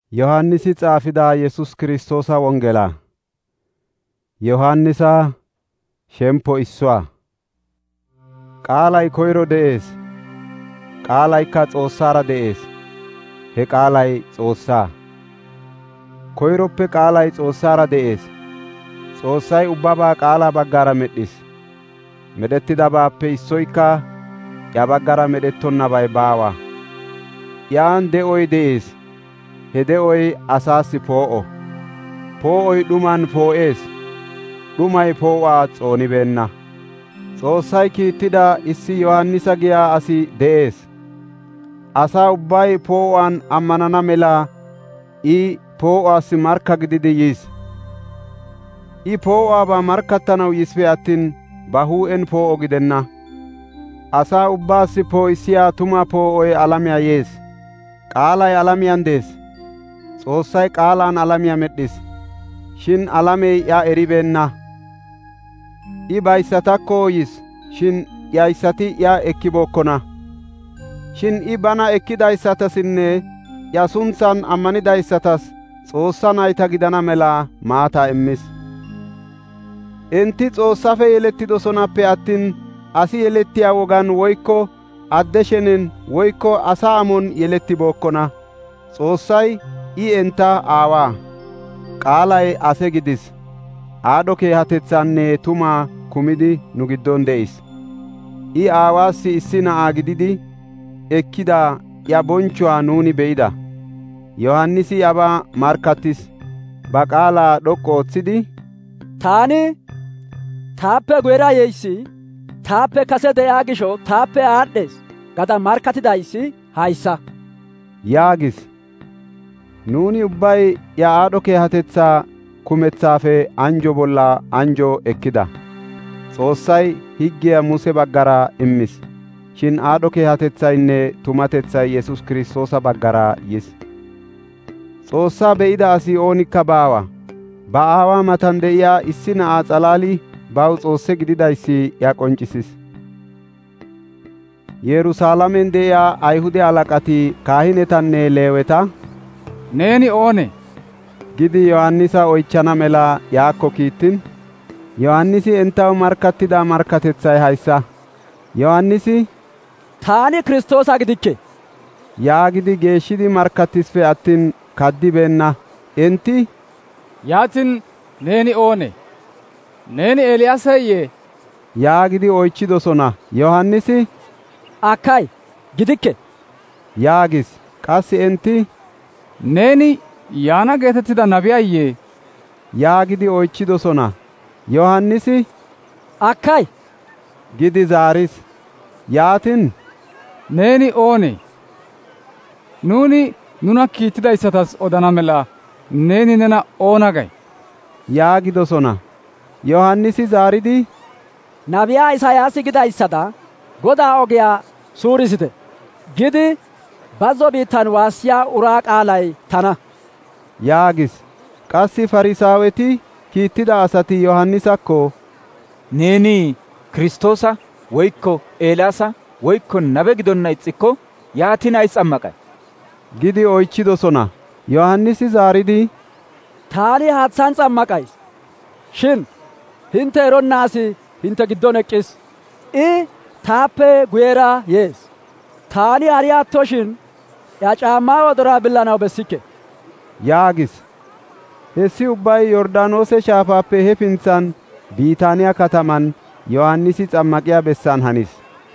Yohannisi xaafida Yesus Kiristoosa wongela. Yohannisa shempo issuwa. Qaalay koyro de'ees. Qaalaykka Xoossara de'ees. He qaalay Xoossaa. Koyroppe qaalay Xoossara de'ees. Xoossay ubbabaa qaala baggara medhis. Medhettidabaappe issoykka iya baggara medhettonnabay baawa. Iyaan de'oy de'ees. He de'oy asaas poo'o. Poo'oy dhuman poo'ees. Dhumay poo'uwaa xoonibeenna. Xoossay kiittida issi Yohannisa giya asi de'ees. Asa ubbay poo'uwaan ammanana mela I poo'uwaas markka gididi yiis. I poo'uwaabaa markkattanaw yisipe attin ba huu'en poo'o gidenna. Asa ubbaas poo'issiyaa tuma poo'oy alamiyaa yees. Qaalay alamiyan dees. Xoossay qaalan alamiyaa medhis. Shin alamey iya eribeenna. I bayssatakko yis, shin iyayssati iya ekkibookkona. Shin I bana ekkidayssatasinne iya sunthan ammanidaysatas Xoossa nayta gidana mela maata immis. Enti Xoossafe yelettidosonappe attin asi yelettiyaa wogan woykko adde shenen woykko asa amon yelettibookkona. Xoossay I enta aawaa. Qaalay ase gidis. Aadho keehatethaanne tumaa kumidi nu giddon de'is. I aawaassi issi na'aa gididi ekkida iya bonchuwaa nuuni be'ida. Yohannisi iyabaa markkattis. Ba qaalaa dhoqqu ooththidi, «Taani taappe guyera yeyssi taappe kase de'iyaa gisho taappe aadhdhees gada markkattidayssi hayssa» yaagis. Nuuni ubbay iya aadho keehatethaa kumeththaafe anjo bolla anjo ekkida. Xoossay higgiya Muse baggara immis. Shin aadho keehatethaynne tumatethay Yesus Kiristoosa baggara yis. Xoossaa be'ida asi oonikka baawa. Ba aawaa matan de'iyaa issi na'aa xalaali baw Xoosse gididayssi iya qoncisis. Yerusaalamen de'iyaa Ayhude halaqati kaahinetanne Leeweta, «Neeni oonee?» gidi Yohannisa oychana mela yaakko kiittin, Yohannisi entaw markkattida markkatethay hayssa. Yohannisi, «Taani Kiristoosa gidikke» yaagidi geeshshidi markkattisfe attin kaddibeenna. Enti, «Yaatin neeni oonee? Neeni Eeliyaaseyye?» yaagidi oychidosona. Yohannisi, «Akkay, gidikke» yaagis. Qassi enti, «Neeni yaana geetettida nabiyayye?» yaagidi oychidosona. Yohannisi, «Akkay» gidi zaaris. Yaatin, «Neeni oonee? Nuuni nuna kiittidayssatas odana mela neeni nena oona gay?» yaagidosona. Yohannisi zaaridi, «Nabiyaa Isaayaasi gidayssada Godaa ogiyaa suurisite gidi bazzo biittan waassiyaa uraa qaalay tana» yaagis. Qassi Farisaaweti kiittida asati Yohannisakko, «Neeni Kiristoosa woykko Eelaasa woykko nabe gidonna ixxikko yaatin ays xammaqay?» gidi oychidosona. Yohannisi zaaridi, «Taani haaththan xammaqays. Shin hinte eronna asi hinte giddon eqqis. I taappe guyera yees. Taani hari attoshin iya caammaa wodoraa billanaw bessikke» yaagis. Hessi ubbay Yordaanoose shaafaappe he pinthan Biitaaniyaa kataman Yohannisi xammaqiyaa bessan hanis.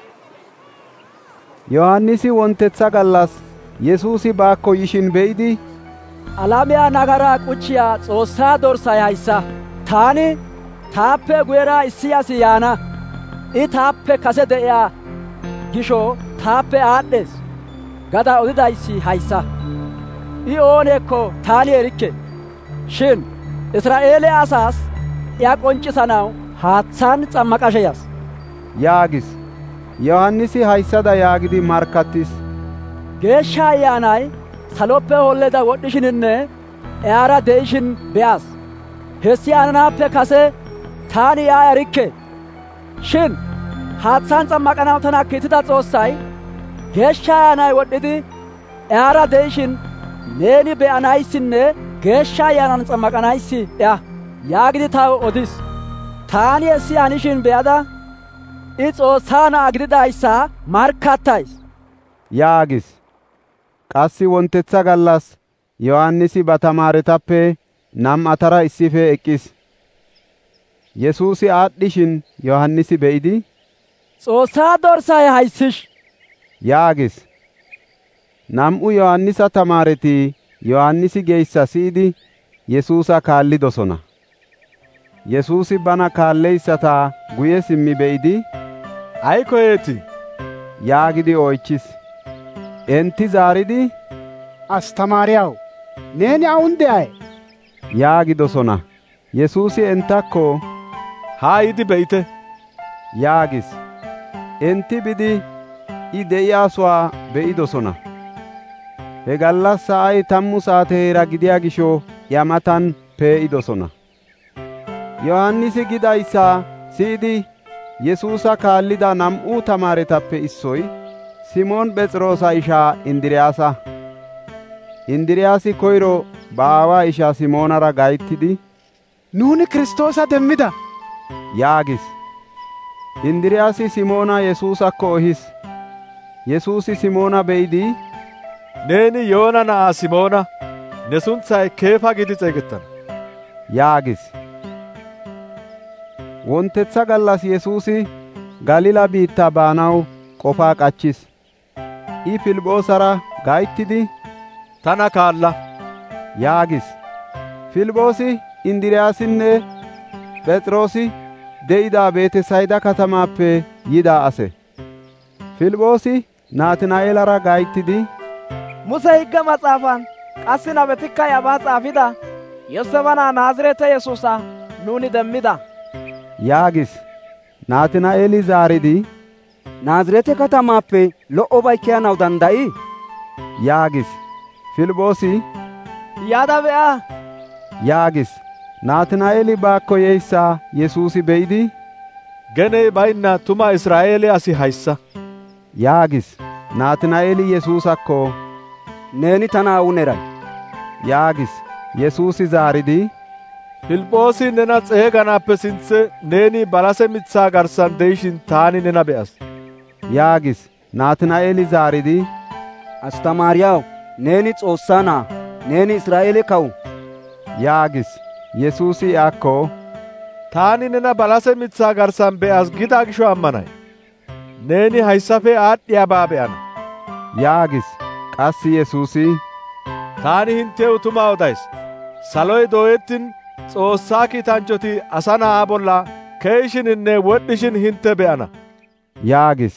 Yohannisi wontetha gallas Yesuusi baakko yishin be'idi, «Alamiyaa nagaraa quchchiyaa Xoossaa Dorssay hayssa. Taani taappe guyera issi asi yaana. I taappe kase de'iyaa gisho taappe aadhdhees gada odidayssi hayssa. I ooneekko taani erikke. Shin Israa'eele asaas iya qonccisanaw haaththan xammaqashe yas» yaagis. Yohannisi hayssada yaagidi markkattis. «Geeshsha Ayyaanay saloppe holleda wodhdhishininne iyara de'ishin be'as. Hessi hananaappe kase taani iya erikke. Shin haaththan xammaqanaw tana kiittida Xoossay Geeshsha Ayyaanay wodhdhidi iyara de'ishin neeni be'anayssinne Geeshsha Ayanan xammaqanayssi ya yaagidi taw odis. Taani hessi hanishin be'ada I Xoossaa Na'aa gididayssa markkattays» yaagis. Qassi wontetha gallas Yohannisi ba tamaaretappe nam7atara issife eqqis. Yesuusi aadhdhishin Yohannisi be'idi, «Xoossaa Dorssay hayssish» yaagis. Nam7u Yohannisa tamaareti Yohannisi geyssa siyidi Yesuusa kaallidosona. Yesuusi bana kaalleyisata guye simmi be'idi, «Ay koyeetii?» yaagidi oychis. Enti zaaridi, «Astamaariyaw, neeni awun de'ay?» yaagidosona. Yesuusi entakko, «Haa yiidi be'ite» yaagis. Enti bidi I de'iyaasuwaa be'idosona. He gallas sa'ay 10 saate heera gidiyaa gisho iya matan pee'idosona. Yohannisi gidayssa siyidi Yesuusa kaallida 2 tamaaretappe issoy Simoon Phexroosa ishaa Indiriyaasa. Indiriyaasi koyro ba aawaa ishaa Simoonara gayttidi, «Nuuni Kiristoosa demmida» yaagis. Indiriyaasi Simoona Yesuusakko ehis. Yesuusi Simoona be'idi, «Neeni Yoona na'aa Simoona, ne sunthay Keefa gidi xeegettana» yaagis. Wontetha gallas Yesuusi Galila biittaa baanaw qofaa qachis. I Filiphoosara gayttidi, «Tana kaalla» yaagis. Filiphoosi Indiriyaasinne Phexroosi de'ida Beetesayda katamaappe yida ase. Filiphoosi Naatinaa'eelara gayttidi, «Muse higge matsaafan qassi nabetikka yabaa xaafida Yooseefa na'aa Naazirete Yesuusa nuuni demmida» yaagis. Naatinaa'eeli zaaridi, «Naazirete katamaappe lo"obay kiyanaw dandda'ii?» yaagis. Filiphoosi, «Yaada be'a» yaagis. Naatinaa'eeli baakko yeyssa Yesuusi be'idi, «Geney baynna tuma Israa'eele asi hayssa» yaagis. Naatinaa'eeli Yesuusakko, «Neeni tana awun eray?» yaagis. Yesuusi zaaridi, «Filphoosi nena xeeganaappe sinthe neeni balase mitsaa garssan de'ishin taani nena be'as» yaagis. Naatinaa'eeli zaaridi, «Astamaariyaw, neeni Xoossaa Na'aa, neeni Israa'eele kawo» yaagis. Yesuusi iyakko, «Taani nena balase mitsaa garssan be'as gida gisho ammanay. Neeni hayssafe aadhdhiyaabaa be'ana» yaagis. Qassi Yesuusi, «Taani hinttew tuma odays; saloy dooyettin Xoossaa kiitanchchoti asa na'aa bolla ke'ishininne wodhishin hintte be'ana» yaagis.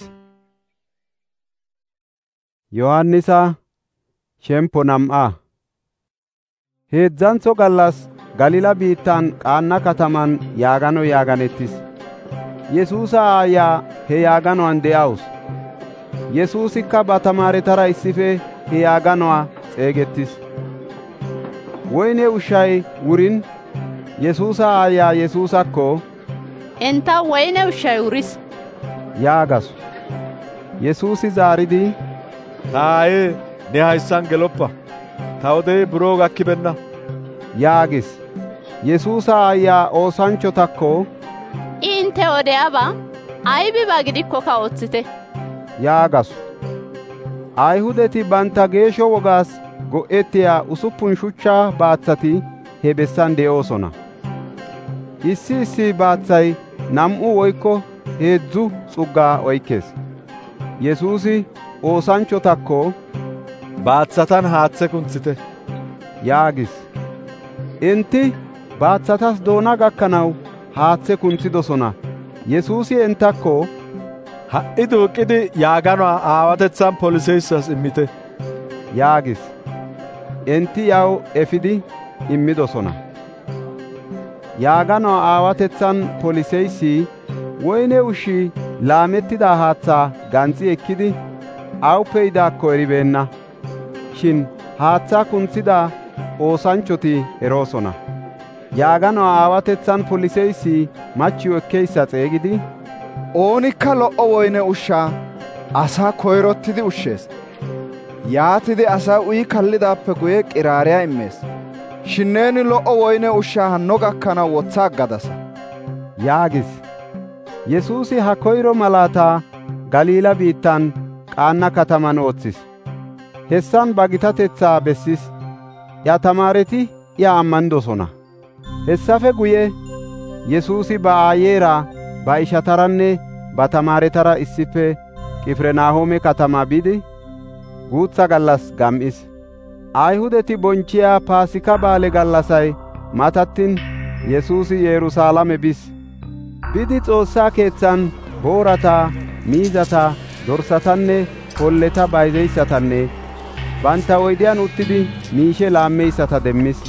Yohannisa shemppo 2. Heedzdzantho gallas Galila biittan Qaanna kataman yaagano yaaganettis. Yesuusa aayaa he yaaganuwan de'awus. Yesuusikka ba tamaaretara issife he yaaganuwaa xeegettis. Woyne ushshay wurin Yesuusa aayaa Yesuusakko, «Enta woyne ushshay wuris» yaagasu. Yesuusi zaaridi, «Ta aayee, ne hayssan geloppa; ta wodey buro gakkibenna» yaagis. Yesuusa aayaa oosanchotakko, «I intte odeyaabaa aybibaa gidikkokka ooththite» yaagasu. Ayhudeti bantta geesho wogaas go'ettiyaa 6 shuchchaa baatsati he bessan de'oosona. Issi baathay 2 woykko 3 xuggaa oykkees. Yesuusi oosanchotakko, «Baatsatan haathe kunthite» yaagis. Enti baatsatas doona gakkanaw haathe kunthidosona. Yesuusi entakko, «Ha"i duuqqidi yaaganuwaa aawatethan poliseyssas immite» yaagis. Enti yaw efidi immidosona. Yaaganuwaa aawatethan poliseyssi woyne ushshi laamettida haathaa ganxi ekkidi awuppe yidaakko eribeenna. Shin haathaa kunthida oosanchoti eroosona. Yaaganuwaa aawatethan poliseyssi machiyo ekkeyssa xeegidi, «Oonikka lo"o woyne ushshaa asaa koyrottidi ushshees» yaatidi asa uyi kallidaappe guye qiraariya immees. Shin neeni lo"o woyne ushshaa hanno gakkanaw wotha aggadasa» yaagis. Yesuusi ha koyro malaataa Galiila biittan Qaanna kataman ooththis. Hessan ba gitatetsaa bessis. Iya tamaareti iya ammanidosona. Hessafe guye Yesuusi ba aayeera, ba ishataranne ba tamaaretara issife Qifirnahoome katama biidi guutha gallas gam7is. Ayhudeti bonchiya Paasika Baale gallasay matattin Yesuusi Yerusaalame bis. Bidi Xoossaa keethan boorata, miizata, dorsatanne holleta bayzeysatanne banta oydiyan uttidi miishe laammeyisata demmis.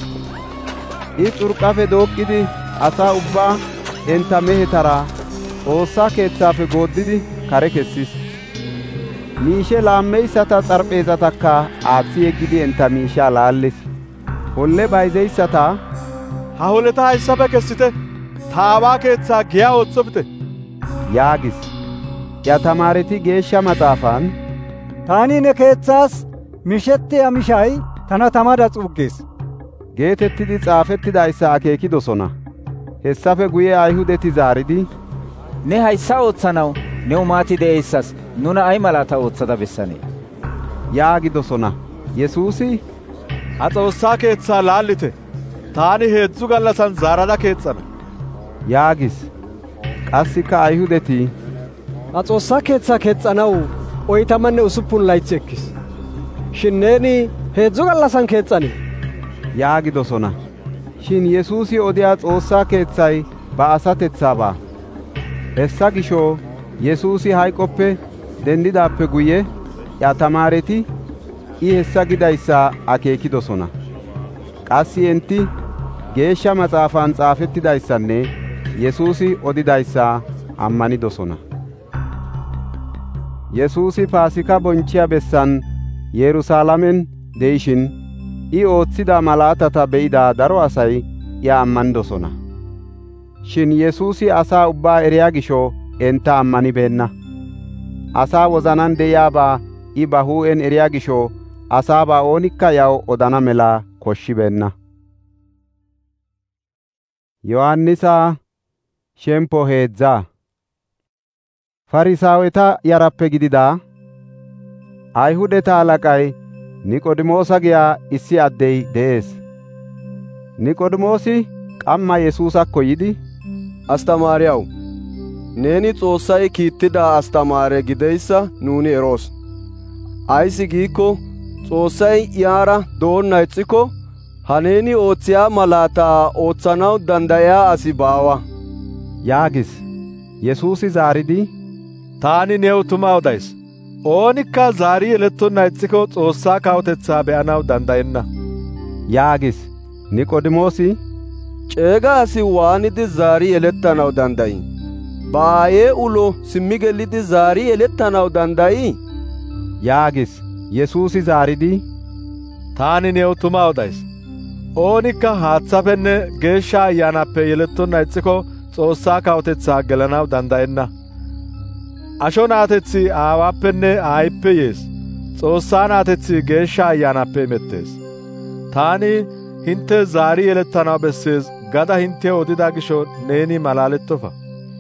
I xurqafe dooqqidi asaa ubbaa enta mehetara Xoossaa keeththaafe gooddidi kare kessis. Miishe laammeyisata xarpheezatakka aaththi yeggidi enta miishaa laallis. Holle bayzeyisata, «Ha holleta hayssafe kessite! Taabaa keeththaa giyaa ooththofte» yaagis. Iya tamaareti Geeshsha Maxaafaan, «Taani ne keethaas mishettiya mishay tana tamada xuuggees» geetettidi xaafettidayssa akeekidosona. Hessafe guye Ayhudeti zaaridi, «Ne hayssa ooththanaw new maati de'eyssas nuna ay malaata ooththada bessanee?» yaagidosona. Yesuusi, «Ha Xoossaa keeththaa laallite! Taani 3 gallasan zaarada keexxana» yaagis. Qassika Ayhudeti, «Ha Xoossaa keethaa keexxanaw 46 laythi ekkis. Shin neeni 3 gallasan keexxanii?» yaagidosona. Shin Yesuusi odiyaa Xoossaa keeththay ba asatetsaabaa. Hessa gisho Yesuusi hayqoppe dendidaappe guye iya tamaareti I hessa gidayssa akeekidosona. Qassi enti Geeshsha Maxaafaan xaafettidayssanne Yesuusi odidayssa ammanidosona. Yesuusi Paasika bonchiya bessan Yerusaalamen de'ishin I ooththida malaatata be'ida daro asay iya ammanidosona. Shin Yesuusi asaa ubbaa eriya gisho enta ammanibeenna. Asaa wozanan de'iyaabaa I ba huuphen eriya gisho asaabaa oonikka yaw odana mela koshshibeenna. Yohannisa shempo 3 Farisaaweta yarappe gidida Ayhudeta halaqay Niqodimoosa giyaa issi addey de'ees. Niqodimoosi qamma Yesuusakko yidi, «Astamaariyaw, neeni Xoossay kiittida astamaare gideyssa nuuni eroos. Ayssi giikko Xoossay iyaara doonna ixxikko ha neeni oothiyaa malaataa ooththanaw dandayiyaa asi baawa» yaagis. Yesuusi zaaridi, «Taani new tuma odays. Oonikka zaari yelettonna ixxiko Xoossaa kawotetsaa be'anaw dandayenna» yaagis. Niqodimoosi, «Ceega asi waanidi zaari yelettanaw dandayii? Ba aayee ulo simmi gelidi zaari yelettanaw dandayii?» yaagis. Yesuusi zaaridi, «Taani new tuma odays. Oonikka haaththafenne Geeshsha Ayyaanappe yelettonna ixxiko Xoossaa kawotetsaa gelanaw dandayenna. Asho naateththi aawaappenne aayippe yees. Xoossaa naateththi Geeshsha Ayyaanappe imettees. Taani hintte zaari yelettanaw bessees gada hintte odida gisho neeni malaalettofa.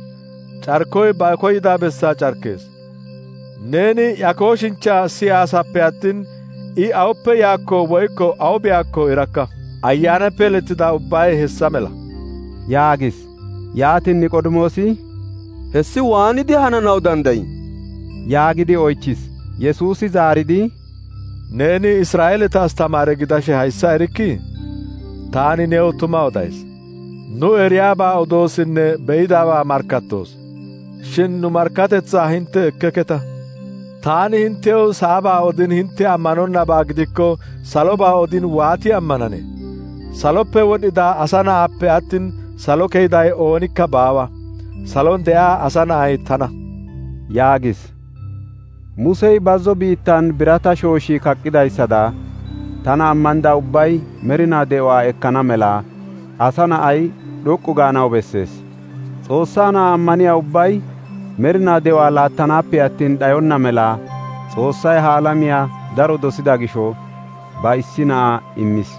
Carkoy ba koyida bessaa carkees. Neeni ya kooshinchchaa siyaasappe attin I awuppe yaakko woykko awu biyaakko erakka. Ayyaanappe yelettida ubbay hessa mela» yaagis. Yaatin Niqodimoosi, «Hessi waanidi hananaw dandayii?» yaagidi oychis. Yesuusi zaaridi, «Neeni Israa'eeleta astamaare gidashe hayssa erikkii? Taani new tuma odays. Nu eriyaabaa odoosinne be'idaabaa markkattoos. Shin nu markkatetsaa hintte ekkeketa. Taani hinttew sa'abaa odin hintte ammanonnabaa gidikko salobaa odin waati ammananee? Saloppe wodhida asa na'aappe attin salo keyiday oonikka baawa. Salon de'iyaa asa na'ay tana» yaagis. Musey bazzo biittan birata shooshii kaqqidayssada tana ammanida ubbay merinaa de'uwaa ekkana mela asa na'ay dhoqqu gaanaw bessees. Xoossaa na'aa ammaniyaa ubbay merinaa de'uwaa laattanaappe attin dhayonna mela Xoossay ha alamiyaa daro dosida gisho ba issi na'aa immis.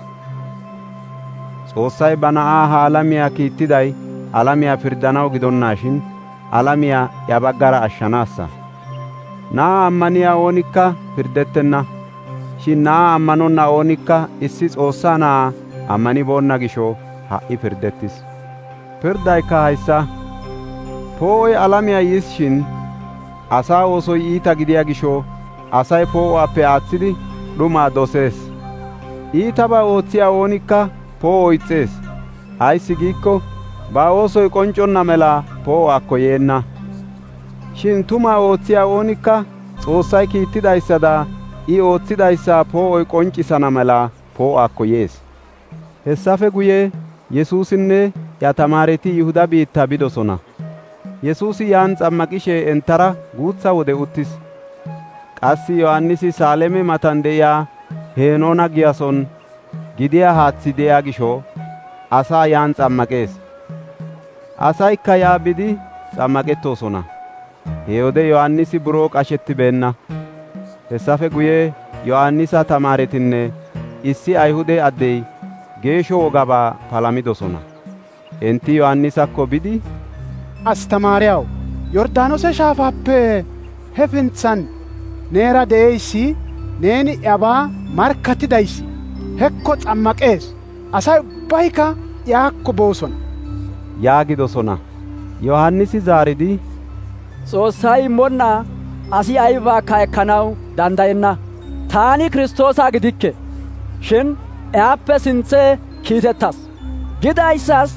Xoossay ba na'aa ha alamiyaa kiittiday alamiyaa pirdanaw gidonnaashin alamiyaa iya baggara ashshanaassa. Na'aa ammaniyaa oonikka pirdettenna. Shin na'aa ammanonna oonikka issi Xoossaa na'aa ammaniboonna gisho ha'i pirdettis. Pirdaykka hayssa: poo'oy alamiyaa yis shin asaa oosoy iita gidiyaa gisho asay poo'uwaappe aatsidi dhumaa dosees. Iitabaa oothiyaa oonikka poo'o ixxees. Ayssi giikko ba oosoy qoncconna mela poo'uwaakko yeenna. Shin tumaa oothiyaa oonikka Xoossay kiittidayssada I ooththidayssa poo'oy qonccisana mela poo'uwaakko yees. Hessafe guye Yesuusinne iya tamaareti Yihuda biittaa bidosona. Yesuusi yaan xammaqishe entara guutha wode uttis. Qassi Yohannisi Saaleme matan de'iyaa Heenoona giyason gidiyaa haaththi de'iyaa gisho asaa yaan xammaqees. Asaykka yaa bidi xammaqettoosona. He wode Yohannisi buroo qashettibeenna. Hessafe guye Yohannisa tamaaretinne issi Ayhude addey geesho wogabaa palamidosona. Enti Yohannisakko bidi, Astamaariyaw, Yordaanose shaafaappe hefintsan neera de'eyssi neeni iyabaa markkattidayssi hekko xammaqees. Asay ubbaykka iyaakko boosona yaagidosona. Yohannisi zaaridi, Xoossay immonna asi aybaakka ekkanaw danddayenna. Taani Kiristoosa gidikke, shin iyappe sinthe kiitettas. Gidayssas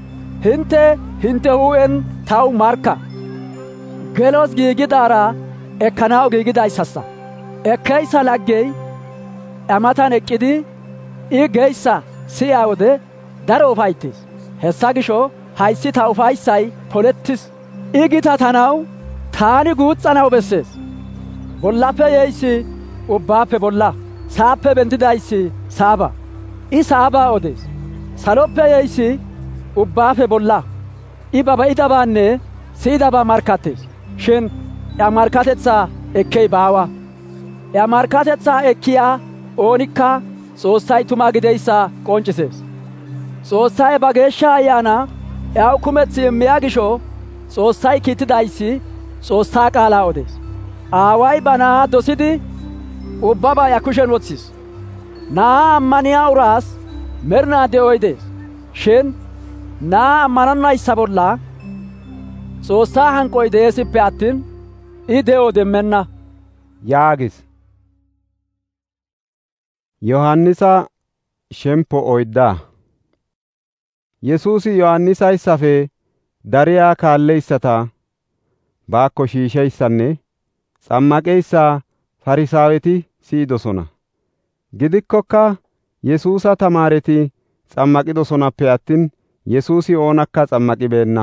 hinte hu'en taw markka. Gelos giigidaara ekkanaw giigidayssassa. Ekkeysa laggey matan eqqidi I geyssa siyaa wode daro ufayttees. Hessa gisho hayssi ta ufayssay polettis. I gitatanaw taani guuxxanaw bessees. Bollappe yeyssi ubbaappe bolla, sa'appe bentidayssi saaba. I saabaa odees. Saloppe yeyssi ubbaappe bolla. I baba'idabaanne siyidabaa markkattees. Shin iya markkatetsaa ekkey baawa. Iya markkatetsaa ekkiyaa oonikka Xoossay tuma gideyssa qonccisees. Xoossay ba Geeshsha Ayaanaa iyaw kumeththi immiyaa gisho Xoossay kiittidayssi Xoossaa qaalaa odees. Aaway ba na'aa dosidi ubbabaa iya kushen woththis. Na'aa ammaniyaa uraas merinaa de'oy dees. Shin na'aa ammanonnayssa bolla Xoossaa hanqoy de'eesippe attin I de'o demmenna yaagis. Yohannisa shemppo oyddaa. Yesuusi Yohannisayssafe dariyaa kaalleyssata baakko shiisheyssanne xammaqeyssa Farisaaweti siyidosona. Gidikkoka Yesuusa tamaareti xammaqidosonappe attin Yesuusi oonakka xammaqibeenna.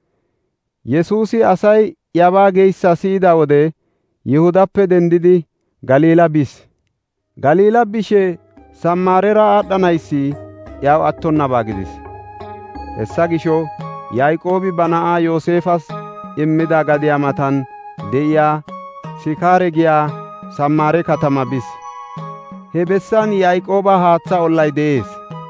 Yesuusi asay iyabaa geyssa siyida wode Yihudappe dendidi Galiila bis. Galiila bishe Samaarera aadhdhanayssi iyaw attonnabaa gidis. Hessa gisho Yaaqoobi ba na'aa Yoosefas immida gadiyaa matan de'iyaa Sikaare giyaa Samaare katama bis. He bessan Yaaqooba haatha ollay de'ees.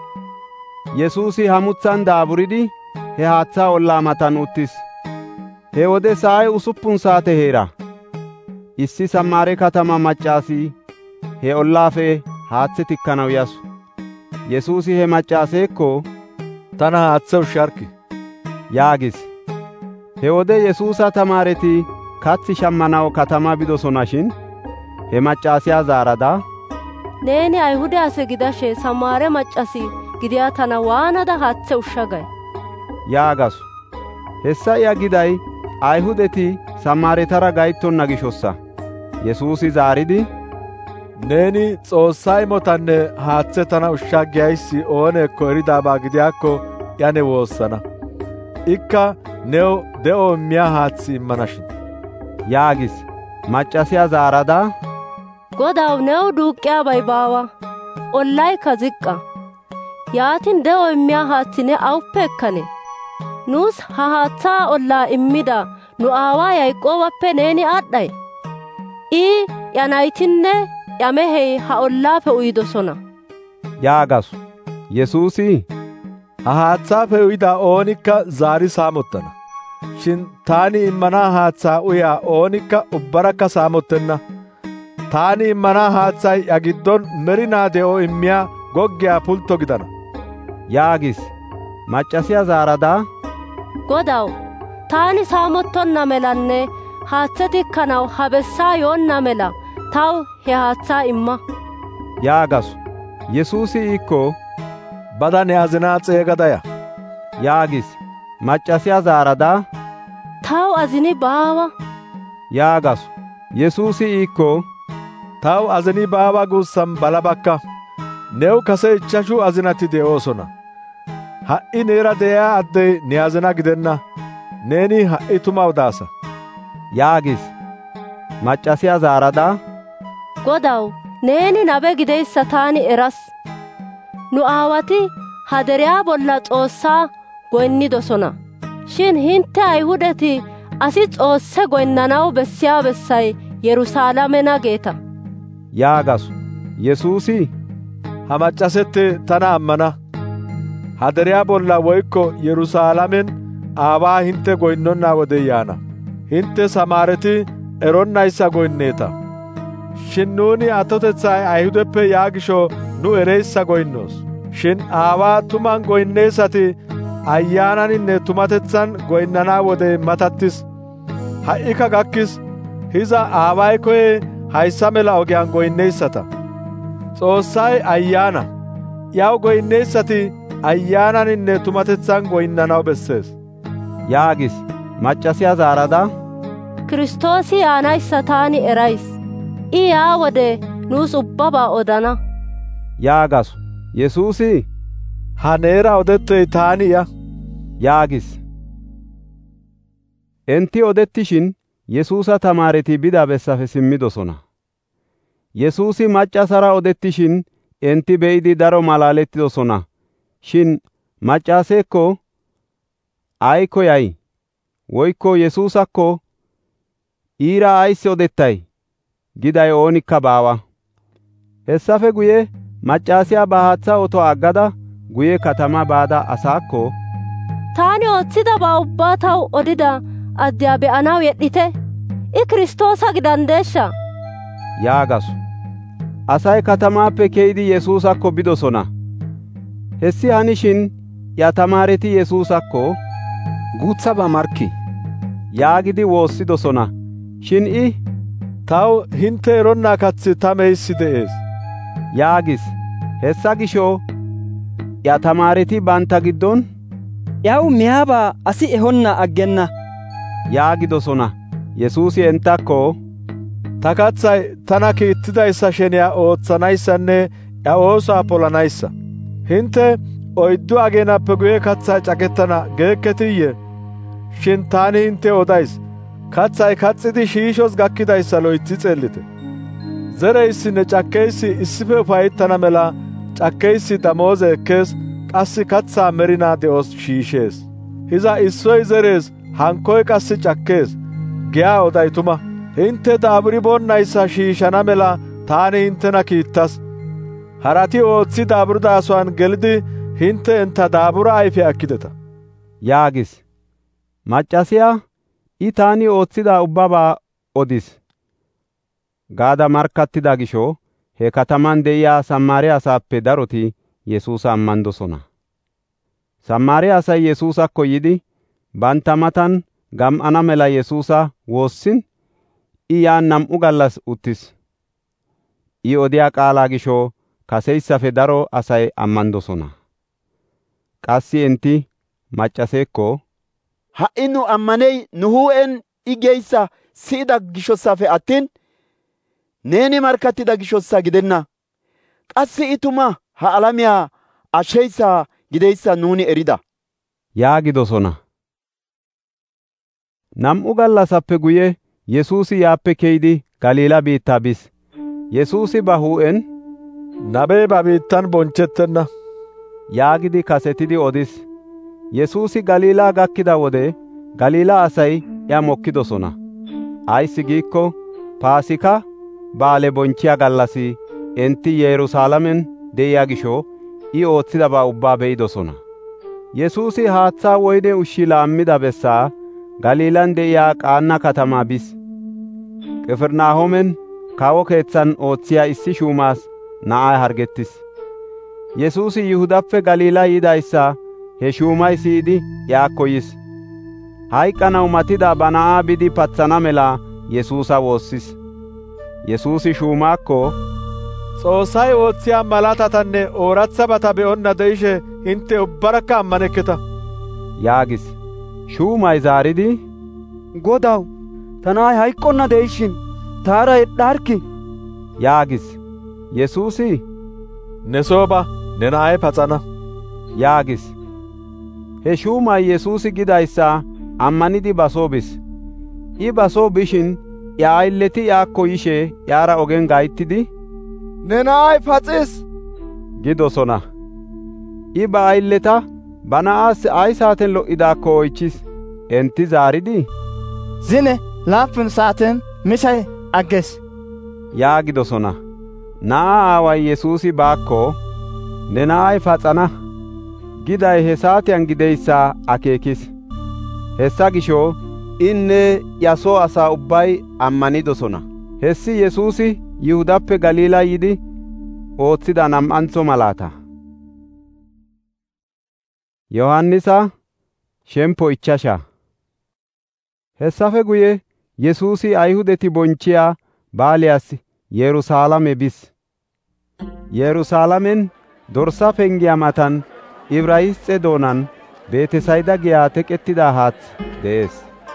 Yesuusi hamuthan daaburidi he haatha ollaa matan uttis. He wode sa'ay 6 saate heera. Issi Samaare katama maccaasi he ollaafe haathe tikkanaw yasu. Yesuusi he maccaaseekko, tana haathe ushsharkki yaagis. He wode Yesuusa tamaareti kathi shammanaw katama bidosona shin he maccaasiyaa zaarada, neeni Ayhude ase gidashe Samaare maccasi gidiyaa tana waanada haathe ushsha gay yaagasu. Hessa iya giday Ayhudeti Samaaretara gayttonna gishossa. Yesuusi zaaridi, neeni Xoossaa imotanne haathe tana ushsha giyayssi oonekko eridaabaa gidiyaakko iya ne woossana. Ikka new de'o immiyaa haaththi immanashin yaagis. Maccasiyaa zaarada, Godaw new duuqqiyaabay baawa, ollaykka ziqqa. Yaatin de'o immiyaa haaththi ne awuppe ekkane? Nuus ha haathaa ollaa immida nu aawaa Yaaqoobappe neeni aadhdhay? I ya naytinne ya mehey ha ollaappe uyidosona» yaagasu. Yesuusi, «Ha haaththaafe uyida oonikka zaari saamottana; shin taani immana haaththaa uyaa oonikka ubbarakka saamottenna. Taani immana haaththay ya giddon merinaa de'o immiyaa goggiyaa pultto gidana» yaagis. Maccasiya zaarada, «Godaw, taani saamottonna melanne haaththe tikkanaw ha bessaa yoonna mela taw he haaththaa imma» yaagasu. Yesuusi iikko, «Bada ne azinaa xeegada ya» yaagis. Maccasiya zaarada, «Taw azini baawa» yaagasu. Yesuusi iikko, «Taw azini baawa guussan balabakka; new kase 5 azinati de'oosona. Ha"i neera de'iyaa addey ne azina gidenna; neeni ha"i tuma odaasa» yaagis. Maccasiya zaarada, «Godaw, neeni nabe gideyssa taani eras. Nu aawati ha deriyaa bolla Xoossaa goynnidosona; shin hintte Ayhudati asi Xoosse goynnanaw bessiyaa bessay Yerusaalamena geeta» yaagasu. Yesuusi, «Ha maccasette tana ammana. Ha deriyaa bolla woykko Yerusaalamen aawaa hintte goynnonna wodey yaana. Hintte Samaareti eronnayssa goynneeta; shin nuuni atotetsay Ayhudeppe yaa gisho nu ereyssa goynnoos. Shin aawaa tuman goynneessati ayyaananinne tumatetsan goynnana wodey matattis; ha"ikka gakkis. Hiza aaway koyee hayssa mela ogiyaan goynneyssata. Xoossay ayyaana; yaw goynneyssati ayyaananinne tumatetsan goynnanaw bessees» yaagis. Maccasiya zaarada, «Kiristoosi yaanayssa taani erays. I yaa wode nuus ubbabaa odana» yaagasu. Yesuusi, «Ha neera odettey taani ya» yaagis. Enti odettishin Yesuusa tamaareti bida bessafe simmidosona. Yesuusi maccasara odettishin enti be'idi daro malaalettidosona. Shin maccaseekko, «Ay koyay?» woykko Yesuusakko, «Iira ays odettay?» giday oonikka baawa. Hessafe guye maccasiya ba haaththa oto aggada guye katama baada asaakko, «Taani ooththidabaa ubbaa taw odida addiyaa be'anaw yedhite. I Kiristoosa gidandeeshsha?» yaagasu. Asay katamaappe keyidi Yesuusakko bidosona. Hessi hanishin ya tamaareti Yesuusakko, «Guutsabaa markki» yaagidi woossidosona. Shin I, «Taw hintte eronna kaththi ta meyssi de'ees» yaagis. Hessa gisho ya tamaareti bantta giddon, «Yaw miyaabaa asi ehonna aggenna» yaagidosona. Yesuusi entakko, «Ta kathay tana kiittidayssa sheniyaa ooththanayssanne ya oosuwaa polanayssa. Hintte 4 ageenappe guye kathay cakettana geekketiyye? Shin taani hintte odays, kathay kaxxidi shiishos gakkidayssa loytthi xeellite. Zereyssinne cakkeyssi issife ufayettana mela cakkeyssi damooze ekkees, qassi kathaa merinaa de'os shiishees. Hiza issoy zerees, hankkoy qassi cakkees. Giyaa oday tuma. Hintte daaburiboonnayssa shiishana mela taani hinttena kiittas. Harati ooththi daaburdaasuwan gelidi hintte entta daabura ayfe akkideta» yaagis. Maccasiya, «I taani ooththida ubbabaa odis» gaada markkattida gisho he kataman de'iyaa Samaariyaa asaappe daroti Yesuusa ammandosona. Samaariyaa asay Yesuusakko yidi bantta matan gam7ana mela Yesuusa woossin I yaan 2 gallas uttis. I odiyaa qaalaa gisho kaseyssafe daro asay ammandosona. Qassi enti maccaseekko, «Ha"i nu ammaney nu hu'en I geyssa siyida gishossafe attin neeni markkattida gishossa gidenna. Qassi I tuma ha alamiyaa ashsheyssa gideyssa nuuni erida» yaagidosona. 2 gallasappe guye Yesuusi yaappe keyidi Galiilaa biittaa bis. Yesuusi ba hu'en, «Nabee ba biittan bonchchettenna» yaagidi kasetidi odis. Yesuusi Galiilaa gakkida wode Galiilaa asay iya mokkidosona. Ays giikko Paasika baale bonchiya gallas enti Yerusaalamen de'iya gisho I oothidaba ubbaa be'idosona. Yesuusi haathaa woyne ushshi laammida bessaa Galiilan de'iya Qaana katamaa bis. Qifirnahoomen kawo keethan oothiya issi shuumaas na'ay hargettis. Yesuusi Yihudappe Galiila yidayssa he shuumay siyidi iyakko yis. Hayqqanaw matida ba na'aa bidi patsana mela Yesuusa woossis. Yesuusi shuumaakko, Xoossay oothiya malaatatanne ooratsabata be'onna de'ishe hinte ubbarakka ammanekketa yaagis. Shuumay zaaridi, Godaw, ta na'ay hayqqonna de'ishin taara yedhaarki yaagis. Yesuusi, ne soo ba, ne na'ay patsana yaagis. He shuumay Yesuusi gidayssa ammanidi ba soo bis. I ba soo bishin iya aylleti iyakko yishe iyara ogen gayttidi, ne na'ay paxis gidosona. I ba aylleta ba na'aas ay saaten lo'idaakko oychis. Enti zaaridi, zine 7 saaten mishay agges yaagidosona. Na'aa aaway Yesuusi baakko, ne na'ay paxana giday he saatiyan gideyssa akeekis. Hessa gisho inne iya soo asaa ubbay ammanidosona. Hessi Yesuusi Yihudappe Galiila yidi oothida nam''antho malaata. Yohannisa shempo 5. Hessafe guye Yesuusi Ayhudeti bonchiya baaliyas Yerusaalame bis. Yerusaalamen Dorsa pengiya matan Ibraayisxe doonan Beetesayda giya teqettida haaththi de'ees.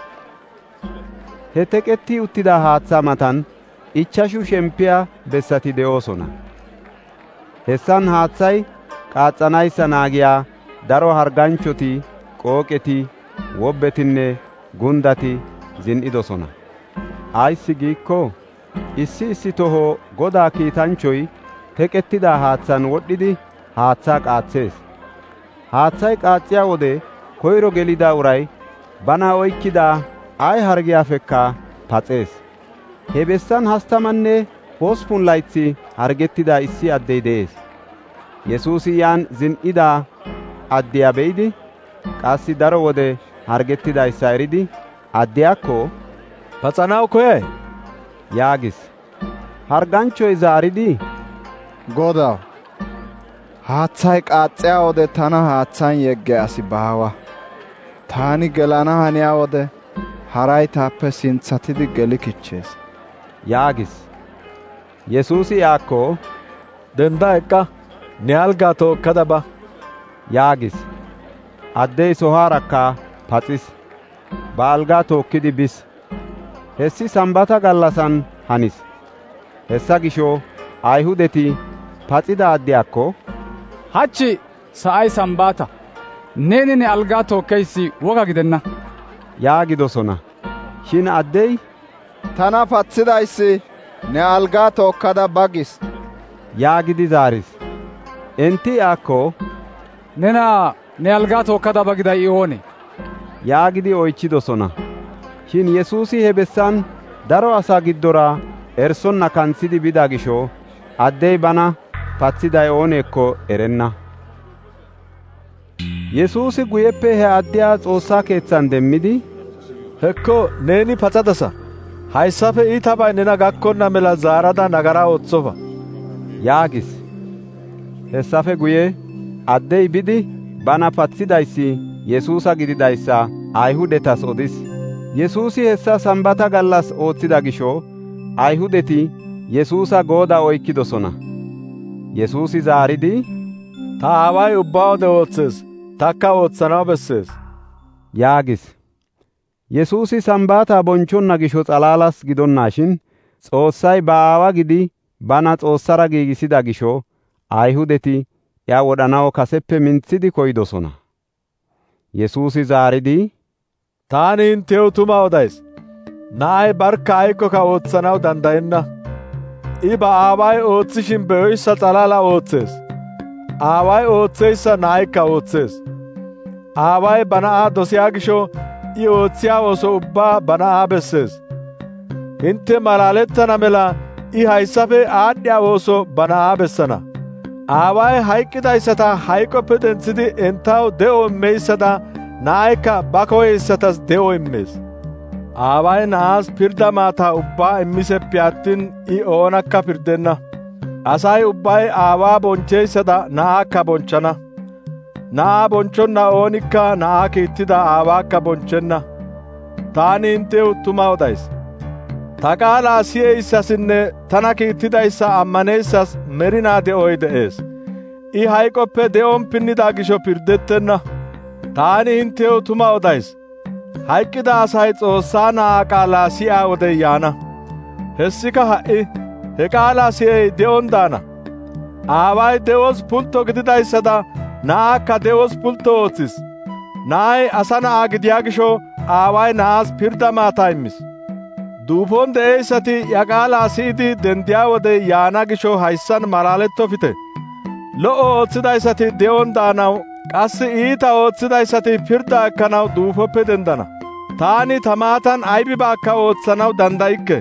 He teqetti uttida haathaa matan 5 shempiya bessati de'oosona. Hessan haathay qaaxxanayssa naagiya daro harganchoti, qooqeti, wobbetinne gundati zin'idosona. Ayssi giikko issi toho Godaa kiitanchoy teqettida haathan wodhidi haathaa qaaththees. Haathay qaaxxiya wode koyro gelida uray bana oykkida ay hargiyaafekka paxees. He bessan 38 laythi hargettida issi addey de'ees. Yesuusi yaan zin'ida addiya be'idi, qassi daro wode hargettidayssa eridi, addiyakko, patsanaw koyay yaagis. Harganchoy zaaridi, Godaw, haathay qaaxxiya wode tana haathan yegge asi baawa. Taani gelana haniya wode haray taappe sinthatidi geli kichchees yaagis. Yesuusi iyakko, denda eqqa, ne algaa tookkada ba yaagis. Addey sohaarakka paxis. Ba algaa tookkidi bis. Hessi Sambata gallasan hanis. Hessa gisho Ayhudeti paxida addiyakko, hachchi sa'ay Sambata, neeni ne algaa tookkeyssi woga gidenna yaagidosona. Shin addey, tana pathidayssi ne algaa tookkada bagis yaagidi zaaris. Enti iyakko, nena ne algaa tookkada bagiday I oonee yaagidi oychidosona. Shin Yesuusi he bessan daro asaa giddora ersonna kanthidi bida gisho addey bana pathiday ooneekko erenna. Yesuusi guyeppe he addiya Xoossaa keethan demmidi, hekko neeni paxadasa. Hayssafe iitabay nena gakkonna mela zaarada nagara ooththofa yaagis. Hessafe guye addey bidi bana pathidayssi Yesuusa gididayssa Ayhudetas odis. Yesuusi hessa Sambata gallas oothida gisho Ayhudeti Yesuusa gooda oykkidosona. Yesuusi zaaridi, ta aaway ubba wode oothtees, takka ooththanaw bessees yaagis. Yesuusi Sambata bonchonna gisho xalaalas gidonnaashin Xoossay ba aawa gidi bana Xoossara giigisida gisho Ayhudeti iya wodhanaw kaseppe minthidi koydosona. Yesuusi zaaridi, taani hintew tuma odays, na'ay barkka aykkoka ooththanaw dandayenna. I ba aaway oothishin be'oyssa xalaala ooththees. Aaway ooththeyssa na'aykka ooththees. Aaway ba na'aa dosiya gisho I oothiya ooso ubbaa ba na'aa bessees. Hinte malaalettana mela I hayssafe aadhdhiya ooso ba na'aa bessana. Aaway hayqqidayssata hayqoppe denththidi entaw de'o immeyssada na'aykka ba koyeyssatas de'o immees. Aaway na'aas pirda maata ubbaa immiseppe attin I oonakka pirdenna. Asay ubbay aawaa bonchcheyssada na'aakka bonchchana. Na'aa bonchchonna oonikka na'aa kiittida aawaakka bonchchenna. Taani hinttew tuma odays. Ta qaalaa siyeyssasinne tana kiittidayssa ammaneyssas merinaa de'oy de'ees. I hayqoppe de'on pinnida gisho pirdettenna. Taani hinttew tuma odays. Hayqqida asay Xoossaa Na'aa qaalaa siyaa wodey yaana. Hessika ha'i he qaalaa siyey de'on daana. Aaway de'os pultto gididayssada na'aakka de'os pultto ooththis. Na'ay asa na'aa gidiyaa gisho aaway na'aas pirda maata immis. Duufon de'eyssati ya qaalaa siyidi dendiyaa wodey yaana gisho hayssan malaalettofite. Lo'o ooththidayssati de'on daanaw, qassi iita ooththidayssati pirda ekkanaw duufoppe dendana. Taani ta maatan aybibaakka ooththanaw dandayikke.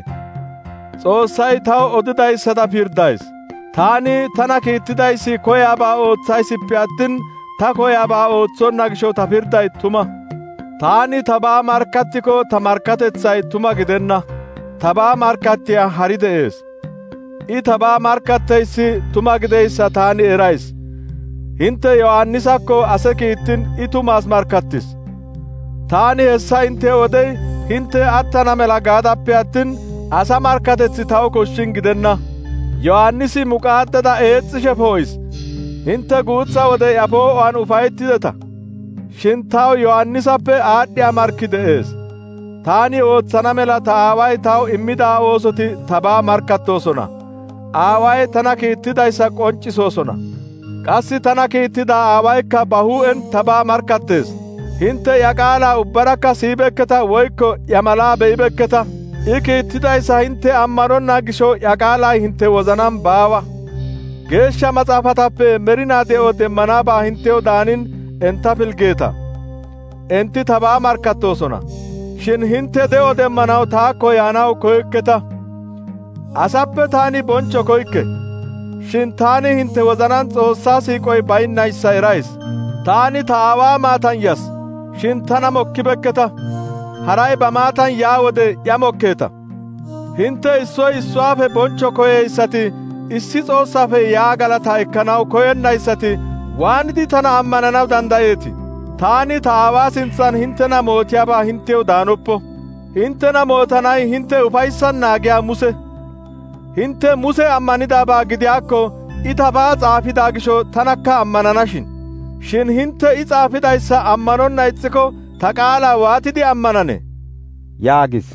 Xoossay taw odidayssada pirdays. Taani tana kiittidayssi koyaabaa ooththaysippe attin ta koyaabaa ooththonna gisho ta pirday tuma. Taani tabaa markkattiko ta markkatethay tuma gidenna. Tabaa markkattiyaa hari de'ees. I tabaa markkatteyssi tuma gideyssa taani erays. Hinte Yohannisakko ase kiittin I tumaas markkattis. Taani hessa hinte odey hinte attana mela gaadappe attin asa markkatetsi taw koshshin gidenna. Yohannisi muqaaddada eexxishe poo'is. Hinte guutsa wode iya poo'uwaan ufayettideta. Shin taw Yohannisappe aadhdhiyaa markki de'ees. Taani ooththana mela ta aaway taw immida oosoti tabaa markkattoosona. Aaway tana kiittidayssa qonccisoosona. Qassi tana kiittida aawaykka ba hu'en tabaa markkattees. Hinte ya qaalaa ubbarakka siyibekketa woykko ya malaa be'ibekketa. I kiittidayssa hinte ammanonna gisho ya qaalay hinte wozanan baawa. Geeshsha Matsaafatappe merinaa de'o demmanaabaa hintew daanin enta pilggeeta. Enti tabaa markkattoosona. Shin hinte de'o demmanaw taakko yaanaw koyekketa. Asappe taani bonchcho koykke. Shin taani hinte wozanan Xoossaa siiqoy baynnayssa erays. Taani ta aawaa maatan yas. Shin tana mokkibekketa. Haray ba maatan yaa wode ya mokkeeta. Hinte issoy issuwaafe bonchcho koyeyssati issi Xoossaafe yaa galataa ekkanaw koyennayssati waanidi tana ammananaw dandayeetii? Taani ta aawaa sintsan hintena mootiyaabaa hintew daanoppo. Hintena mootanay hinte ufayssan naagiyaa Muse. Hinte Muse ammanidaabaa gidiyaakko I tabaa xaafidaa gisho tanakka ammananashin. Shin hinte I xaafidayssa ammanonna ixxiko ta qaalaa waatidi ammanane? yaagis.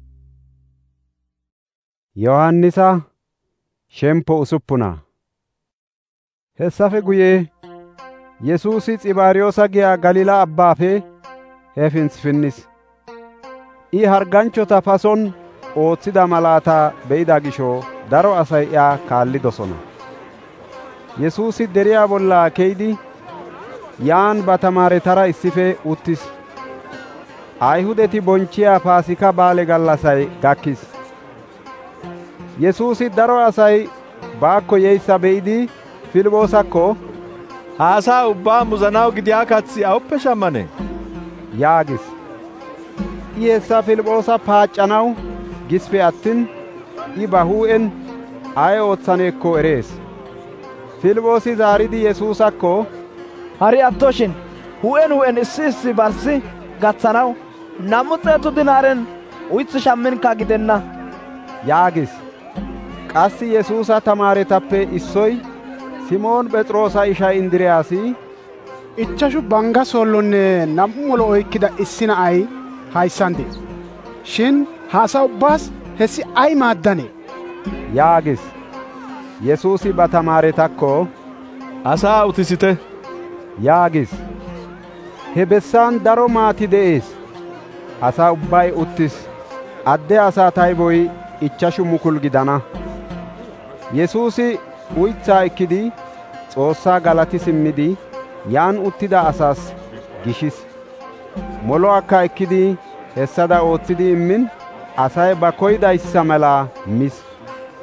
Yohannisa shemppo usuppuna. Hessafe guye Yesuusi Xibaariyoosa giyaa Galilaa abbaafe hefinth pinnis. I harganchota pason ooththida malaataa be'ida gisho daro asay iya kaallidosona. Yesuusi deriyaa bolla keyidi yaan ba tamaaretara issife uttis. Ayhudeti bonchiyaa Paasika baale gallasay gakkis. Yesuusi daro asay baakko yeyssa be'idi Filiphoosakko, ha asaa ubbaa muzanaw gidiyaa kaththi awuppe shammane? yaagis. I hessa Filiphoosa paaccanaw gispe attin I ba hu'en ay oothaneekko erees. Filiphoosi zaaridi Yesuusakko, hari attoshin hu'en issi barssi gaththanaw 200 dinaaren uythi shamminkka gidenna yaagis. Qassi Yesuusa tamaaretappe issoy Simoon Phexroosa isha Indiriyaasi, 5 bangga sollonne 2 molo oykkida issi na'ay hayssan dees. Shin ha asa ubbaas hessi ay maaddanee? yaagis. Yesuusi ba tamaaretakko, asaa utisite yaagis. He bessan daro maati de'ees. Asaa ubbay uttis. Adde asaa tayboy 5,000 gidana. Yesuusi uythaa ekkidi Xoossaa galati simmidi yaan uttida asaas gishis. Molo'akka ekkidi hessada ooththidi immin asay ba koydayssa mela mis.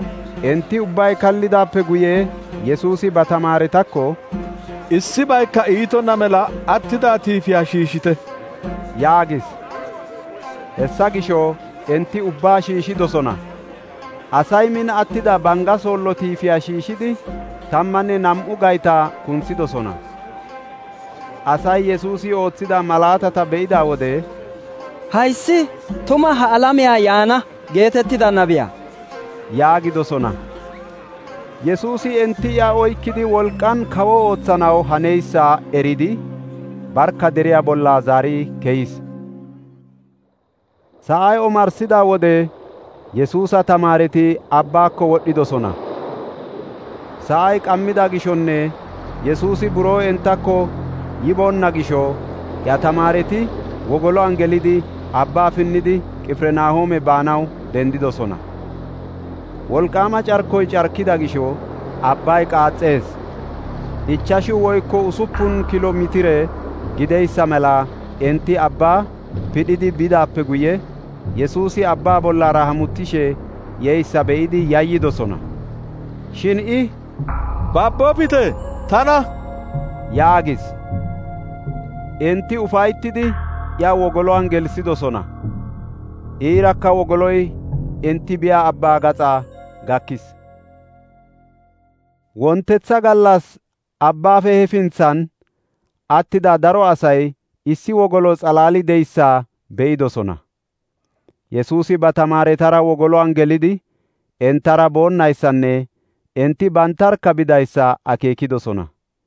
Enti ubbay kallidaappe guye Yesuusi ba tamaaretakko, issibaykka iitonna mela attida tiifiyaa shiishshite yaagis. Hessa gisho enti ubbaa shiishshidosona. Asay min attida bangga sollo tiifiyaa shiishshidi 12 gayta kunththidosona. Asay Yesuusi ooththida malaatata be'ida wode, hayssi tuma ha alamiyaa yaana geetettida nabiyaa yaagidosona. Yesuusi enti iya oykkidi wolqqan kawo ooththanaw haneyssa eridi barkka deriyaa bolla zaari keyis. Sa'ay omarssida wode Yesuusa tamaareti abbaakko wodhdhidosona. Sa'ay qammida gishonne Yesuusi buroo enttakko yiboonna gisho ya tamaareti wogolo'an gelidi abbaa pinnidi Qifirnahoome baanaw dendidosona. Wolqaama carkkoy carkida gisho abbay qaaxxees. 5 woykko 6 kilo mitire gideyssa mela enti abbaa pidhidi bidaappe guye Yesuusi abbaa bollara hamuttishe yeyssa be'idi yayyidosona. Shin I, babbofite tana yaagis. Enti ufayttidi ya wogolo'an gelsidosona. Iirakka wogoloy enti biyaa abbaa gaxaa gakkis. Wontetha gallas abbaafe hefinthan attida daro asay issi wogolo xalaali deyssa be'idosona. Yesuusi ba tamaaretara wogolo'an gelidi entara boonnayssanne enti banttarkka bidayssa akeekidosona.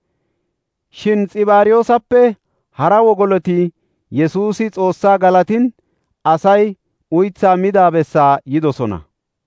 Shin Xibaariyoosappe hara wogoloti Yesuusi Xoossaa galatin asay uythaa mida bessaa yidosona.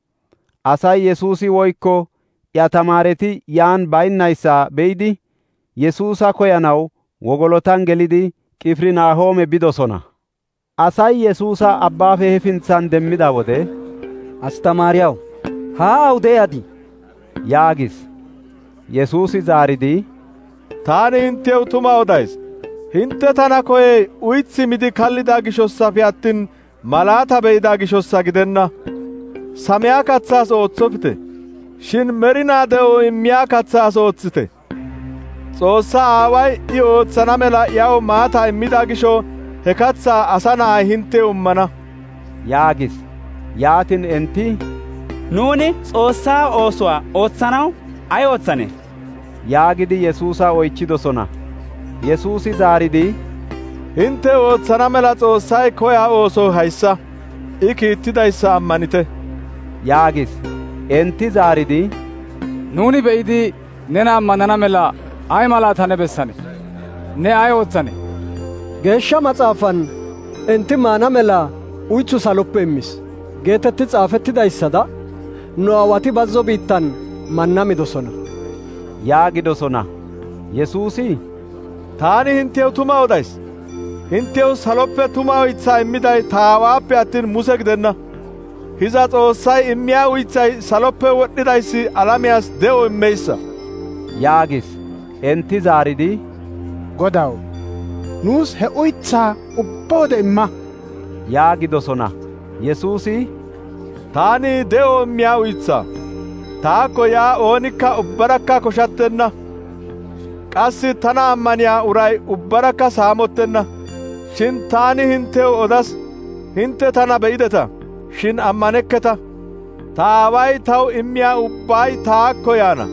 Asay Yesuusi woykko iya tamaareti yaan baynnayssa be'idi Yesuusa koyanaw wogolotan gelidi Qifirnahoome bidosona. Asay Yesuusa abbaafe hefinthan demmida wode, Astamaariyaw, haa awude yadii? yaagis. Yesuusi zaaridi, taani hinttew tuma odays, hintte tana koyey uythi midi kallida gishossafe attin malaata be'ida gishossa gidenna. Samiyaa kathaas ooththofite, shin merinaa de'o immiyaa kathaas ooththite. Xoossaa Aaway I ooththana mela yaw maata immida gisho he kathaa asa na'ay hinttew immana yaagis. Yaatin enti, nuuni Xoossaa oosuwaa ooththanaw ay ooththane? yaagidi Yesuusa oychidosona. Yesuusi zaaridi, hintte ooththana mela Xoossay koyaa ooso hayssa, I kiittidayssa ammanite yaagis. Enti zaaridi, nuuni be'idi nena ammanana mela ay malaata ne bessane? Ne ay ooththane? Geeshsha Maxaafan enti maana mela uythu saloppe immis geetetti xaafettidayssada nu aawati bazzo biittan manna midosona yaagidosona. Yesuusi, taani hinttew tuma odays, hinttew saloppe tuma uythaa immiday ta aawaappe attin Muse gidenna. Hiza Xoossay immiyaa uythay saloppe wodhdhidayssi alamiyaas de'o immeyssa yaagis. Enti zaaridi, Godaw, nuus he uythaa ubba wode imma yaagidosona. Yesuusi, taani de'o immiyaa uythaa, taakko yaa oonikka ubbarakka koshattenna. Qassi tana ammaniyaa uray ubbarakka saamottenna. Shin taani hinttew odas, hintte tana be'ideta, shin ammanekketa. Ta Aaway taw immiyaa ubbay taakko yaana.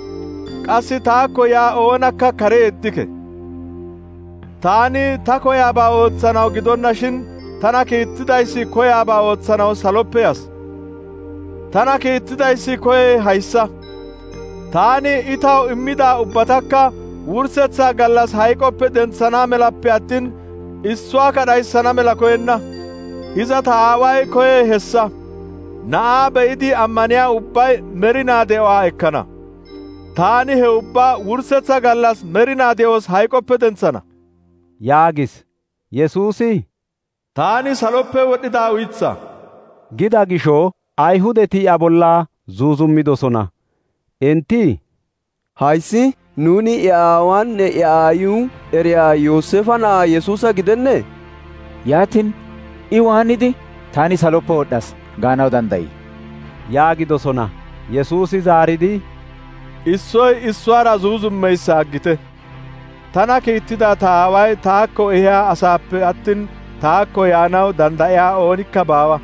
Qassi taakko yaa oonakka kare yeddike. Taani ta koyaabaa ooththanaw gidonna shin tana kiittidayssi koyaabaa ooththanaw saloppe yas. Tana kiittidayssi koyey hayssa: taani I taw immida ubbatakka wurssetsaa gallas hayqoppe dentsana melappe attin issuwaakka dhayssana mela koyenna. Iza ta Aaway koyey hessa: Na'aa be'idi ammaniyaa ubbay merinaa de'uwaa ekkana. Taani he ubbaa wurssetsa gallas merinaa de'os hayqoppe dentsana yaagis. Yesuusi, taani saloppe wodhdhida uythaa gida gisho Ayhudeti iya bolla zuuzummidosona. Enti, hayssi nuuni I aawaanne I aayuu eriyaa Yoosefa na'aa Yesuusa gidennee? Yaatin I waanidi taani saloppe wodhas gaanaw dandayi? yaagidosona. Yesuusi zaaridi, issoy issuwaara zuuzummeyssa aggite. Tana kiittida ta aaway taakko ehiyaa asaappe attin taakko yaanaw danda'iyaa oonikka baawa.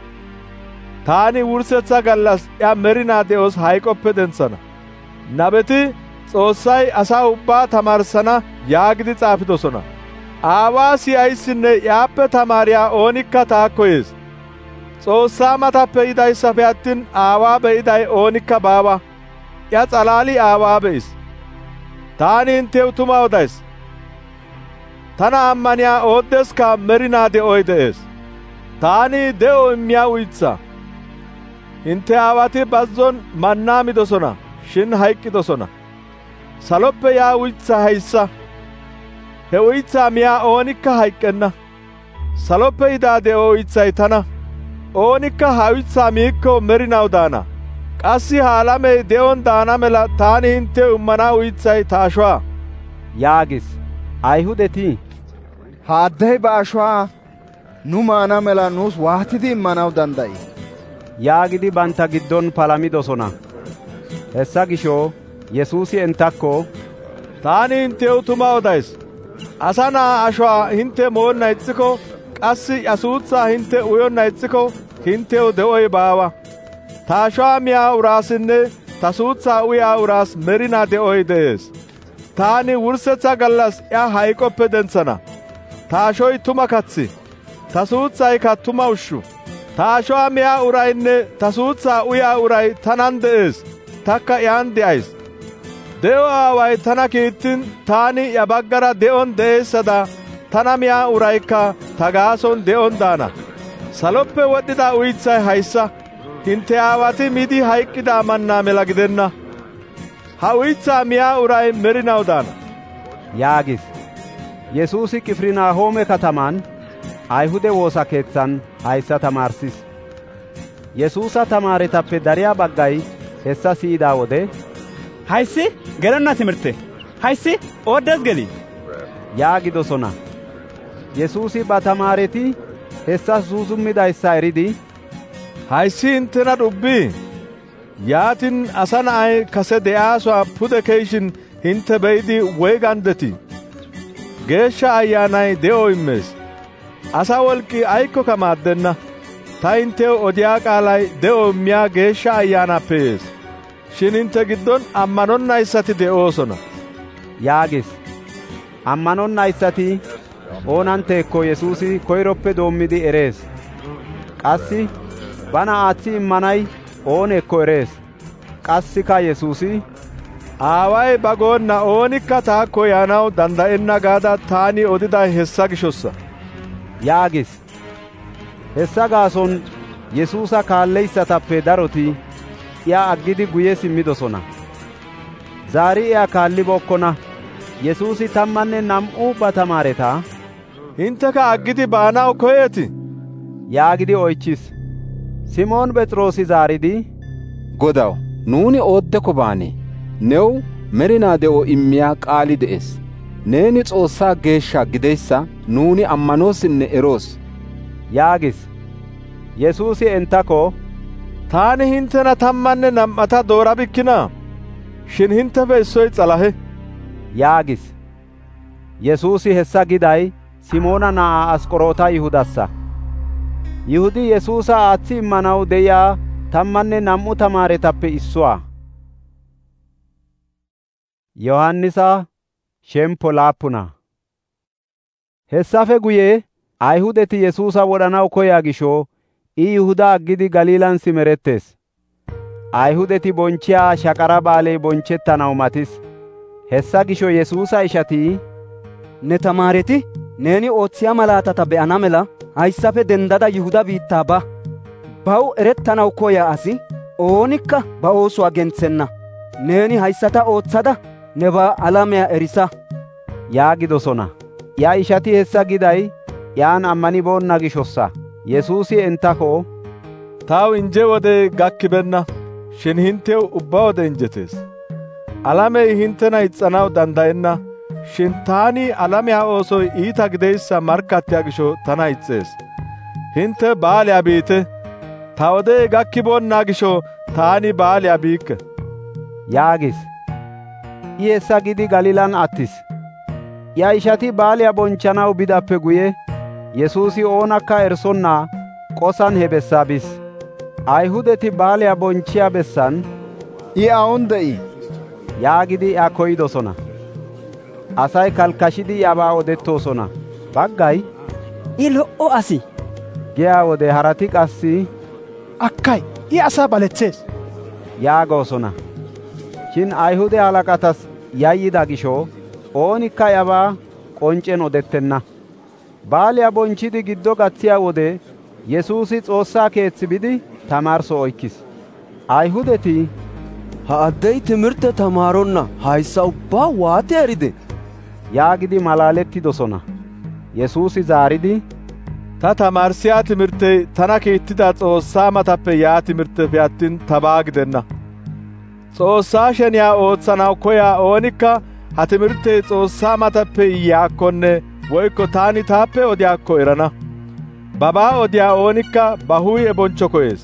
Taani wursetsa gallas iya merinaa de'os hayqoppe dentsana. Nabeti Xoossay asaa ubbaa tamaarsana yaagidi xaafidosona. Aawaa siyayssinne yaappe tamaariyaa oonikka taakko yees. Xoossaa matappe yidayssafe attin aawaa be'iday oonikka baawa. Iya xalaali aawaa be'is. Taani hinttew tuma odays. Tana ammaniyaa ooddeska merinaa de'oy de'ees. Taani de'o immiyaa uytsaa. Hintte aawati bazzon mannaa midosona, shin hayqqidosona. Saloppe yaa uytsaa hayssa. He uytsaa miyaa oonikka hayqqenna. Saloppe yidaa de'o uytsay tana. Oonikka ha uytsaa miikko merinaw daana. Qassi ha alamey de'on daana mela taani hinttew immana uytsay ta ashuwaa. yaagis. Ayhudeti, ha addey ba ashuwaa nu maana mela nuus waatidi immanaw danda'i? yaagidi bantta giddon palamidosona. Hessa gisho Yesuusi enttakko, taani hinttew tuma odays. Asa na'aa ashuwaa hintte moonna ixxiko, qassi iya suutsaa hintte uyonna ixxiko, hinttew de'oy baawa. Ta ashuwaa miyaa uraasinne ta suutsaa uyaa uraas merinaa de'oy de'ees. Taani wursetsa gallas iya hayqoppe dentsana. Ta ashoy tuma katsi, ta suutsaykka tuma ushshu. Ta ashuwaa miyaa uraynne ta suutsaa uyaa uray tanan de'ees. Takka iyaan de'ays. De'o aaway tana kiittin taani ya baggara de'on de'eessada tana miyaa uraykka ta gaason de'on daana. Saloppe wodhdhida uytsay hayssa. Hintte aawati midi hayqqida mannaa mela gidenna. Ha uytsaa miyaa uray merinaw daana. yaagis. Yesuusi Qifirnahoome katamaan Ayhude woosa keetsan hayssa tamaarsis. Yesuusa tamaaretappe dariyaa baggay hessa siyida wode, hayssi gelenna timirtte, hayssi ooddes geli? yaagidosona. Yesuusi ba tamaareti hessas zuuzummidayssa eridi, hayssi hinttena dhubbii? Yaatin asa na'ay kase de'aasuwaa pude ke'ishin hintte be'idi woygandetii? Geeshsha Ayyaanay de'o immees. Asa wolqqi aykkoka maaddenna. Ta hinttew odiyaa qaalay de'o immiyaa Geeshsha Ayyaanappe yees. Shin hintte giddon ammanonnayssati de'oosona. yaagis. Ammanonnayssati oonanteekko Yesuusi koyroppe doommidi erees. Qassi bana aaththi immanay oonekko erees. Qassika Yesuusi, aaway ba goonna oonikka taakko yaanaw danda'enna gaada taani odiday hessa gishossa. yaagis. Hessa gaason Yesuusa kaalleyssatappe daroti iya aggidi guye simmidosona. Zaari iya kaallibookkona. Yesuusi 12 ba tamaareta, hintteka aggidi baanaw koyeeti? yaagidi oychis. Simoon Phexroosi zaaridi, Godaw, nuuni ooddekko baanee? New merinaa de'o immiyaa qaali de'ees. Neeni Xoossaa geeshsha gideyssa nuuni ammanoosinne eroos. yaagis. Yesuusi enttakko, taani hinttena 12 doorabikkinaa? Shin hinttefe issoy s'alahe. yaagis. Yesuusi hessa giday Simoona na'aa Asqoroota Yihudassa. Yihudi Yesuusa aaththi immanaw de'iyaa 12 tamaaretappe issuwaa. Yohannisa shemppo 7. Hessafe guye Ayhudeti Yesuusa wodhanaw koyaa gisho I Yihudaa aggidi Galiilan simerettees. Ayhudeti bonchchiyaa Shaqara Baaley bonchchettanaw matis. Hessa gisho Yesuusa ishati, ne tamaareti neeni oothiyaa malaatata be'ana mela hayssafe dendada Yihuda biittaa ba. Baw erettanaw koyaa asi oonikka ba oosuwaa gentsenna. Neeni hayssata ooththada nebaa alamiyaa erisa. yaagidosona. Ya ishati hessa giday yaan ammaniboonna gishossa. Yesuusi enttakko, taw inje wodey gakkibenna, shin hinttew ubba wode injetees. Alamey hinttena ixxanaw danddayenna, shin taani alamiyaa oosoy iita gideyssa markkattiyaa gisho tana ixxees. Hintte baaliyaa biite. Ta wodey gakkiboonna gisho taani baaliyaa biikke» yaagis. I hessa gidi Galilan attis. Ya ishati baaliyaa bonchchanaw bidappe guye Yesuusi oonakka erisonnaa qosan he bessaa bis. Ayhudeti baaliyaa bonchchiyaa bessan «I awun de'ii?» yaagidi iya koydosona. Asay kalkashidi iyabaa odettoosona. Baggay, «I lo"o asi» giyaa wode harati qassi «Akkay, I asaa baletsees» yaagoosona. Shin Ayhude halaqatas yayyida gisho oonikka iyabaa qonccen odettenna. Baaliyaa bonchchidi giddo gaththiyaa wode Yesuusi Xoossaa keetsi bidi tamaarso oykkis. Ayhudeti, «Ha addey timirtte tamaaronna hayssa ubbaa waati eride?» yaagidi malaalettidosona. Yesuusi zaaridi, «Ta tamaarsiyaa timirtey tana kiittida Xoossaa matappe yaa timirtefe attin tabaa gidenna. Xoossaa sheniyaa ootsanaw koyaa oonikka ha timirtey Xoossaa matappe yiyaakkonne woykko taani taappe odiyaakko erana. Babaa odiyaa oonikka ba huu'e bonchcho koyees.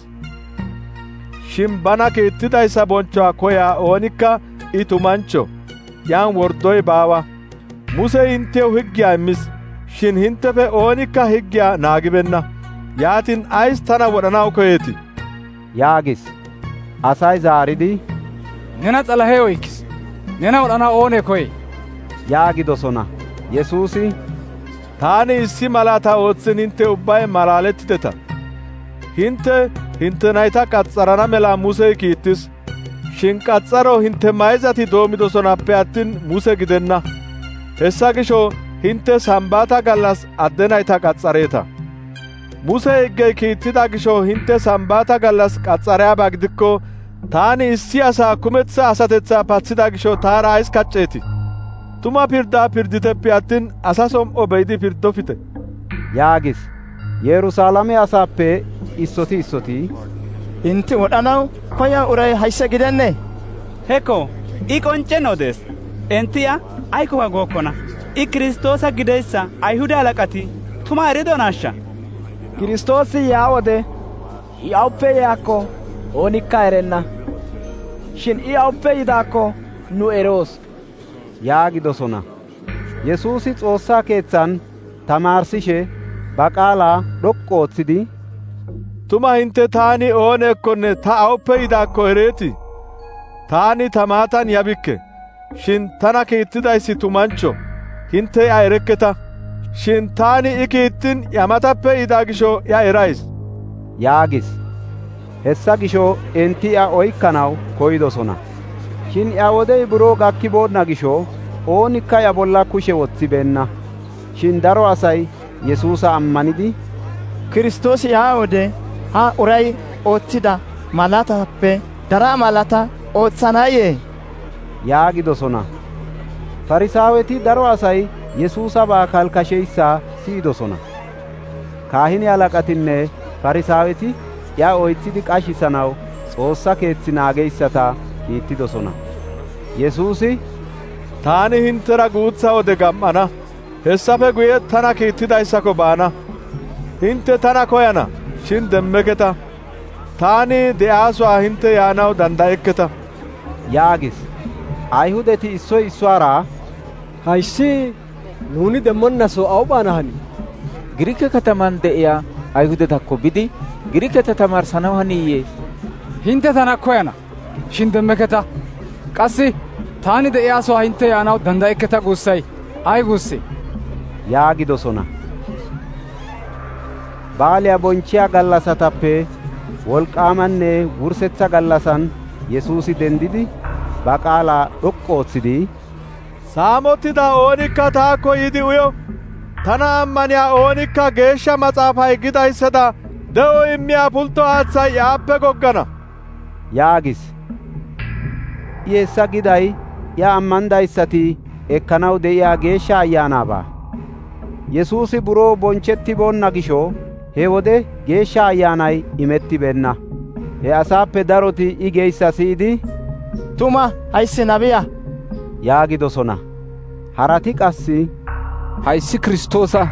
Shin bana kiittidayssa bonchchuwaa koyaa oonikka I tumanchcho, yan worddoy baawa. Musey hinttew higgiyaa immis, shin hinttefe oonikka higgiyaa naagibenna. Yaatin ays tana wodhanaw koyeetii?» yaagis. Asay zaaridi, «Nena s'alahee oykkis. Nena wodhanaw oonee koyee?» yaagidosona. Yesuusi, «Taani issi malaata ootsin hintte ubbay malaalettideta. Hintte nayta qaxxarana mela Musey kiittis. Shin qaxxaro hintte mayzati doomidosonappe attin Muse gidenna. Hessa gisho hintte Sambaata gallas adde nayta qaxxareeta. Muse higgey kiittida gisho hintte Sambaata gallas qaxxareyaabaa gidikko taani issi asaa kumetsa asatetsaa patsida gisho taara ays kacceetii? Tuma pirdaa pirditeppe attin asa som"o be'idi pirdofite» yaagis. Yerusaalame asaappe issoti «Intti wodhanaw koyaa uray hayssa gidennee?» «Hekko, I qonccen odees. Inttiya aykkoka gookkona. I Kiristoosa gideyssa Ayhuda halaqati tuma eridonaashsha?» Kiristoosi yaa wode I awuppe yaakko oonikka erenna. Shin I awuppe yidaakko nu eroos» yaagidosona. Yesuusi Xoossaa keetsan tamaarsishe ba qaalaa dhoqqu ooththidi, «Tuma hintte taani oonekkonne ta awuppe yidaakko ereetii? Taani ta maatan yabikke, shin tana kiittidayssi tumanchcho. Hintte iya erekketa. Shin taani I kiittin iya matappe yida gisho iya erays» yaagis. Hessa gisho enti iya oykkanaw koydosona. Shin iya wodey buro gakkiboonna gisho oonikka iya bolla kushe wotsibeenna. Shin daro asay Yesuusa ammanidi, «Kiristoosi yaa wode ha uray ooththida malaatappe daraa malaata ooththanaayee?» yaagidosona. Farisaaweti daro asay Yesuusabaa kalkasheyssa siyidosona. Kaahine halaqatinne Farisaaweti iya oythidi qashisanaw Xoossa keetsi naageyssata kiittidosona. Yesuusi, «Taani hinttera guutsa wode gam"ana. Hessafe guye tana kiittidayssako baana. Hintte tana koyana, shin demmeketa. Taani de'aasuwaa hintte yaanaw dandayekketa» yaagis. Ayhudeti issoy issuwaara, «Hayssi nuuni demmonnaso awu baana hani? Giriike kataman de'iyaa Ayhudetakko bidi Giriiketa tamaarsanaw haniiyye?» «Hintte tana koyana, shin demmeketa. Qassi taani de'iyaasohaa hintte yaanaw dandayekketa guussay ay guussee?» yaagidosona. Baaliyaa bonchchiyaa gallassatappe wolqaamanne wurssetsa gallasan Yesuusi dendidi ba qaalaa dhoqqu ooththidi, «Saamottida oonikka taakko yiidi uyo. Tana ammaniyaa oonikka geeshsha mas'aafay gidayssada de'o immiyaa pultto haaththay iyaappe goggana» yaagis. I hessa giday iya ammanidayssati ekkanaw de'iyaa geeshsha ayyaanaabaa. Yesuusi buro bonchchettiboonna gisho he wode geeshsha ayyaanay imettibeenna. He asaappe daroti I geyssa siyidi, «Tuma hayssi nabiyaa» yaagidosona. Harati qassi, «Hayssi Kiristoosa»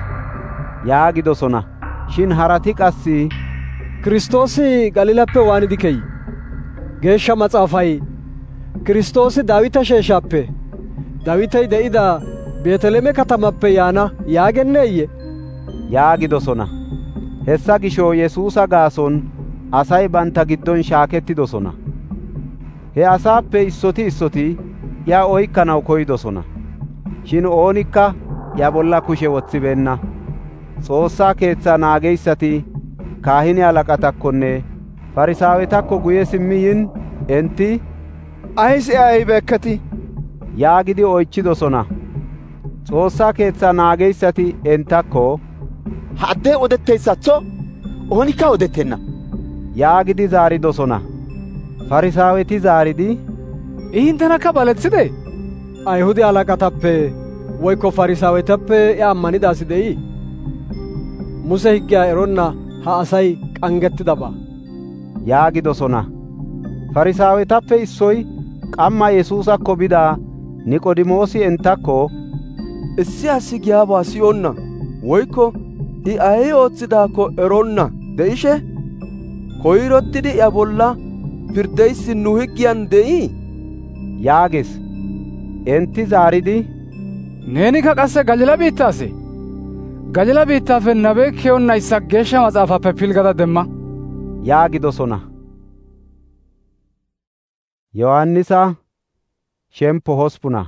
yaagidosona. Shin harati qassi, «Kiristoosi Galilappe waanidi keyi?» geeshsha maxaafay Kiristoosi Daawita sheeshaappe Daawitey de'ida Beeteleme katamappe yaana yaagenneeyye? yaagidosona. Hessa gisho Yesuusa gaason asay bantta giddon shaakettidosona. He asaappe issoti iya oykkanaw koydosona. Shin oonikka iya bolla kushe wotsibeenna. Xoossaa keetsaa naageyssati kaahine halaqatakkonne Farisaawetakko guye simmi yin enti, «Ayis iya ahibeekketi?» yaagidi oychidosona. Xoossaa keetsaa naageyssati entakko, «Ha addee odetteyssatho oonikka odettenna» yaagidi zaaridosona. Farisaaweti zaaridi, «I hinttenakka baleththidee? Ayhude halaqatappe woykko Farisaawetappe iya ammanida asi de'ii? Muse higgiyaa eronna ha asay qanggettidaba» yaagidosona. Farisaawetappe issoy qamma Yesuusakko bida Niqodimoosi entakko, «Issi asi giyaabaa siyonna woykko I ay oothidaakko eronna de'ishe koyrottidi iya bolla pirddeyssi nu higgiyan de'ii?» yaages. Enti zaaridi, «Neenikka qasse Galila biittaasee? Galila biittaafe nabee kiyonnayssa geeshsha maxaafaappe pilggada demma» yaagidosona. Yohannisa shemppo hospuna.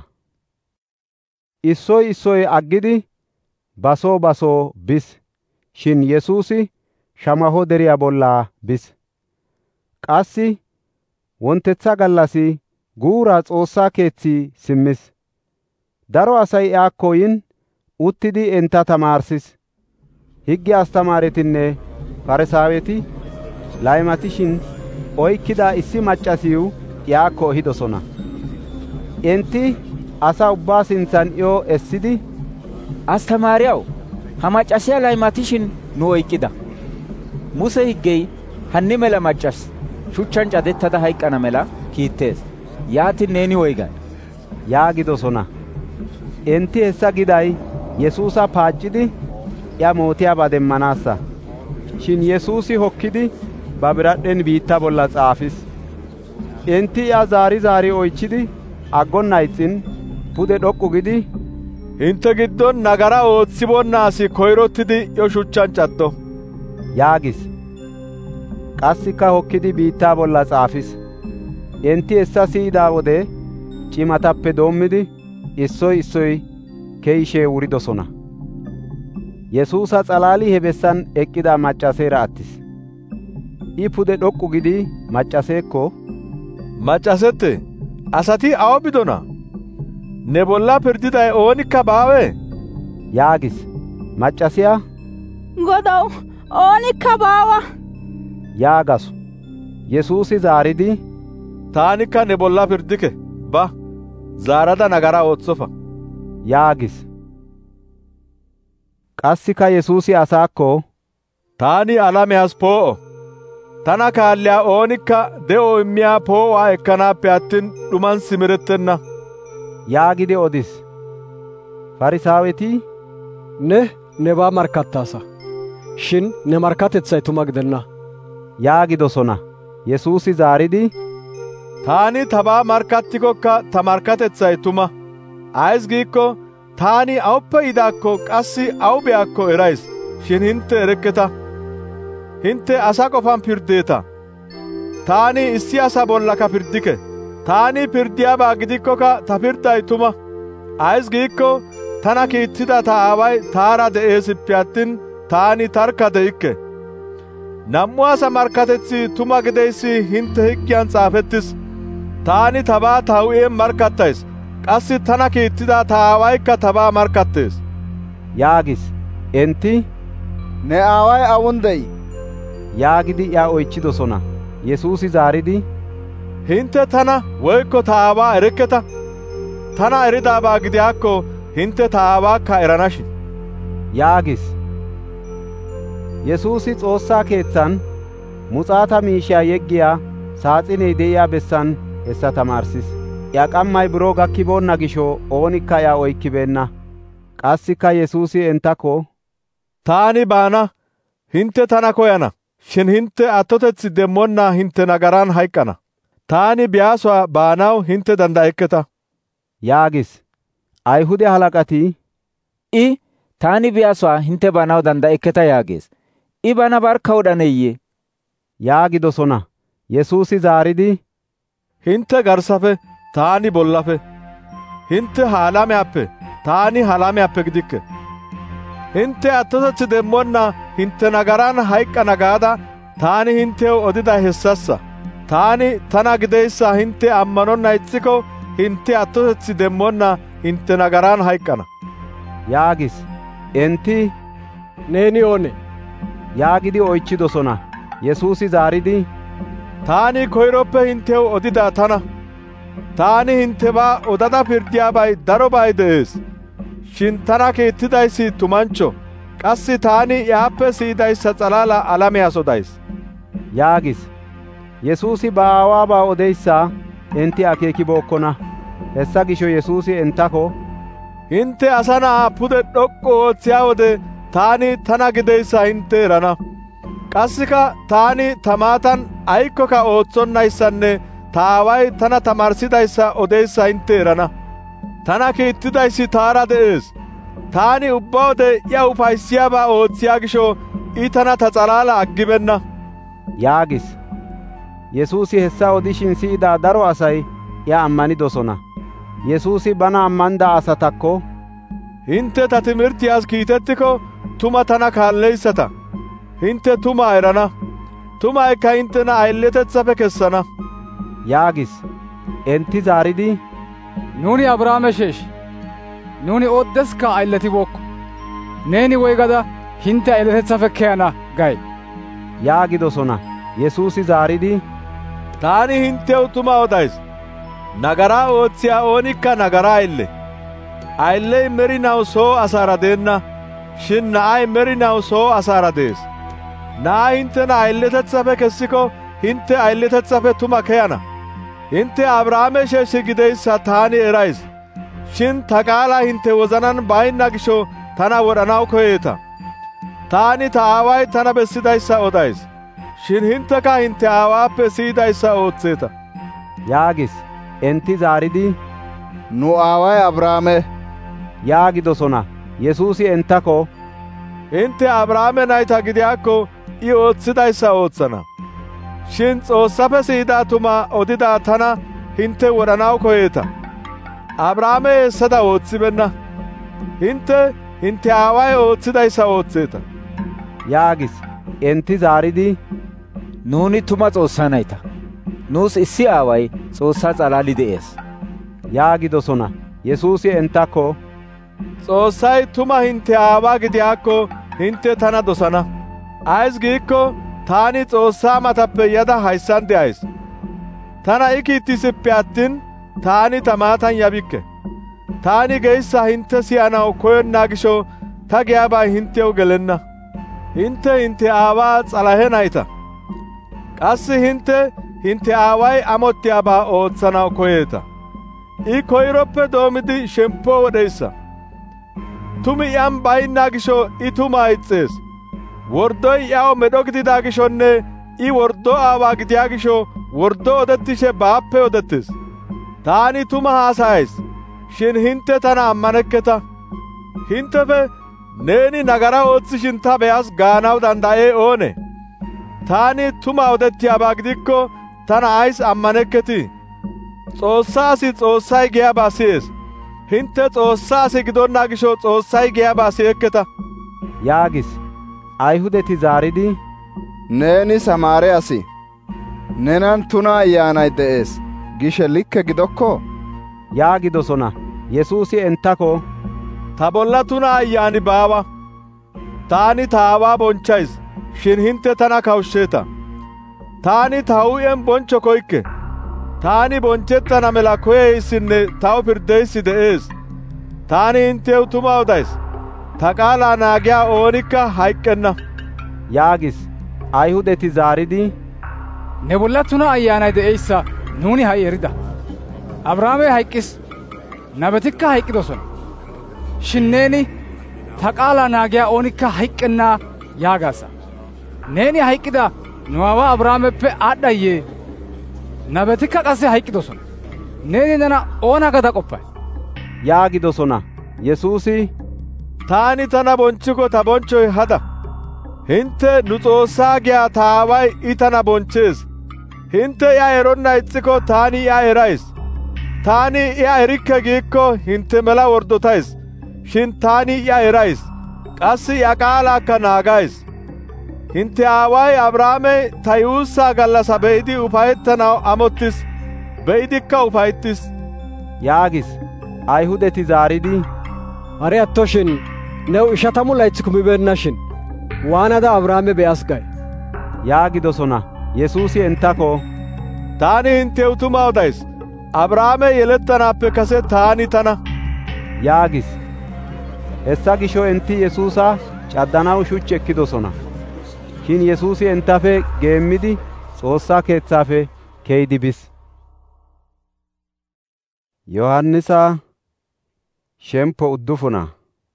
Issoy aggidi basoo bis. Shin Yesuusi Shamaho deriyaa bolla bis. Qassi wontetha gallasi guuraa Xoossaa keetsi simmis. Daro asay iyakko yin uttidi enta tamaarsis. Higge astamaaretinne Farisaaweti laymatishin oykkida issi maccasiyu iyakko ehidosona. Enti asa ubbaa sinthan iyo essidi, «Astamaariyaw, ha maccasiya laymatishin nu oyqqida. Muse higgey hanni mela maccas shuchchan cadettada hayqqana mela kiittees. Yaatin neeni woygay?» yaagidosona. Enti hessa giday Yesuusa paaccidi iya mootiyaaba demmanaassa. Shin Yesuusi hokkidi ba biradhen biitta bolla xaafis. Enti iya zaari oychidi aggonna ixxin pude dhoqqu gidi, «Hintte giddon nagara oothiboonna asi koyrottidi iyo shuchchan caddo» yaagis. Qassikka hokkidi biittaa bolla xaafis. Enti hessa siyida wode cimatappe doommidi issoy ke'ishe wuridosona. Yesuusa xalaali he bessan eqqida maccaseera attis. I pude dhoqqu gidi maccaseekko, «Maccasette, asati awa bidona? Ne bolla pirdiday oonikka baawee?» yaagis. Maccasiya, Godaw, oonikka baawa yaagasu. Yesuusi zaaridi, «Taanikka ne bolla pirdike. Ba, zaarada nagara ootsofa» yaagis. Qassika Yesuusi asaakko, «Taani alamiyas poo'o. Tana kaalliyaa oonikka de'o immiyaa poo'uwaa ekkanaappe attin dhuman simerettenna» yaagidi odis. Farisaaweti, «Ne nebaa markkattaasa, shin ne markkatethay tuma gidenna» yaagidosona. Yesuusi zaaridi, «Taani tabaa markkattikokka ta markkatethay tuma. Ays giikko taani awuppe yidaakko qassi awu biyaakko erays, shin hintte erekketa. Hintte asa qofan pirddeeta. Taani issi asa bollaka pirdike. Taani pirdiyaabaa gidikkoka ta pirday tuma. Ays giikko tana kiittida ta aaway taara de'eesippe attin taani tarkka de'ikke. Nam'u asa markkatetsi tuma gideyssi hintte higgiyan xaafettis. Taani tabaa ta hu'een markkattays. Qassi tana kiittida ta aawaykka tabaa markkattees» yaagis. Enti, «Ne aaway awun de'ii?» yaagidi iya oychidosona. Yesuusi zaaridi, «Hintte tana woykko ta aawaa erekketa. Tana eridaabaa gidiyaakko hintte ta aawaakka eranashin» yaagis. Yesuusi Xoossaa keetsan muxaata miishshaa yeggiyaa saaxiney de'iyaa bessan hessa tamaarsis. Iya qammay biro gakkiboonna gisho oonikka iya oykkibeenna. Qassikka Yesuusi entakko, «Taani baana, hintte tana koyana, shin hintte attotethi demmonna hintte nagaran hayqqana. taani biyaasuwaa baanaw hintte danda'ekketa» yaagis. Ayhude halaqati, «I taani biyaasuwaa hintte baanaw danda'ekketa» yaagees. «I bana barkka wodhaneyye?» yaagidosona. Yesuusi zaaridi, «Hintte garssafe, taani bollafe. Hintte ha alameyappe, taani ha alameyappe gidikke. Hintte attotetsi demmonna hintte nagaran hayqqana gaada taani hinttew odiday hessassa. Taani tana gideyssa hintte ammanonna ixxiko hintte attotetsi demmonna hintte nagaran hayqqana» yaagis. Enti, «Neeni oonee?» yaagidi oychidosona. Yesuusi zaaridi, «Taani koyroppe hinttew odida tana. Taani hinttebaa odada pirdiyaabay darobay de'ees. Shin tana kiittidayssi tumanchcho. Qassi taani iyaappe siyidayssa xalaala alameyas odays» yaagis. Yesuusi ba aawaabaa odeyssa enti akeekibookkona. Hessa gisho Yesuusi entako, «Hintte asa na'aa pude dhoqqu oothiyaa wode taani tana gideyssa hintte erana. Qassika taani ta maatan aykkoka ooththonnayssanne ta aaway tana tamaarsidayssa odeyssa hintte erana. Tana kiittidayssi taara de'ees. Taani ubba wode iya ufayssiyaabaa oothiyaa gisho I tana ta xalaala aggibenna» yaagis. Yesuusi hessa odishin siyida daro asay iya ammanidosona. Yesuusi bana ammanida asatakko, «Hintte ta timirttiyaas kiitettiko tuma tana kaalleyssata. Hintte tumaa erana. Tumaykka hinttena aylletetsafe kessana» yaagis. Enti zaaridi, «Nuuni Abrahaame sheeshi. Nuuni ooddeska aylletibookko. Neeni woygada hintte aylletetsafe keyana gay?» yaagidosona. Yesuusi zaaridi, «Taani hinttew tuma odays. Nagaraa oothiyaa oonikka nagaraa aylle. Aylley merinaw soo asaara deenna. Shin na'ay merinaw soo asaara dees. Na'aa hinttena aylletetsafe kessiko hintte aylletetsafe tuma keyana. Hintte Abrahaame sheeshi gideyssa taani erays. Shin ta qaalaa hintte wozanan baynna gisho tana wodhanaw koyeeta. Taani ta aaway tana bessidayssa odays. Shin hintteka hintte aawaappe siyidayssa ooththeeta» yaagis. Enti zaaridi, «Nu aaway Abrahaame» yaagidosona. Yesuusi entako, «Hintte Abrahaame nayta gidiyaakko I ooththidayssa ooththana. Shin Xoossafe siyida tuma odida tana hintte wodhanaw koyeeta. Abrahaame hessada ooththibenna. Hintte aaway ooththidayssa ooththeeta» yaagis. Enti zaaridi, «Nuuni tuma Xoossaa nayta. Nuus issi aaway Xoossaa xalaali de'ees» yaagidosona. Yesuusi entako, «Xoossay tuma hintte aawaa gidiyaakko hintte tana dosana. Ays giikko taani Xoossaa matappe yada hayssan de'ays. Tana I kiittisippe attin taani ta maatan yabikke. Taani geyssa hintte siyanaw koyonnaa gisho ta giyaabay hinttew gelenna. Hintte aawaa Xalahe nayta. Qassi hintte aaway amottiyaabaa ootsanaw koyeeta. I koyroppe doomidi shemppoo wodheyssa. Tumi iyan baynnaa gisho I tumaa ixxees. Worddoy iyaw medho gidida gishonne I worddo aawaa gidiyaa gisho worddo odettishe baappe odettees. Taani tuma haasayays, shin hintte tana ammanekketa. Hinttefe neeni nagara oothishin ta beyas gaanaw danda'ee oonee? Taani tuma odettiyaabaa gidikko tana ays ammanekketii? Xoossaa asi Xoossay giyaabaa siyees. Hintte Xoossaa asi gidonna gisho Xoossay giyaabaa siyekketa» yaagis. Ayhudeti zaaridi, «Neeni Samaare asi. Nenan tuna ayyaanay de'ees gishe likke gidokko?» yaagidosona. Yesuusi entako, «Ta bolla tuna ayyaani baawa. Taani ta aawaa bonchchays, shin hintte tana kawushsheeta. Taani ta hu'en bonchcho koykke. Taani bonchettana mela koyeyssinne taw pirdeyssi de'ees. Taani hinttew tuma odays. Ta qaalaa naagiyaa oonikka hayqqenna» yaagis. Ayhudeti zaaridi, «Ne bolla tuna ayyaanay de'eyssa nuuni ha'i erida. Abrahaamey hayqqis, nabetikka hayqqidosona. Shin neeni ta qaalaa naagiyaa oonikka hayqqenna yaagaasa. Neeni hayqqida nu aawaa Abrahaameppe aad'dhayyee?» nabetikka qasse hayqqidosona. Neeni nena oona gada qoppay? yaagidosona. Yesuusi, taani tana bonchchiko ta bonchchoy hada. Hintte nu Xoossaa giyaa ta aaway I tana bonchchees. Hintte iya eronna ixxiko taani iya erays. Taani iya erikke giikko hintte mela worddotays. Shin taani iya erays. Qassi iya qaalaakka naagays. Hintte aaway Abrahaamey ta yuussaa gallassa be'idi ufayettanaw amottis. Be'idikka ufayettis. yaagis. Ayhudeti zaaridi, Hari attoshin new 50 laytsi kumibeennashin waanada Abrahaame be'as gay? yaagidosona. Yesuusi enttako, taani hinttew tuma odays. Abrahaame yelettanaappe kase taani tana. yaagis. Hessa gisho enti Yesuusa caddanaw shuchchi ekkidosona. Shin Yesuusi entafe geemmidi Xoossaa keetsaafe keyidi bis. Yohannisa shemppo 9.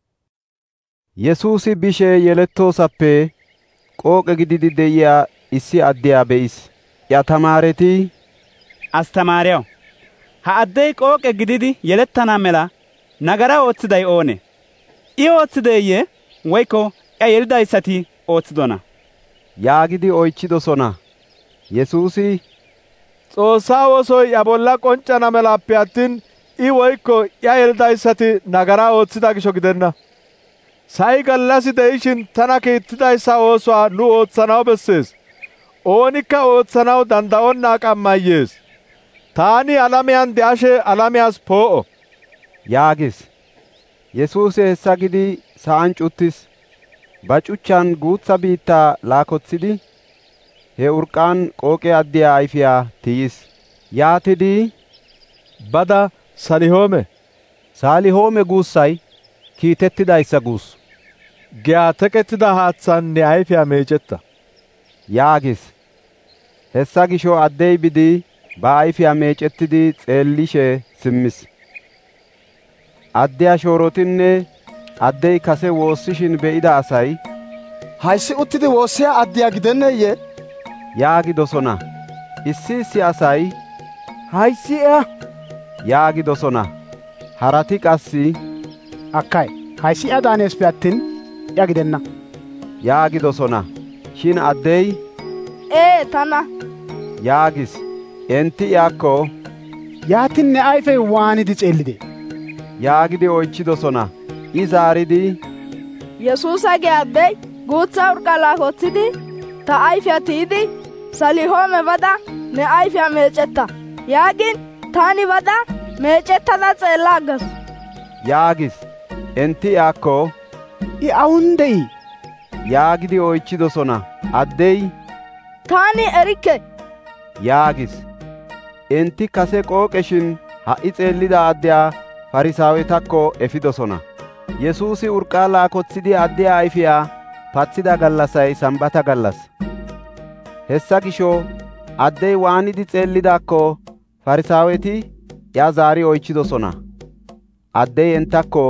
Yesuusi bishe yelettoosappe qooqe gididi de'iyaa issi addiyaa be'is. Ya tamaareti, Astamaariyaw, ha addey qooqe gididi yelettana mela nagara oothiday oone? I oothideeyye woykko iya yelidayssati oothidona? yaagidi oychidosona. Yesuusi, Xoossaa oosoy iya bolla qonccana melaappe attin I woykko iya yelidayssati nagara oothida gisho gidenna. Sa'i gallassi de'ishin tana kiittidayssa oosuwaa nu oothanaw bessees. Oonikka oothanaw danda'onnaa qammayyees. Taani alamiyaan de'ashe alamiyas poo'o. yaagis. Yesuusi hessa gidi sa'an cuttis. Ba cuchchan guutsa biittaa laakotsidi he urqqaan qooqe addiyaa ayfiyaa tiyis. Yaatidi, bada Salihoome. Salihoome guussay kiitettidayssa guussu. Giyaa teqettida haatsan ne ayfiyaa meecetta. yaagis. Hessa gisho addey bidi ba ayfiyaa meecettidi xeellishe simmis. Addiyaa shoorotinne addey kase woossishin be'ida asay, hayssi uttidi woossiyaa addiyaa gidenneeyye? yaagidosona. Issi asay, hayssi iya yaagidosona. Harati qassi, akkay hayssi iya daaneespe attin iya gidenna yaagidosona. Shin addey, tana yaagis. Enti iyakko, yaatin ne ayfey waanidi xeellide? yaagidi oychidosona. I zaaridi, Yesuusa giyaa addey guutsa urqqa laakotsidi ta ayfiyaa tiyidi Salihoome bada ne ayfiyaa meecetta yaagin taani bada meecettada xeella aggas. yaagis. Enti iyakko, I awun de'ii? yaagidi oychidosona. Addey, taani erikke yaagis. Enti kase qooqeshin ha'i xeellida addiyaa Farisaawetakko efidosona. Yesuusi urqqaa laakotsidi addiyaa ayfiyaa patsida gallassay Sambata gallas. Hessa gisho addey waanidi xeellidaakko Farisaaweti iya zaari oychidosona. Addey entakko,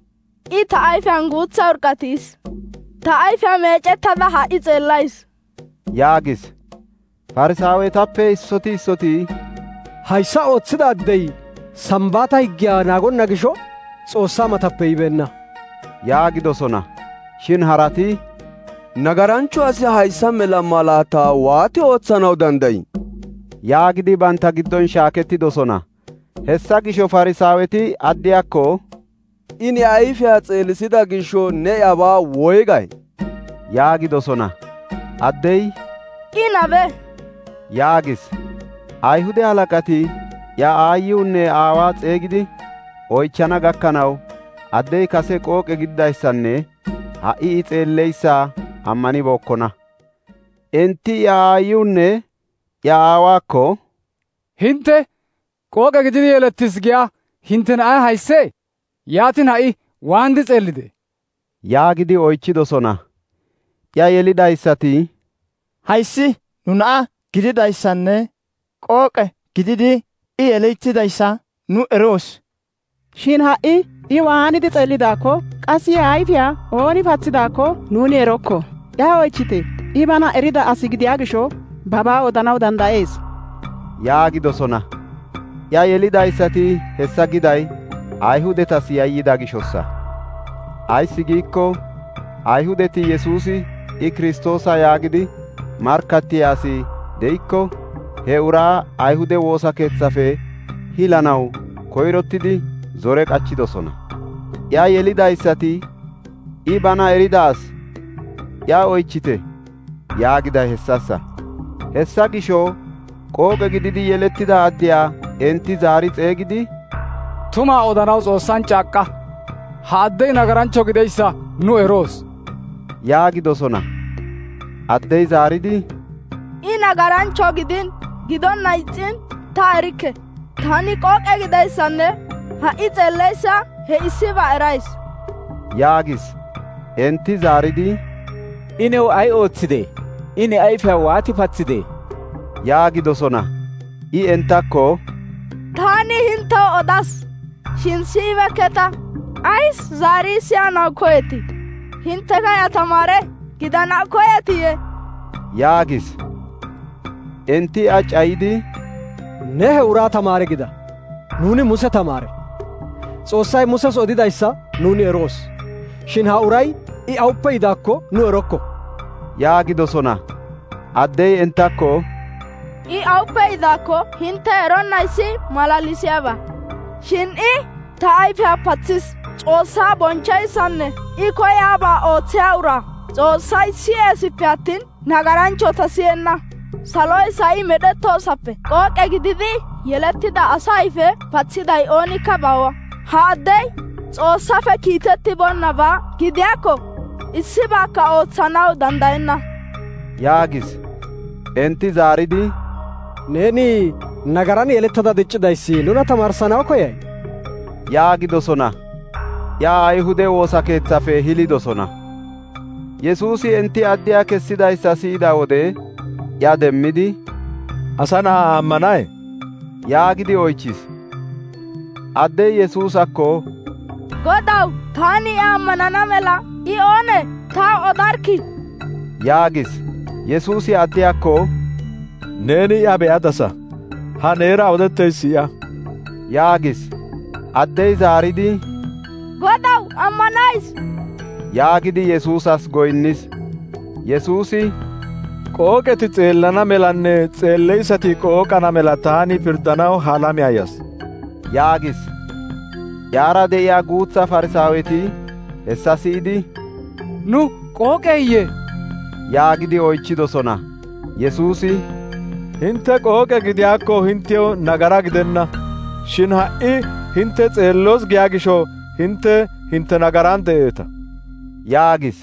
I ta ayfiyaan guutsa urqqa tiyis. Ta ayfiyaa meecettada ha'i xeellays. yaagis. Farisaawetappe issoti, hayssa ooththida addey Sambata higgiyaa naagonna gisho Xoossaa matappe yibeenna. yaagidosona. Shin harati, nagaranchu asi hayssa mela malaataa waati oothanaw dandayi? yaagidi banta giddon shaakettidosona. Hessa gisho Farisaaweti addiyaakko, ini ayfiyaa xeelisida gisho ne iyabaa woygay? yaagidosona. Addey, I nabe yaagis. Ayhude halaqati ya aayyuunne aawaa xeegidi oychchana gakkanaw addey kase qooqe gididayssanne ha'i I xeelleyssa ammanibookkona. Enti ya aayyuunne ya aawaakko, Hintte qooqe gididi yelettis giyaa hintte na'ay hayssee? Yaatin ha'i waandi xeellide? yaagidi oychidosona. Ya yelidayssati, hayssi nu na'a gididayssanne qooqe gididi I yelettidayssa nu eroos. Shin ha'i I waanidi xeellidaakko qassi ya ayfiyaa ooni pathidaakko nuuni erokko. Ya oychite. I bana erida asi gidiyaa gisho babaa odanaw danda'ees. yaagidosona. Iya yelidayssati hessa giday Ayhudetas yayyida gishossa. Ays giikko Ayhudeti Yesuusi I Kiristoosa yaagidi markkattiya asi de'ikko he uraa Ayhude woosa keethafe hilanaw koyrottidi zore qachchidosona. Iya yelidayssati I bana erida as iya oychite yaagiday hessassa. Hessa gisho qooqe gididi yelettida addiya enti zaari xeygidi, tumaa odanaw Xoossan caaqqa. Ha addey nagarancho gideyssa nu eroos yaagidosona. Addey zaaridi, I nagarancho gidonna ixxin ta erikke. Tani qooqe gidayssanne ha'i xeelleyssa he issiba erays yaagis. Enti zaaridi, I new ay ooththidee? I ne ayfiyaa waati paththidee? yaagidosona. I entakko, taani hintew odas, shin siyibekketa. Ays zaari siyanaw koyetii? Hinteka ya tamaare gidanaw koyetiiyye? yaagis. Enti a cayidi, ne he uraa tamaare gida. Nuuni Muse tamaare. Xoossay Muses odidayssa nuuni eroos. Shin ha uray I awuppe yidaakko nu erokko yaagidosona. Addey entakko, I awuppe yidaakko hinte eronnayssi malalisiyaaba. Shin I ta ayfiyaa pathis. Xoossaa bonchchayssanne I koyaabaa oothiyaa uraa Xoossay siyeesippe attin nagaranchota siyenna. Saloy sa'i medhettoosappe qooqe gididi yelettida asa ayfe pathiday oonikka baawa. Ha addey Xoossafe kiitettibonnabaa gidiyaakko issibaakka ooththanaw dandayenna yaagis. Enti zaaridi, neeni nagaran yelettada diccidayssi nuna tamaarsanaw koyay yaagidosona. Ya Ayhude woosa keethafe hilidosona. Yesuusi enti addiya kessidayssa siyida wode ya demmidi, asa na'aa ammanay? yaagidi oychis. Addey Yesuusakko, Godaw, taani I ammanana mela I oone taw odarkki yaagis. Yesuusi addiyakko, neeni iya be'adasa. Ha neera odetteyssi iya yaagis. Addey zaaridi, Godaw, ammanays yaagidi Yesuusas goynnis. Yesuusi, qooqeti xeellana melanne xeelleyssati qooqana mela taani pirdanaw ha alamiyaa yas yaagis. Yaara de'iyaa guutha Farsaaweti hessa siyidi, nu qooqeyye yaagidi oychidosona. Yesuusi, hinte qooqe gidiyaakko hintew nagara gidenna. Shin ha'i hinte xeelloos giyaa gisho hinte nagaran de'eeta yaagis.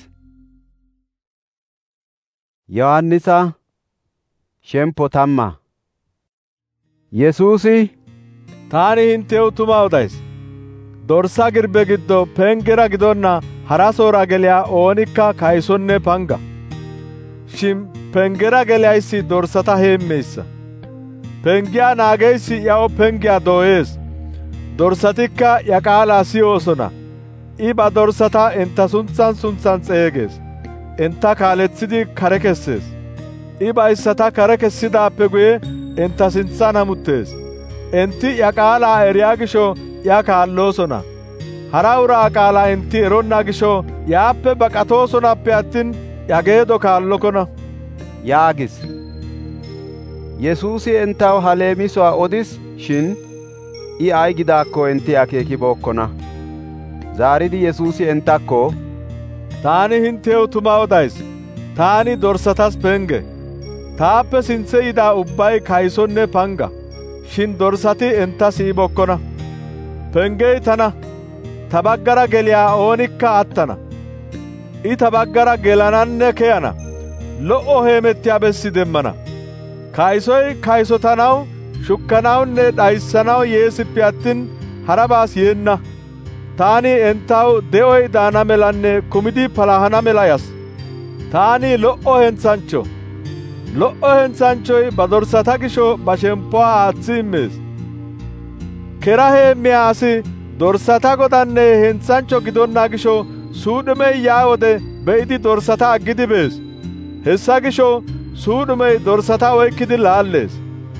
Yohannisa shempo 10. Yesuusi, taani hintew tuma odays. Dorsa girbe giddo pengera gidonna harasoora geliyaa oonikka kaysonne panga. Shin pengera geliyayssi dorsata heemmeyssa. Pengiyaa naageyssi yaa'o pengiyaa dooyees. Dorsatikka ya qaalaa siyoosona. I ba dorsata enta sunthan xeegees. Enta kaalethidi kare kessees. I ba issata kare kessidaappe guye enta sinthan hamuttees. Enti ya qaalaa eriyaa gisho ya kaalloosona. Hara uraa qaalaa enti eronna gisho yaappe baqatoosonappe attin ya geedo kaallokona yaagis. Yesuusi entaw ha leemisuwaa odis, shin I ay gidaakko enti akeekibookkona. Zaaridi Yesuusi entakko, taani hintew tuma odays. Taani dorsatas penge. Taappe sinthe yidaa ubbay kaysonne panga. Shin dorsati enta siyibokkona. Pengey tana. Ta baggara geliyaa oonikka attana. I ta baggara gelananne keyana. Lo'o heemettiyaa bessi demmana. Kaysoy kaysotanaw, shukkanawunne dhayssanaw yeesippe attin harabaas yeenna. Taani entaw de'oy daana melanne kumidi palahana mela yas. Taani lo'o hentsancho. Lo'o hentsanchoy ba dorsata gisho ba shemppuwaa aaththi immees. Kera heemmiyaa asi dorsata godanne hentsancho gidonna gisho suudhumey yaa wode be'idi dorsata aggidi bees. Hessa gisho suudhumey dorsata oykkidi laallees.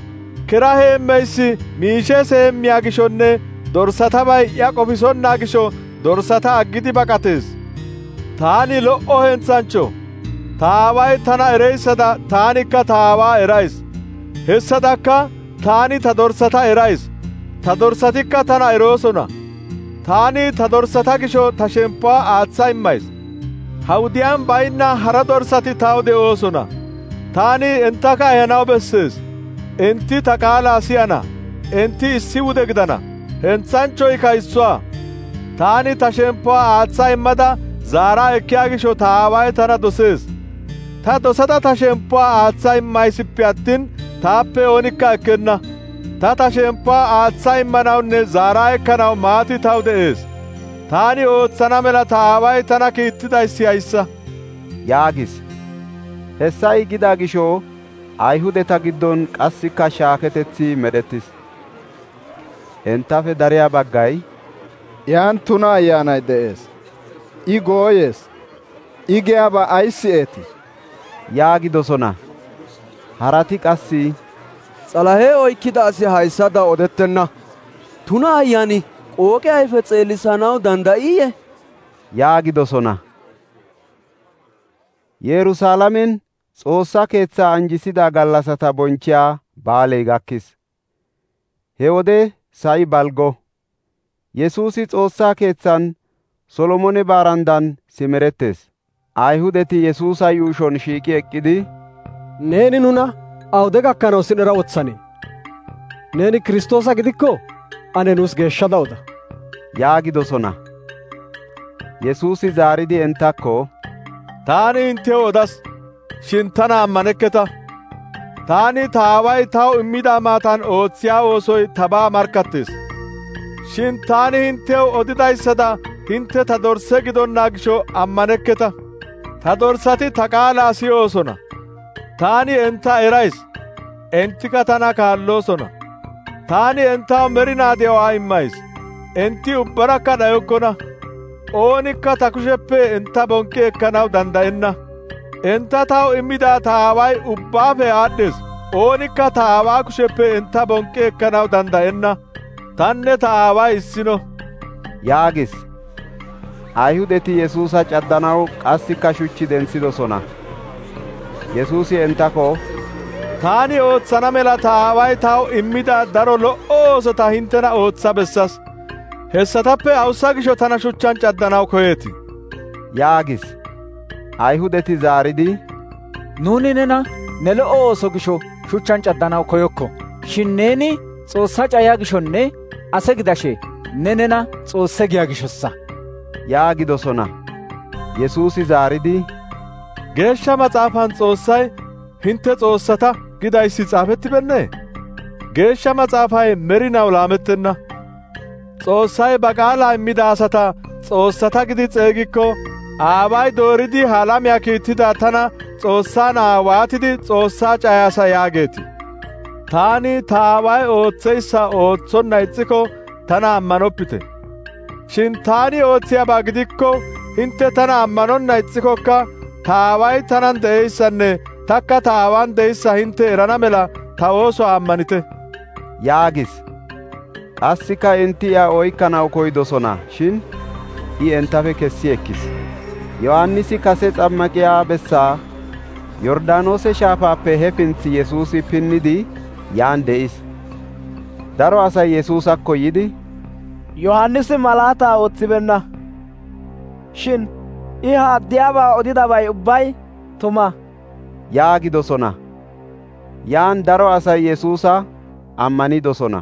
kera heemmeyssi miishes heemmiyaa gishonne dorsatabay iya qofisonnaa gisho dorsata aggidi baqatees. Taani lo"o hentsancho, ta aaway tana ereyssada taanikka ta aawaa erays. Hessadakka taani ta dorsata erays, ta dorsatikka tana eroosona. Taani ta dorsata gisho ta shemppuwaa aatsa immays. Ha wudiyan baynna hara dorsati taw de'oosona. Taani enttaka ehanaw bessees. Enti ta qaalaa siyana, enti issi wude gidana. Hentsanchoyka issuwaa. Taani ta shemppuwaa aatsa immada zaara ekkiyaa gisho ta aaway tana dosees. Ta dosada ta shemppuwaa aatsa immaysippe attin taappe oonikka ekkenna. Ta shemppuwaa aatsa immanawunne zaara ekkanaw maati taw de'ees. Taani ootsana mela ta aaway tana kiittidayssi hayssa» yaagis. Hessa I gida gisho Ayhudeta giddon qassikka shaaketeththi medhettis. Entafe dariyaa baggay, «Iyaan tuna ayyaanay de'ees. I gooyees. I giyaabaa ays si'eetii?» yaagidosona. Harati qassi, «S'alahee oykkida asi hayssada odettenna. Tuna ayyaani qooqe ayfe xeellisanaw danda'iiyye?» yaagidosona. Yerusaalamen Xoossaa keetsaa anjisida gallasata bonchchiyaa baaley gakkis. He wode sa'i balgo. Yesuusi Xoossaa keetsan Solomone barandan simerettees. Ayhudeti Yesuusa yuushon shiiqi eqqidi, «Neeni nuna awude gakkanaw sidhera wotsanee? Neeni Kiristoosa gidikko ane nuus geeshshada oda» yaagidosona. Yesuusi zaaridi entakko, «Taani hinttew odas, shin tana ammanekketa. Taani ta aaway taw immida maatan ootsiyaa oosoy tabaa markkattees. Shin taani hinttew odidayssada hintte ta dorse gidonnaa gisho ammanekketa. Ta dorsati ta qaalaa siyoosona. Taani entta erays, enttika tana kaalloosona. Taani entaw merinaa de'uwaa immays. Enti ubbarakka dhayokkona. Oonikka ta kusheppe entta bonqqi ekkanaw danddayenna. Entta taw immida ta aaway ubbaafe aad'dhees. Oonikka ta aawaa kusheppe entta bonqqi ekkanaw danddayenna. Tanne ta aaway issino» yaagis. Ayhudeti Yesuusa caddanaw qassikka shuchchi densidosona. Yesuusi entako, «Taani ootsana mela ta aaway taw immida daro lo"o oosota hinttena ootsa bessas. Hessatappe awussa gisho tana shuchchan caddanaw koyeetii?» yaagis. Ayhudeti zaaridi, «Nuuni nena ne lo"o ooso gisho shuchchan caddanaw koyokko. Shin neeni Xoossaa cayaa gishonne ase gidashe ne nena Xoosse giyaa gishossa» yaagidosona. Yesuusi zaaridi, «Geeshsha Maxaafan Xoossay hintte xoossata gidayssi xaafettibennee? Geeshsha Maxaafay merinaw laamettenna. Xoossay ba qaalaa immida asata xoossata gidi xeegikko, aaway dooridi ha alamiyaa kiittida tana Xoossaa na'aa waatidi Xoossaa cayaasa yaageetii? Taani ta aaway ootseyssa ootsonna ixxiko tana ammanoppite. Shin taani ootsiyaabaa gidikko hintte tana ammanonna ixxikokka ta aaway tanan de'eyssanne takka ta aawaan de'eyssa hintte erana mela ta oosuwaa ammanite» yaagis. Qassikka enti iya oykkanaw koydosona, shin I entafe kessi ekkis. Yohannisi kase xammaqiyaa bessaa Yordaanoose shaafaappe hefinthi Yesuusi pinnidi yaan de'is. Daro asay Yesuusakko yidi, «Yohannisi malaataa ootsibeenna. Shin I ha addiyaabaa odidabay ubbay tuma» yaagidosona. Yaan daro asay Yesuusa ammanidosona.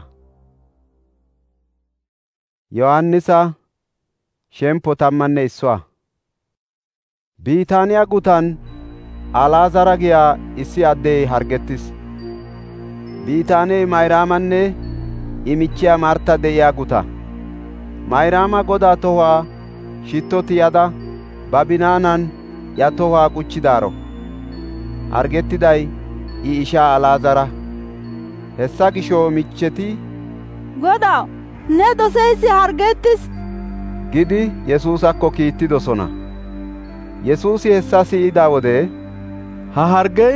Yohannisa shemppo 11. Biitaaniyaa gutan Alaazara giyaa issi addey hargettis. Biitaaney Mayraamanne I michiya Marta de'iyaa guta. Mayraama Godaa tohuwaa shitto tiyada ba binaanan iya tohuwaa quchchidaaro. Hargettiday I ishaa Alaazara. Hessa gisho michcheti, «Godaw, ne doseyssi hargettis» gidi Yesuusakko kiittidosona. Yesuusi hessa siyida wode, «Ha hargey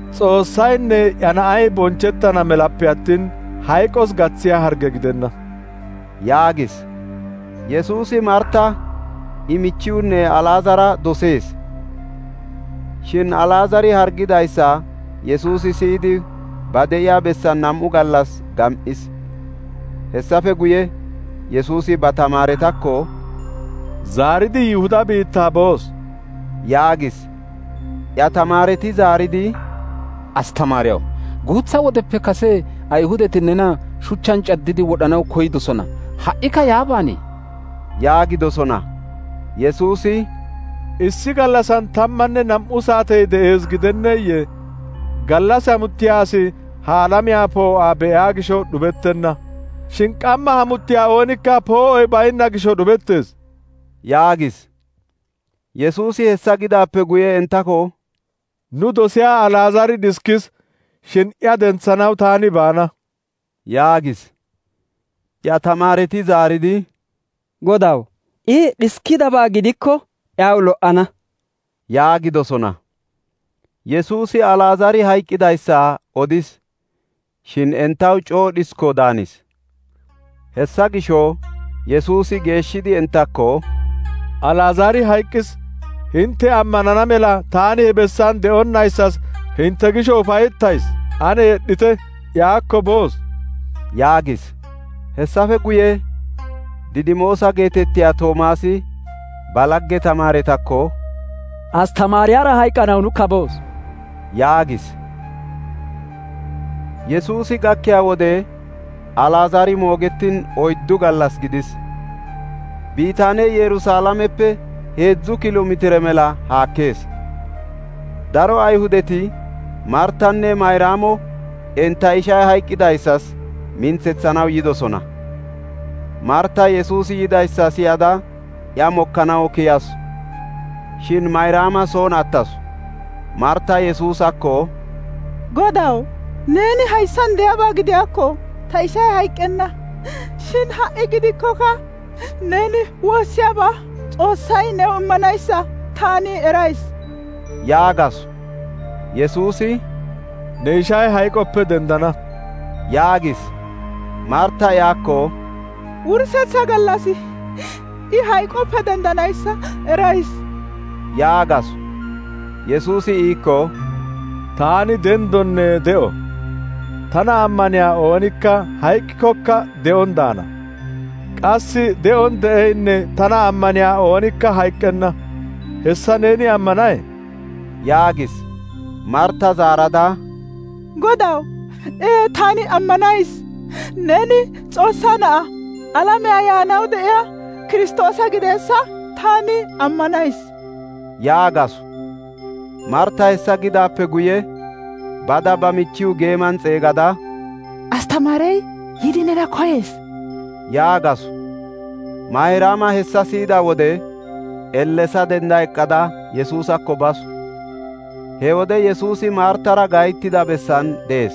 Xoossaynne iya na'ay bonchettana melappe attin hayqos gathiya harge gidenna» yaagis. Yesuusi Marta I michiwunne Alaazara dosees. Shin Alaazari hargidayssa Yesuusi siyidi ba de'iya bessan 2 gallas gam7is. Hessafe guye Yesuusi ba tamaaretakko, «Zaaridi Yihuda biittaa boos» yaagis. Ya tamaareti zaaridi, «Astamaariyaw, guutha wodeppe kase Ayhudeti nena shuchchan caddidi wodhanaw koydosona. Ha''ika yaabaanii?» yaagidosona. Yesuusi, «Issi gallasan 12 saatey de'ees gidenneeyye? Gallas hamuttiyaa asi ha alamiyaa poo'aa be'aa gisho dhubettenna. Shin qamma hamuttiyaa oonikka poo'oy baynna gisho dhubettees» yaagis. Yesuusi hessa gidaappe guye enttako, «Nu dosiyaa Alaazari dhiskis, shin iya dentsanaw taani baana» yaagis. Ya tamaareti zaaridi, «Godaw, I dhiskidabaa gidikko iyaw lo''ana» yaagidosona. Yesuusi Alaazari hayqqidayssa odis, shin entaw coo dhisko daanis. Hessa gisho Yesuusi geeshshidi enttakko, «Alaazari hayqqis. Hintte ammanana mela taani he bessan de'onnayssas hintte gisho ufayettays. Ane yedhite, yaakko boos» yaagis. Hessafe guye Didimoosa geetettiya Toomaasi ba lagge tamaaretakko, «Astamaariyaara hayqqanaw nukka boos» yaagis. Yesuusi gakkiya wode Alaazari moogettin 4 gallas gidis. Biitaanee Yerusaalameppe 3 kilomitire mela haakkees. Daro Ayhudeti Martanne Mayraamo entta ishay hayqqidayssas minthethanaw yidosona. Marta Yesuusi yidayssa siyada iya mokkanaw kiyasu. Shin Mayraama soon attasu. Marta Yesuusakko, «Godaw, neeni hayssan de'abaa gidiyaakko ta ishay hayqqenna. Shin ha'i gidikkoka neeni woossiyaabaa Xoossay new immanayssa taani erays» yaagasu. Yesuusi, «Ne ishay hayqoppe dendana» yaagis. Marta yaakko, «Wurssetha gallas I hayqoppe dendanayssa erays» yaagasu. Yesuusi iikko, «Taani dendonne de'o. Tana ammaniyaa oonikka hayqqikokka de'on daana. Qassi de'on de'eynne tana ammaniyaa oonikka hayqqenna. Hessa neeni ammanay?» yaagis. Marta zaarada, «Godaw, taani ammanays. Neeni Xoossaa Na'aa, alamiyaa yaanaw de'iyaa Kiristoosa gideessa taani ammanays» yaagasu. Marta hessa gidaappe guye bada ba michiw geeman xeegada, «Astamaarey yiidi nena koyees» yaagasu. Mayraama hessa siyida wode ellesa denda eqqada Yesuusakko basu. He wode Yesuusi Martara gayttida bessan dees.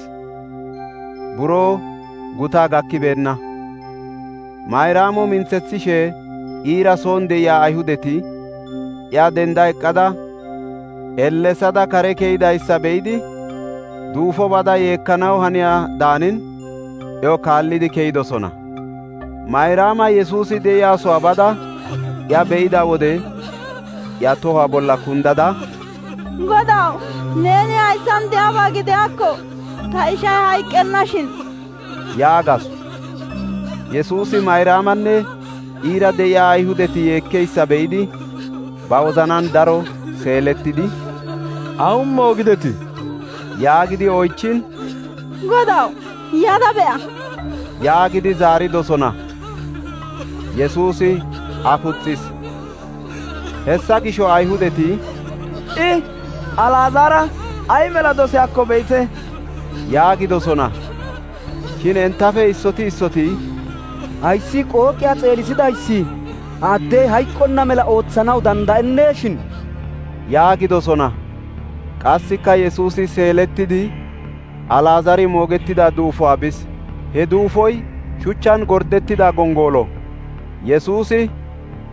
Buroo gutaa gakkibeenna. Mayraamo minthethishe iira soon de'iyaa Ayhudeti iya denda eqqada ellesada kare keydayssa be'idi duufo bada yeekkanaw haniyaa daanin iyo kaallidi keydosona. Mayraama Yesuusi de'iyaasoa bada iya be'ida wode iya tohuwaa bolla kundada, «Godaw, neeni hayssan de'abaa gidiyaakko ta ishay hayqqennashin» yaagasu. Yesuusi Mayraamanne iira de'iyaa Ayhudeti yeekkeyssa be'idi ba wozanan daro seelettidi, «Awun moogidetii?» yaagidi oychin, «Godaw, yada be'a» yaagidi zaaridosona. Yesuusi afuxxis. Hessa gisho Ayhudeti, «I Alaazara ay mela dosiyaakko be'ite» yaagidosona. Shin entafe issoti «Hayssi qooqiyaa xeelisidayssi addey hayqqonna mela ooththanaw danda'enneeshin» yaagidosona. Qassikka Yesuusi seelettidi Alaazari moogettida duufuwaa bis. He duufoy shuchchan gordettida gongolo. Yesuusi,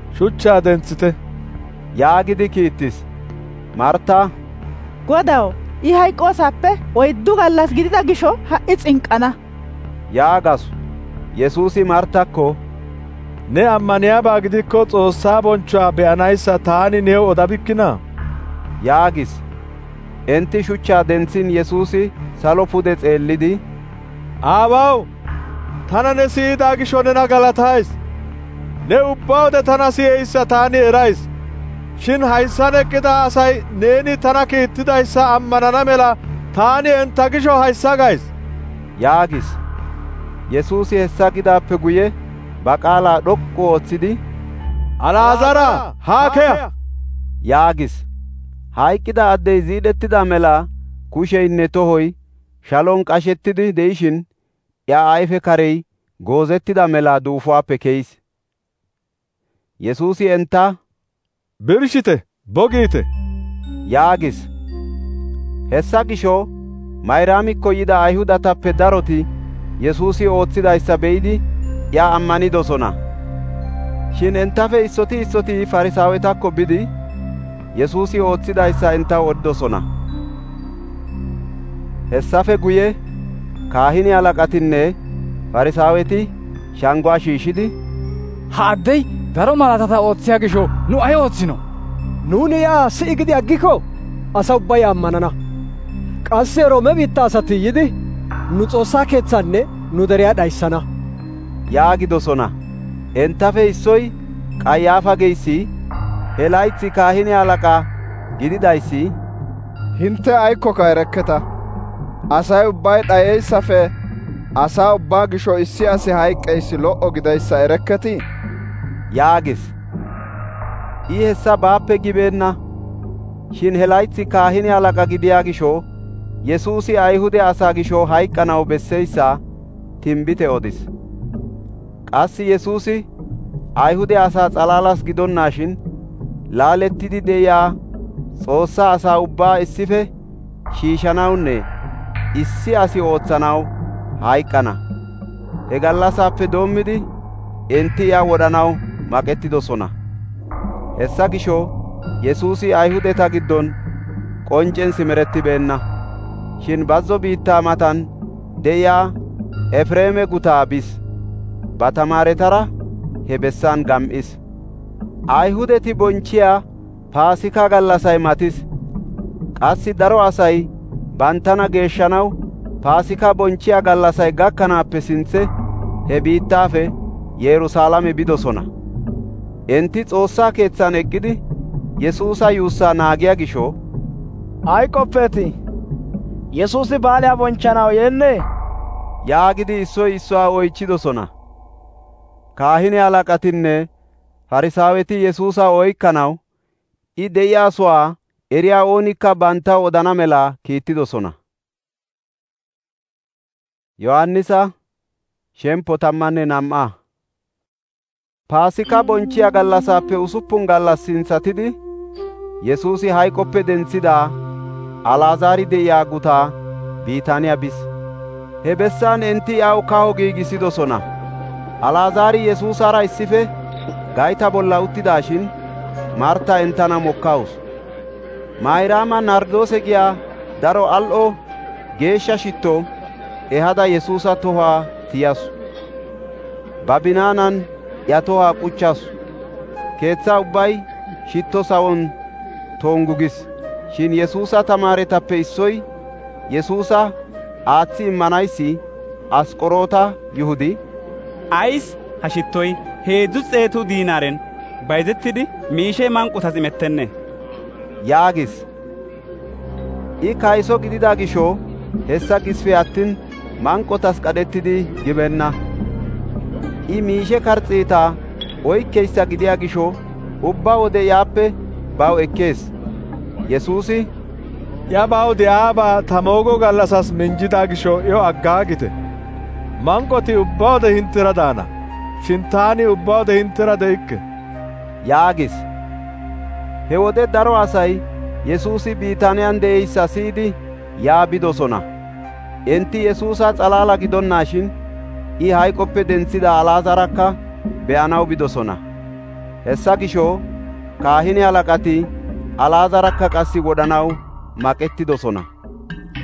«Shuchchaa dentsite» yaagidi kiittis. Marta, «Godaw, I hayqqoosappe 4 gallas gidida gisho ha'i xinqqana yaagasu. Yesuusi Martakko, ne ammaniyaabaa gidikko Xoossaa bonchchuwaa be'anayssa taani new odabikkinaa? yaagis. Enti shuchchaa dentsin Yesuusi salo pude xeellidi, Aabaw, tana ne siyidaa gisho nena galatays. Ne ubbaa wode tana siyeyssa taani erays. Shin hayssan eqqida asay neeni tana kiittidayssa ammanana mela taani entta gisho hayssa gays yaagis. Yesuusi hessa gidaappe guye ba qaalaa dhoqqu ooththidi, Alaazara haa keya yaagis. Hayqqida addey ziidhettida mela kusheynne tohoy shalon qashettidi de'ishin iya ayfe karey goozettida mela duufuwaappe keyis. Yesuusi entta, birshite bogiite yaagis. Hessa gisho Mayraamikko yida Ayhudatappe daroti Yesuusi ooththidayssa be'idi iya ammanidosona. Shin entafe issoti Farisaawetakko bidi Yesuusi ooththidayssa entaw odidosona. Hessafe guye kaahine halaqatinne Farisaaweti shanguwaa shiishidi, ha addey daro malaatata ooththiya gisho nu ay ooththino? Nuuni yaa si'i gidi aggikko asa ubbay ammanana. Qasse Roome biitta asati yidi nu Xoossaa keethanne nu deriyaa dhayssana yaagidosona. Entafe issoy Qayyaafa geyssi, he laytsi kaahine halaqa gididayssi, hinte aykkoka erekketa. Asay ubbay dhayeyssafe asaa ubbaa gisho issi asi hayqqeyssi lo"o gidayssa erekketii? yaagis. I hessa baappe gibeenna. Shin he laytsi kaahine halaqa gidiyaa gisho Yesuusi Ayhude asaa gisho hayqqanaw besseyssa tinbite odis. Qassi Yesuusi Ayhude asaa xalaalas gidonnaashin laalettidi de'iyaa Xoossaa asaa ubbaa issife shiishanawunne issi asi ooththanaw hayqqana. He gallasaappe doommidi enti iya wodhanaw maqettidosona. Hessa gisho Yesuusi Ayhudeta giddon qonccen simerettibeenna. Shin bazzo biittaa matan de'iyaa Efreeme gutaa bis. Ba tamaaretara he bessan gam"is. Ayhudeti bonchchiyaa Paasika gallasay matis. Qassi daro asay banttana geeshshanaw Paasika bonchchiyaa gallasay gakkanaappe sinthe he biittaafe Yerusaalame bidosona. Enti Xoossaa keethan eqqidi Yesuusa yuussaa naagiyaa gisho, hayqqoppeeti, Yesuusi baaliyaa bonchchanaw yeennee? yaagidi issoy issuwaa oychidosona. Kaahine halaqatinne Farisaaweti Yesuusa oykkanaw I de'iyaasuwaa eriyaa oonikka banttaw odana mela kiittidosona. Yohannisa shemppo 12 Paasika bonchchiyaa gallasaappe 6 gallas sinthatidi Yesuusi hayqoppe denthida Alaazaari de'iyaa gutaa Biitaaniyaa bis. He bessan enti iyaw kaho giigisidosona. Alaazaari Yesuusara issife gayta bolla uttidaashin Marta entana mokkawus. Mayraama Nardoose giyaa daro al"o geeshsha shitto ehada Yesuusa tohuwaa tiyasu. Ba binaanan iya tohuwaa quchchasu. Keeththa ubbay shitto sawon tongugis. Shin Yesuusa tamaaretappe issoy Yesuusa aaththi immanayssi Asqoroota Yihudi, Ayis ha shittoy 300 diinaaren bayzettidi miishee manqotas imettenne yaagis. I kayso gidida gisho hessa gisfe attin manqotas qadhettidi gibenna. I miishe karxiitaa oykkeyssa gidiyaa gisho ubba wode yaappe baw ekkees. Yesuusi, ya baw de'aabaa ta moogo gallasas minjida gisho iyo aggaagite. Manqoti ubba wode hinttera daana, shin taani ubba wode hinttera de'ikke yaagis. He wode daro asay Yesuusi Biitaaniyan de'eyssa siyidi yaa bidosona. Enti Yesuusa xalaala gidonnaashin I hayqoppe denthida Alaazarakka be'anaw bidosona. Hessa gisho kaahine halaqati Alaazarakka qassi wodhanaw maqettidosona.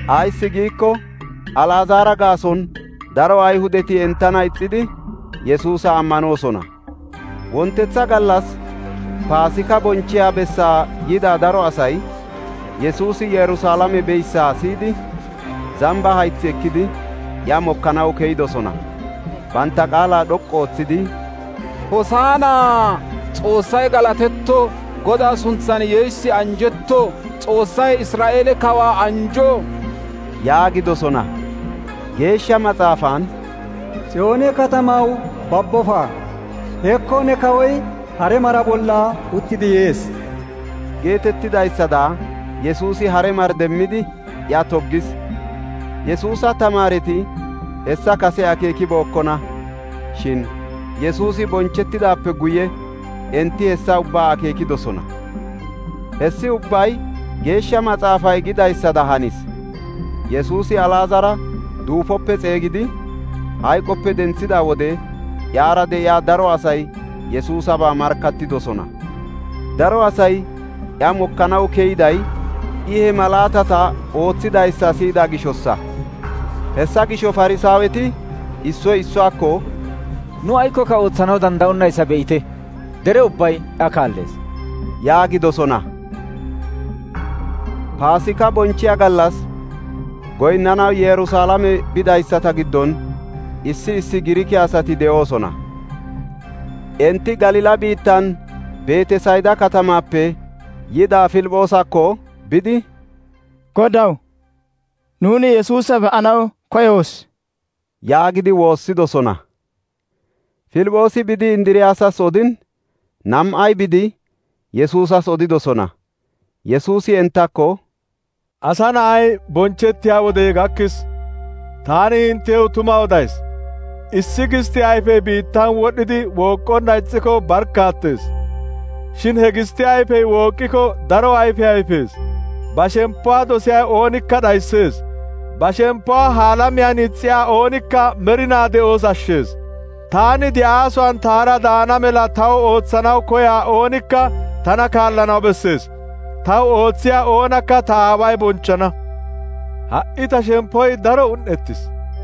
Ayis giikko Alazaara gaason daro Ayhudeti entana ixxidi Yesuusa ammanoosona. Wontetha gallas Paasika bonchiya bessaa yida daro asay Yesuusi Yerusaalame beyssa siyidi zamba haythi ekkidi iya mokkanaw keyidosona. Banta qaalaa dhoqqu ooththidi, Hosaana! Xoossay galatetto! Godaa sunthan yeessi anjetto! Xoossay Israa'eele kawaa anjo! yaagidosona. Geeshsha Maxaafaan, Tsiyoone katamaw babbofa! Hekko ne kawoy hare mara bolla uttidi yees geetettidayssada Yesuusi hare mar demmidi iya toggis. Yesuusa tamaareti hessa kase akeekibookkona. Shin Yesuusi bonchettidaappe guye enti hessa ubbaa akeekidosona. Hessi ubbay Geeshsha Maxaafay gidayssada hanis. Yesuusi Alaazara duufoppe xeegidi hayqoppe denthida wode yaara de'iyaa daro asay Yesuusabaa markkattidosona. Daro asay iya mokkanaw keyiday I he malaatata ooththidayssa siyida gishossa. Hessa gisho Farsaaweti issoy issuwaakko, nu aykkoka ooththanaw danda'onnayssa be'ite, dere ubbay iya kaallees yaagidosona. Paasika bonchiya gallas goynnanaw Yerusaalame bidayssata giddon issi Giriike asati de'oosona. Enti Galila biittan Beetesayda katamaappe yida Filiphoosakko bidi, Godaw, nuuni Yesuusa be'anaw koyoos yaagidi woossidosona. Filiphoosi bidi Indiriyaasas odin, nam''ay bidi Yesuusas odidosona. Yesuusi entakko, Asa Na'ay bonchettiya wodey gakkis. Taani hinttew tuma odays. Issi gistte ayfey biittan wodhidi wooqqonna ixxiko barkkaattees. Shin he gistte ayfey wooqqiko daro ayfe ayfees. Ba shemppuwaa dosiyay oonikka dhayssees. Ba shemppuwaa ha alamiyan ixxiyaa oonikka merinaa de'oos ashshees. Taani di'aasuwan taara daana mela taw ootsanaw koyaa oonikka tana kaallanaw bessees. Taw oothiyaa oonakka ta Aaway bonchchana. Ha"i ta shemppoy daro un"ettis.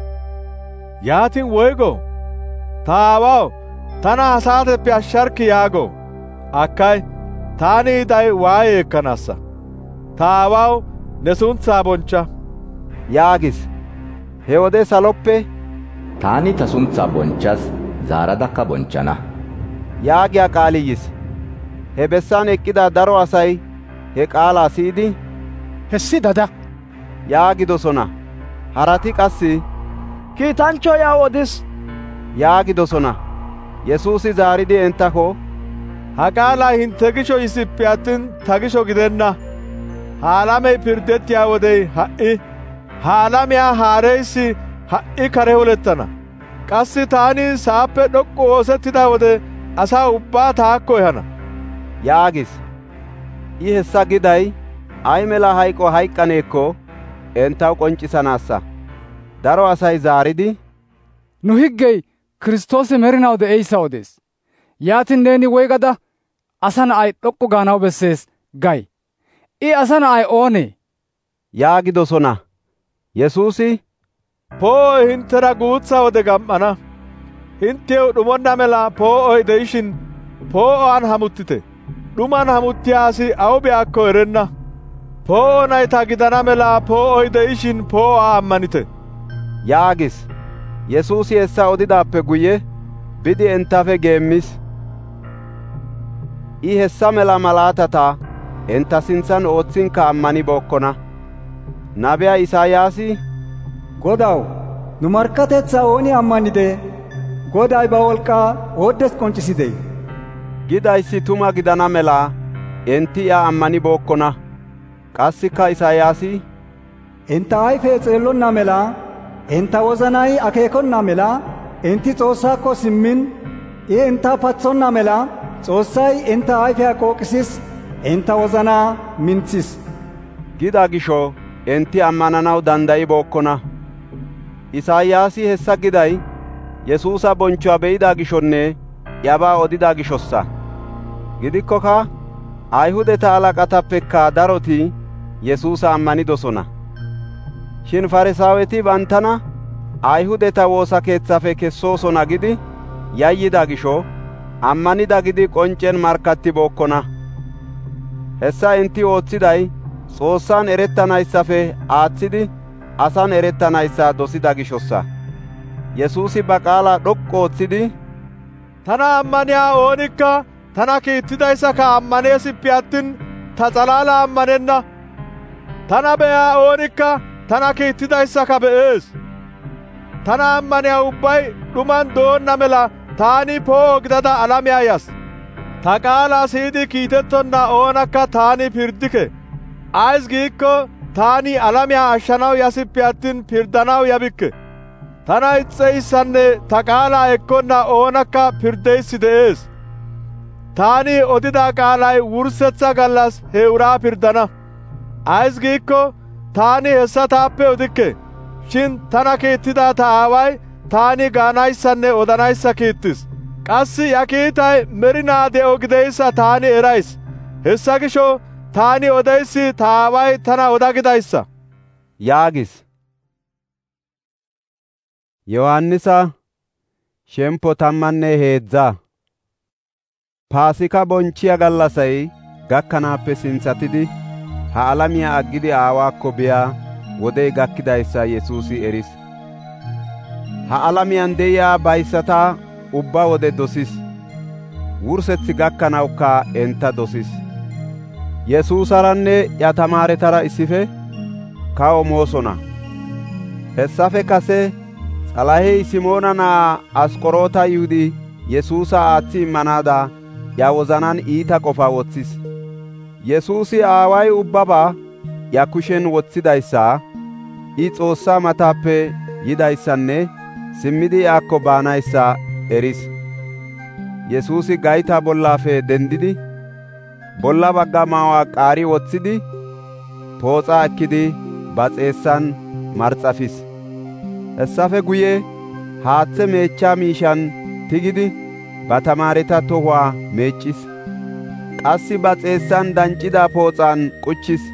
Yaatin woygo? Ta Aawaw, tana ha saateppe ashsharkki yaago? Akkay, taani yiday waaye ekkanaassa. Ta Aawaw, ne sunthaa bonchcha yaagis. He wode saloppe, taani ta sunthaa bonchchas, zaaradakka bonchchana yaagiyaa qaali yis. He bessan eqqida daro asay he qaalaa siyidi, hessi dada yaagidosona. Harati qassi, kiitanchchoy yaa odis yaagidosona. Yesuusi zaaridi entako, ha qaalaa hintte gisho yisippe attin ta gisho gidenna. Ha alamey pirdettiyaa wodey ha"i. Ha alamiyaa haareyssi ha"i kare olettana. Qassi taani sa'appe dhoqqu oosettida wode asaa ubbaa taakko ehana yaagis. I hessa giday ay mela hayqo hayqqaneekko entaw qonccisanaassa. Daro asay zaaridi, nu higgey Kiristoosi merinaw de'eyssa odees. Yaatin neeni woygada asa na'ay dhoqqu gaanaw bessees gay? I asa na'ay oonee? yaagidosona. Yesuusi, poo'oy hinttera guutsa wode gam"ana. Hinttew dhumonna mela poo'oy de'ishin poo'uwaan hamuttite. Dhuman hamuttiyaa asi aw biyaakko erenna. Poo'o nayta gidana mela poo'oy de'ishin poo'uwaa ammanite yaagis. Yesuusi hessa odidaappe guye bidi entafe geemmis. I hessa mela malaatata enta sinthan ooththinkka ammanibookkona. Nabiyaa Isaayaasi, Godaw, nu markkatetsaa ooni ammanide? Goday ba wolqqaa ooddes qonccisidee? gidayssi tuma gidana mela enti iya ammanibookkona. Qassikka Isaayaasi, enta ayfee xeellonna mela, enta wozanay akeekonna mela, enti Xoossaakko simmin, I enta patsonna mela, Xoossay enta ayfiyaa qooqisis, enta wozanaa minthis gida gisho enti ammananaw dandayibookkona. Isaayaasi hessa giday Yesuusa bonchuwaa be'ida gishonne iyabaa odida gishossa. Gidikkoka Ayhudeta halaqatappekka daroti Yesuusa ammanidosona. Shin Farsaaweti bantana Ayhudeta woosa keethafe kessoosona gidi yayyida gisho ammanida gidi qonccen markkattibookkona. Hessa intti oothiday Xoossan erettanayssafe aaththidi asan erettanayssa dosida gishossa. Yesuusi ba qaala dhoqqu ooththidi, tana ammaniyaa oonikka tana kiittidayssaka ammaneesippe attin ta xalaala ammanenna. Tana be'iyaa oonikka tana kiittidayssaka be'ees. Tana ammaniyaa ubbay dhuman doonna mela taani poo'o gidada alamiyaa yas. Ta qaalaa siyidi kiitettonna oonakka taani pirdike. Ays giikko taani alamiyaa ashshanaw yasippe attin pirdanaw yabikke. Tana ixxeyssanne ta qaalaa ekkonna oonakka pirdeyssi de'ees. Taani odida qaalay wursetsa gallas he uraa pirdana. Ays giikko taani hessa taappe odikke, shin tana kiittida ta aaway taani gaanayssanne odanayssa kiittis. Qassi ya kiitay merinaa de'o gideyssa taani erays. Hessa gisho taani odeyssi ta aaway tana oda gidayssa yaagis. Yohannisa shempo 13 Paasika bonchiya gallasay gakkanaappe sinthatidi ha alamiyaa aggidi aawaakko biyaa wodey gakkidayssa Yesuusi eris. Ha alamiyaan de'iyaa bayisata ubba wode dosis. Wurssethi gakkanawukka enta dosis. Yesuusaranne ya tamaaretara issife kawo moosona. Hessafe kase Xalahey Simoona naa Asqoroota Yihudi Yesuusa aaththi immanaada ya wozanan iita qofa wothis. Yesuusi aaway ubbabaa ya kushen wothidayssa, I Xoossaa matappe yidayssanne simmidi iyakko baanayssa eris. Yesuusi gaytaa bollaafe dendidi bolla bagga maawaa qaari wothidi pooxa ekkidi ba xeessan marxafis. Hessafe guye haathe meechaa miishan tigidi ba tamaareta tohuwaa meeccis. Qassi ba xeessan dancida pooxan quchchis.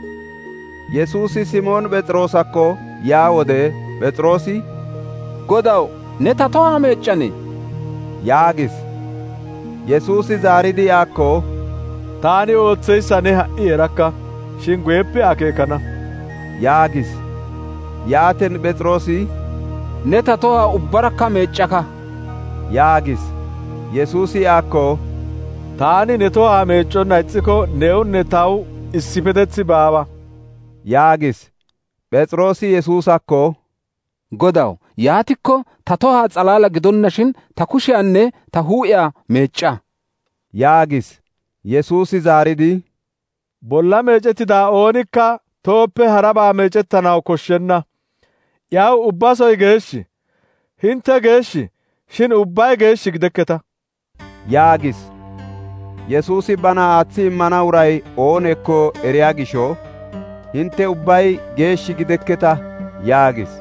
Yesuusi Simoon Phexroosakko yaa wode Phexroosi, Godaw, ne ta tohaa meeccane? yaagis. Yesuusi zaaridi iyakko, taani ooththeyssa ne ha'i erakka, shin guyeppe akeekana yaagis. Yaatin Phexroosi, ne ta tohaa ubbarakka meeccaka yaagis. Yesuusi iyakko, taani ne tohaa meecconna ixxiko newunne taw issifetetsi baawa yaagis. Phexroosi Yesuusakko, Godaw, yaatikko ta tohaa xalaala gidonnashin ta kushiyaanne ta huuphiyaa meecca yaagis. Yesuusi zaaridi, bolla meecettida oonikka tohoppe harabaa meecettanaw koshshenna. Yaw ubbasoy geeshshi. Hinte geeshshi, shin ubbay geeshshi gidekketa yaagis. Yesuusi bana aaththi immana uray oonekko eriyaa gisho, hinte ubbay geeshshi gidekketa yaagis.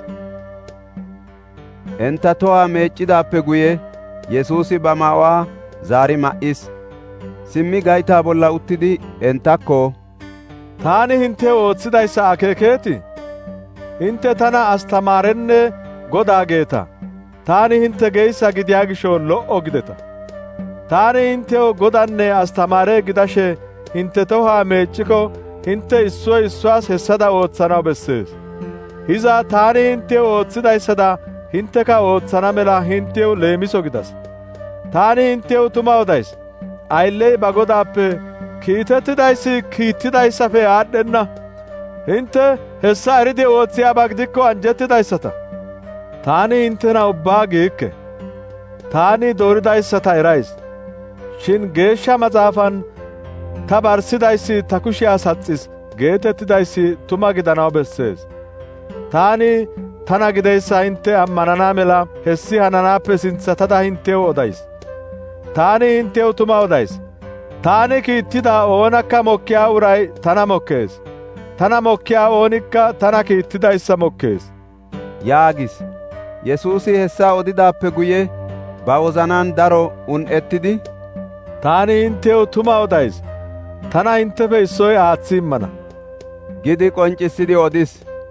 Enta tohaa meeccidaappe guye Yesuusi ba maawaa zaari ma'is. Simmi gaytaa bolla uttidi entakko, taani hinte ooththidayssa akeekeetii? Hinte tana astamaarenne Godaa geeta. Taani hinte geyssa gidiyaa gisho lo''o gideta. Taani hintew Godanne astamaare gidashe hinte tohaa meecciko hinte issoy issuwaas hessada ooththanaw bessees. Hiza taani hintew ooththidayssada hinteka ooththana mela hintew leemiso gidas. Taani hintew tuma odays. Aylley ba godaappe kiitettidayssi kiittidayssafe aadhdhenna. Hinte hessa eridi oothiyaabaa gidikko anjettidayssata. Taani hintena ubbaa giikke. Taani dooridayssata erays. Shin geeshsha maxaafan ta barsidayssi ta kushiyaa saxxis geetettidayssi tuma gidanaw bessees. Taani tana gideyssa hinte ammanana mela hessi hananaappe sinthatada hintew odays. Taani hintew tuma odays. Taani kiittida oonakka mokkiyaa uray tana mokkees. Tana mokkiyaa oonikka tana kiittidayssa mokkees yaagis. Yesuusi hessa odidaappe guye ba wozanan daro un''ettidi, taani hintew tuma odays. Tana hintefe issoy aaththi immana gidi qonccissidi odis.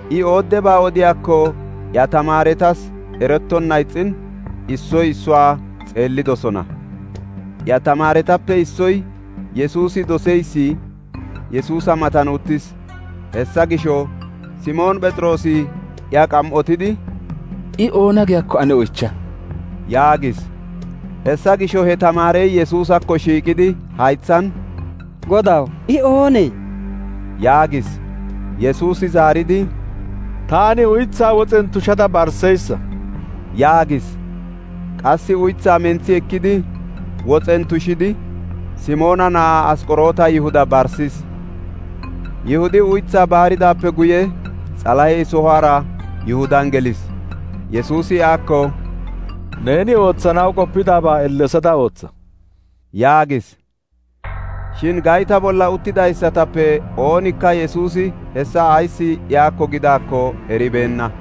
I ooddebaa odiyaakko iya tamaaretas erettonna ixin issoy issuwaa xeellidosona. Iya tamaaretappe issoy Yesuusi doseysi Yesuusa matan uttis. Hessa gisho Simoon Phexroosi iya qam'otidi, I oona giyakko ane oycha yaagis. Hessa gisho he tamaarey Yesuusakko shiiqidi haythan, Godaw, I oonee? yaagis. Yesuusi zaaridi, taani uythaa woxen tushada barseyssa yaagis. Qassi uythaa menthi ekkidi woxen tushidi Simoona na'aa Asqoroota Yihuda barsis. Yihudi uythaa baaridaappe guye Xalahey sohuwaara Yihudan gelis. Yesuusi iyakko, neeni ooththanaw qoppidabaa ellesada ootha yaagis. Shin gayta bolla uttidayssatappe oonikka Yesuusi hessa ayssi iyakko gidaakko eribeenna.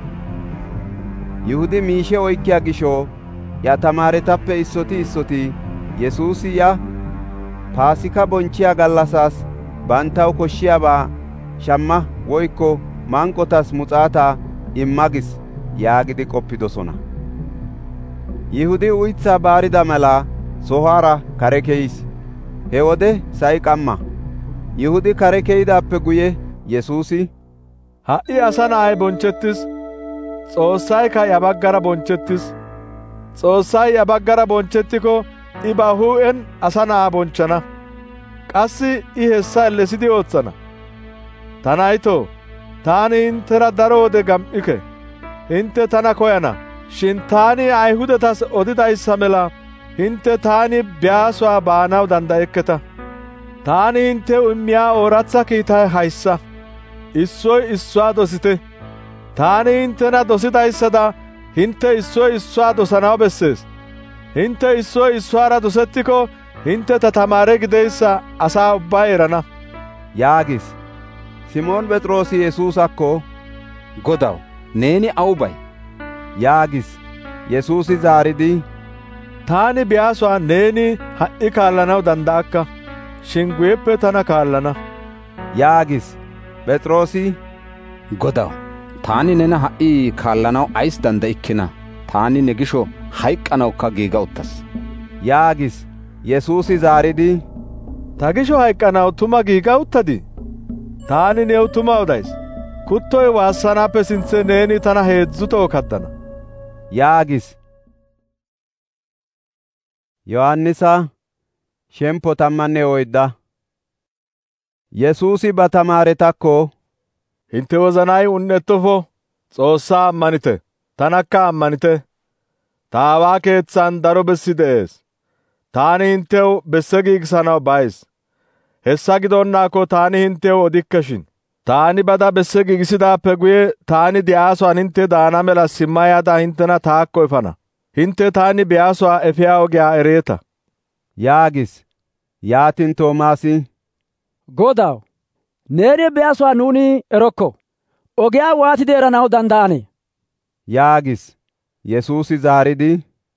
Yihudi miishe oykkiya gisho iya tamaaretappe issoti Yesuusi iya Paasika bonchchiyaa gallasaas bantaw koshshiyaabaa shamma woykko manqotas muxaataa imma gis yaagidi qoppidosona. Yihudi uythaa baarida mela sohuwaara kare keyis. He wode sa'i qamma. Yihudi kare keydaappe guye Yesuusi, ha"i asa na'ay bonchettis, Xoossaykka ya baggara bonchettis. Xoossay ya baggara bonchettiko I ba huuphen asa na'aa bonchchana. Qassi I hessa ellesidi ootsana. Ta naytoo, taani hinttera daro wode gam7ike. Hintte tana koyana. Shin taani Ayhudatas odidayssa mela hintte taani biyaasuwaa baanaw dandayekketa. Taani hinttew immiyaa ooratha kiitay hayssa: issoy issuwaa dosite. Taani hinttena dosidayssada hintte issoy issuwaa dosanaw bessees. Hintte issoy issuwaara dosettiko hintte ta tamaare gideyssa asaa ubbay erana yaagis. Simoon Phexroosi Yesuusakko, Godaw, neeni awu bay? yaagis. Yesuusi zaaridi, taani biyaasuwaa neeni ha"i kaallanaw danda'akka, shin guyeppe tana kaallana yaagis. Phexroosi, Godaw, taani nena ha"i kaallanaw ays danda'ikkina? Taani ne gisho hayqqanawukka giiga uttas yaagis. Yesuusi zaaridi, ta gisho hayqqanaw tuma giiga uttadii? Taani new tuma odays, kuttoy waassanaappe sinthe neeni tana 3 kaddana yaagis. Yohannisa shempo 14. Yesuusi ba tamaaretakko, hintte wozanay un7ettofo. Xoossaa ammanite, tanakka ammanite. Ta Aawaa keeththan daro bessi de'ees. Taani hinttew besse giigisanaw bays. Hessa gidonnaakko taani hinttew odikkeshin. Taani bada besse giigisidaappe guye taani diyaasuwaan hintte daana mela simma yaada hinttena taakko efana. Hintte taani biyaasuwaa efiyaa ogiyaa ereeta yaagis. Yaatin Toomaasi, Godaw, neeni biyaasuwaa nuuni erokko. Ogiyaa waatidi eranaw danda'anee? yaagis. Yesuusi zaaridi,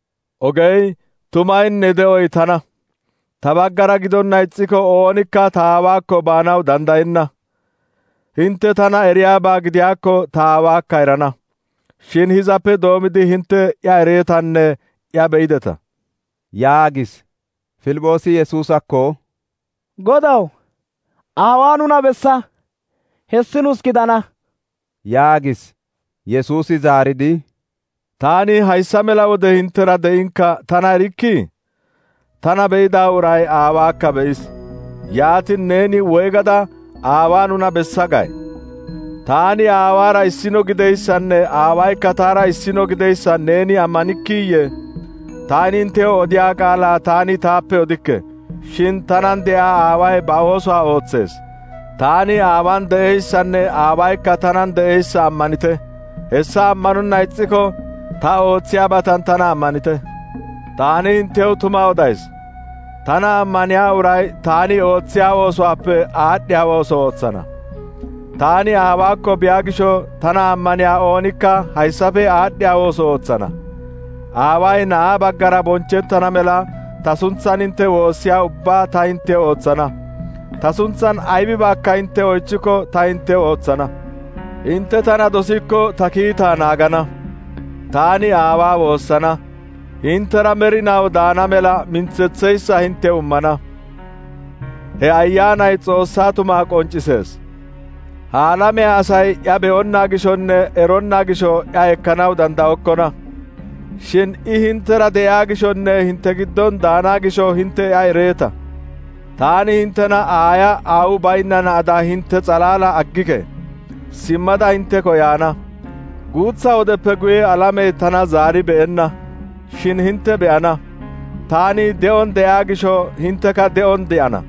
ogey tumaynne de'oy tana. Ta baggara gidonna ixxiko oonikka ta Aawaakko baanaw dandayenna. Hintte tana eriyaabaa gidiyaakko ta Aawaakka erana. Shin hizappe doomidi hintte iya ereetanne iya be'ideta yaagis. Filphoosi Yesuusakko, Godaw, Aawaa nuna bessa, hessi nuus gidana yaagis. Yesuusi zaaridi, taani hayssa mela wode hinttera de'inkka tana erikkii? Tana be'ida uray Aawaakka be'is. Yaatin neeni woygada Aawaa nuna bessa gay? Taani Aawaara issino gideyssanne Aawaykka taara issino gideyssa neeni ammanikkiiyye? Taani hinttew odiyaa qaalaa taani taappe odikke, shin tanan de'iyaa Aaway ba oosuwaa ootsees. Taani Aawan de'eyssanne Aawaykka tanan de'eyssa ammanite. Hessa ammanonna ixxiko ta ootsiyaabatan tana ammanite. Taani hinttew tuma odays, tana ammaniyaa uray taani ootsiyaa oosuwaappe aadhdhiyaa ooso ootsana. Taani Aawaakko biyaa gisho tana ammaniyaa oonikka hayssafe aadhdhiyaa ooso ootsana. Aaway Na'aa baggara bonchettana mela ta suntsan hintte woossiyaa ubbaa ta hintte ootsana. Ta suntsan aybibaakka hintte oychchiko ta hintte ootsana. Inte tana dosikko ta kiitaa naagana. Taani Aawaa woossana. Hintera merinaw daana mela minthetheyssa hinte ummana. He ayyaanay Xoossaa tumaa qonccisees. Ha alamiyaa asay iya be'onnaa gishonne eronnaa gisho iya ekkanaw danda'okkona. Shin I hintera de'iyaa gishonne hinte giddon daanaa gisho hinte iya ereeta. Taani hintena aaya aawu baynna na'adaa hinte xalaala aggike. Simmada hinteko yaana. Guutsa wodeppe guye alamey tana zaari be'enna. Shin hinte be'ana. Taani de'on de'iyaa gisho hinteka de'on de'ana.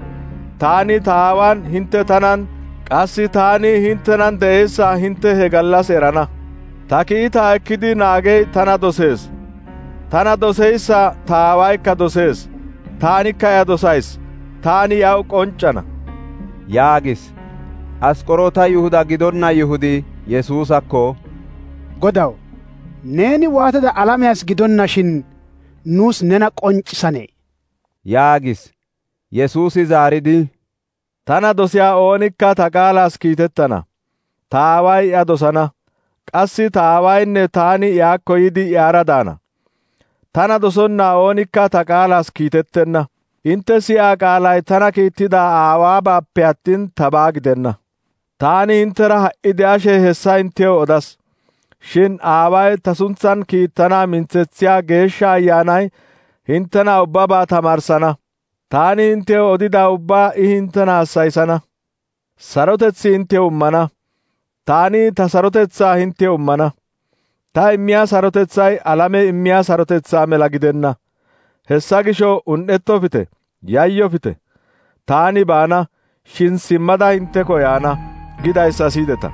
Taani ta Aawaan hinte tanan, qassi taani hintenan de'eessa hinte he gallas erana. Ta kiitaa ekkidi naagey tana dosees. Tana doseyssa ta Aawaykka dosees. Taanikka iya dosays. Taani yaw qonccana» yaagis. Asqoroota Yihuda gidonna Yihudi Yesuusakko, Godaw, neeni waatada alamiyas gidonnashin nuus nena qonccisane yaagis. Yesuusi zaaridi, «Tana dosiyaa oonikka ta qaalaas kiitettana. Ta Aaway iya dosana. Qassi ta Aawaynne taani iyaakko yidi iyara daana. Tana dosonnaa oonikka ta qaalaas kiitettenna. Intte siyaa qaalay tana kiittida Aawaabaappe attin tabaa gidenna. Taani hintera ha"i de'ashe hessa inttew odas. Shin Aaway ta suntsan kiittana mintsethiyaa Geeshsha Ayyaanay hintena ubbabaa tamaarsana. Taani hinttew odida ubbaa I hintena hassayisana. Sarotetsi hinttew immana. Taani ta sarotetsaa hinttew immana. Ta immiyaa sarotethay alame immiyaa sarotetsaa mela gidenna. Hessa gisho un"ettofite, yayyofite. Taani baana, shin simmada hinteko yaana gidayssa siyideta.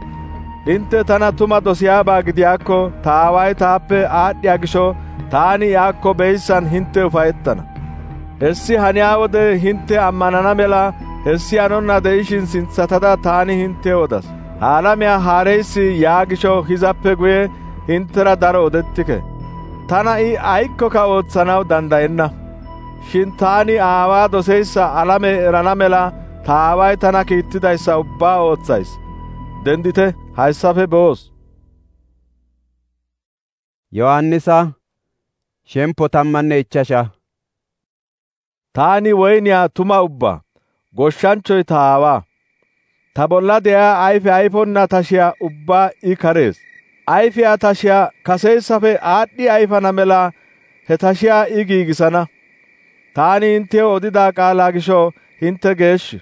Inte tana tuma dosiyaabaa gidiyaakko ta Aaway taappe aadhdhiyaa gisho taani iyaakko beyssan hinte ufayettana. Hessi haniyaa wode hinte ammanana mela hessi hanonna de'ishin sintsatada taani hinte odas. Ha alamiyaa haareyssi yaa gisho hizappe guye hintera daro odettike. Tana I aykkoka ootsanaw dandayenna. Shin taani Aawaa doseyssa alame erana mela ta Aaway tana kiittidayssa ubbaa ootsays. Dendite, hayssafe boos. Yohannisa shemppo 15. Taani woyniyaa tuma ubbaa, goshshanchoy ta Aawaa. Ta bolla de'iyaa ayfe ayfonna tashiyaa ubbaa I karees. Ayfiyaa tashiyaa kaseyssafe aadhdhi ayfana mela he tashiyaa I giigisana. Taani hinttew odida qaalaa gisho hinte geeshshi.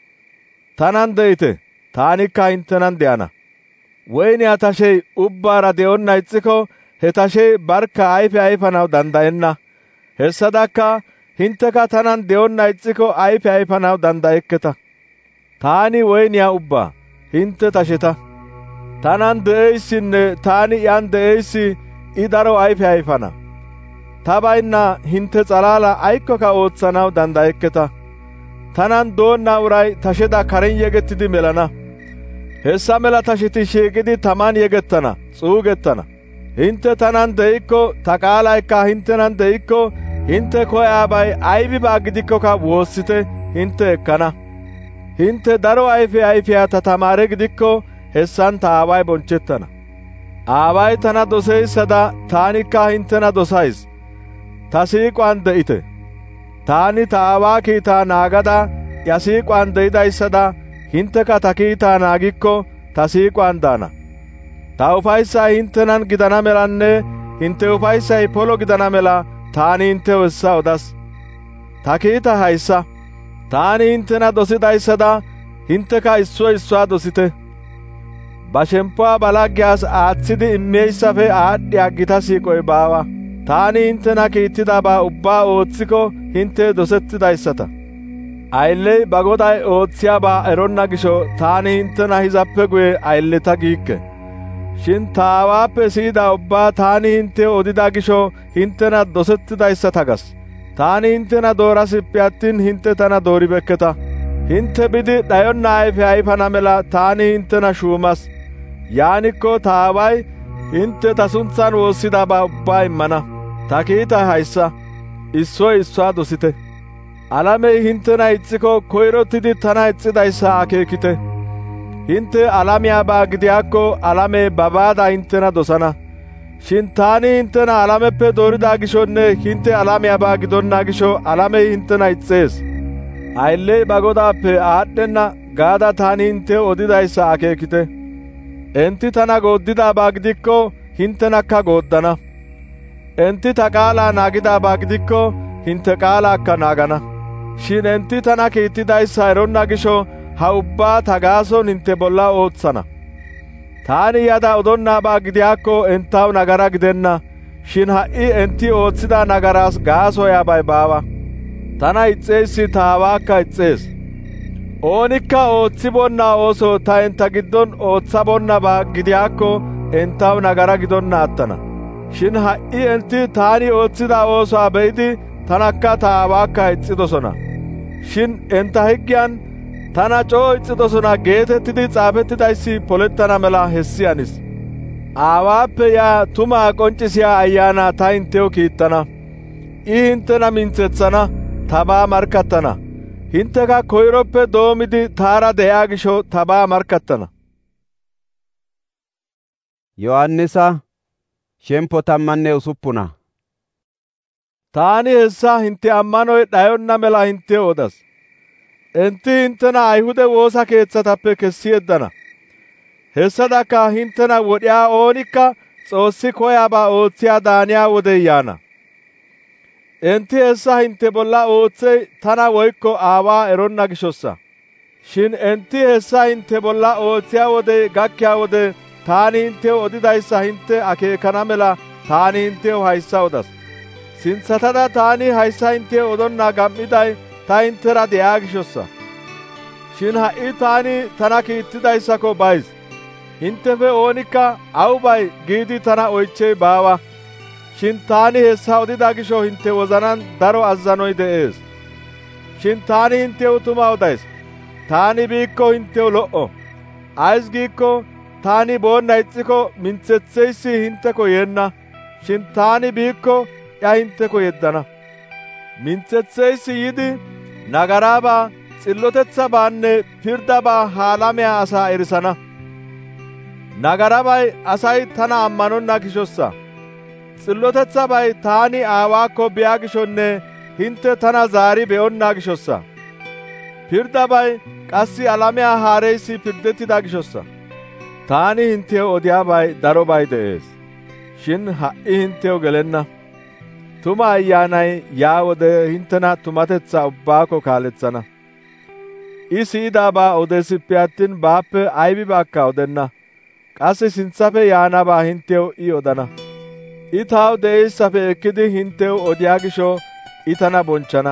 Tanan de'ite, taanikka hintenan de'ana. Woyniyaa tashey ubbaara de'onna ixxiko he tashey barkka ayfe ayfanaw dandayenna. Hessadakka hinteka tanan de'onna ixxiko ayfe ayfanaw dandayekketa. Taani woyniyaa ubbaa, hinte tasheta. Tanan de'eyssinne taani iyan de'eyssi I daro ayfe ayfana. Ta baynna hinte xalaala aykkoka ootsanaw dandayekketa. Tanan doonna uray tasheda karen yegettidi melana. Hessa mela tasheti shiiqidi taman yegettana, xuugettana. Hinte tanan de'ikko, ta qaalaykka hintenan de'ikko, hinte koyaabay aybibaa gidikkoka woossite, hinte ekkana. Hinte daro ayfe ayfiyaa ta tamaare gidikko, hessan ta Aaway bonchettana. Aaway tana doseyssada taanikka hintena dosays. Ta siiquwan de'ite. Taani ta Aawaa kiitaa naagada ya siiquwan de'idayssada hinteka ta kiitaa naagikko ta siiquwan daana. Ta ufayssay hintenan gidana melanne hinte ufayssay polo gidana mela taani hintew hessa odas. Ta kiita hayssa. Taani hintena dosidayssada hinteka issuwa issuwaa dosite. Ba shemppuwaa ba laggiyaas aatsidi immeyssafe aadhdhiyaa gita siiqoy baawa. Taani hintena kiittidabaa ubbaa ootsiko hinte dosettidayssata. Aylley ba goday ootsiyaabaa eronna gisho taani hintena hizappe guye aylleta giikke. Shin ta Aawaappe siyida ubbaa taani hinte odida gisho hintena dosettidayssata gas. Taani hintena doorasippe attin hinte tana dooribekketa. Hinte bidi dhayonna ayfe ayfana mela taani hintena shuumas. Yaanikko ta Aaway hinte ta suntsan woossidabaa ubbaa immana. Ta kiitaa hayssa, issoy issuwaa dosite. Alamey hintena ixxiko koyrottidi tana ixxidayssa akeekite. hinte alamiyaabaa gidiyaakko alamey babaada hinttena dosana. Shin taani hinttena alameppe doorida gishonne hinte alamiyaabaa gidonna gisho alamey hinttena ixxees. Aylley ba godaappe aadhdhenna gaada taani hintew odidayssa akeekite. Enti tana gooddidaabaa gidikko hinttenakka gooddana. Enti ta qaalaa naagidaabaa gidikko hinte qaalaakka naagana. Shin enti tana kiittidayssa eronna gisho ha ubbaa ta gaason hinte bolla ooththana. Taani yada odonnaabaa gidiyaakko entaw nagara gidenna. Shin ha'i enti ooththida nagaraas gaasoyaabay baawa. Tana ixxeyssi ta Aawaakka ixxees. Oonikka ooththibonna ooso ta enta giddon oothabonnabaa gidiyaakko entaw nagara gidonna attana. Shin ha'i enti taani ooththida oosuwaa be'idi tanakka ta Aawaakka ixxidosona. Shin enta higgiyan tana coo ixxidosona geetettidi xaafettidayssi polettana mela hessi hanis. Aawaappe yaa tumaa qonccisiyaa Ayyaanaa ta hintew kiittana. I hinttena mintsetsana, tabaa markkattana. Hintteka koyroppe doomidi taara de'aa gisho tabaa markkattana. Yohannisa shemppo 16. Taani hessa hintte ammanoy dhayonna mela hintew odas. Enti hinttena Ayhude woosa keeththatappe kessi yeddana. Hessadakka hinttena wodhiyaa oonikka Xoossi koyaabaa oothiyaa daaniyaa wodey yaana. Enti hessa hintte bolla oothey tana woykko Aawaa eronna gishossa. Shin enti hessa hintte bolla oothiyaa wodey gakkiyaa wode taani hintew odidayssa hintte akeekana mela taani hintew hayssa odas. Sintsatada taani hayssa hintew odonna gam"iday ta hinttera de'aa gishossa. Shin ha'i taani tana kiittidayssako bays. Hinttefe oonikka awu bay giidi tana oychchey baawa. Shin taani hessa odida gisho hintte wozanan daro azzanoy de'ees. Shin taani hintew tuma odays. Taani biikko hintew lo"o. Ays giikko taani boonna ixxiko mintsetseyssi hinteko yeenna. Shin taani biikko hintteko yeddana. Mintsetseyssi yidi nagaraabaa, xillotetsabaanne pirdabaa ha alamiyaa asaa erisana. Nagarabay asay tana ammanonna gishossa. Xillotetsabay taani Aawaakko biyaa gishonne hintte tana zaari be'onna gishossa. Pirdabay qassi alamiyaa haareyssi pirdettida gishossa. Taani hintew odiyaabay darobay de'ees. Shin ha'i hintew gelenna. Tuma Ayyaanay yaa wode hinttena tumatetsaa ubbaakko kaaletsana. I siyidaabaa odeesippe attin baappe aybibaakka odenna. Qassi sintsafe yaanabaa hintew I odana. I taw de'eyssafe ekkidi hintew odiyaa gisho I tana bonchchana.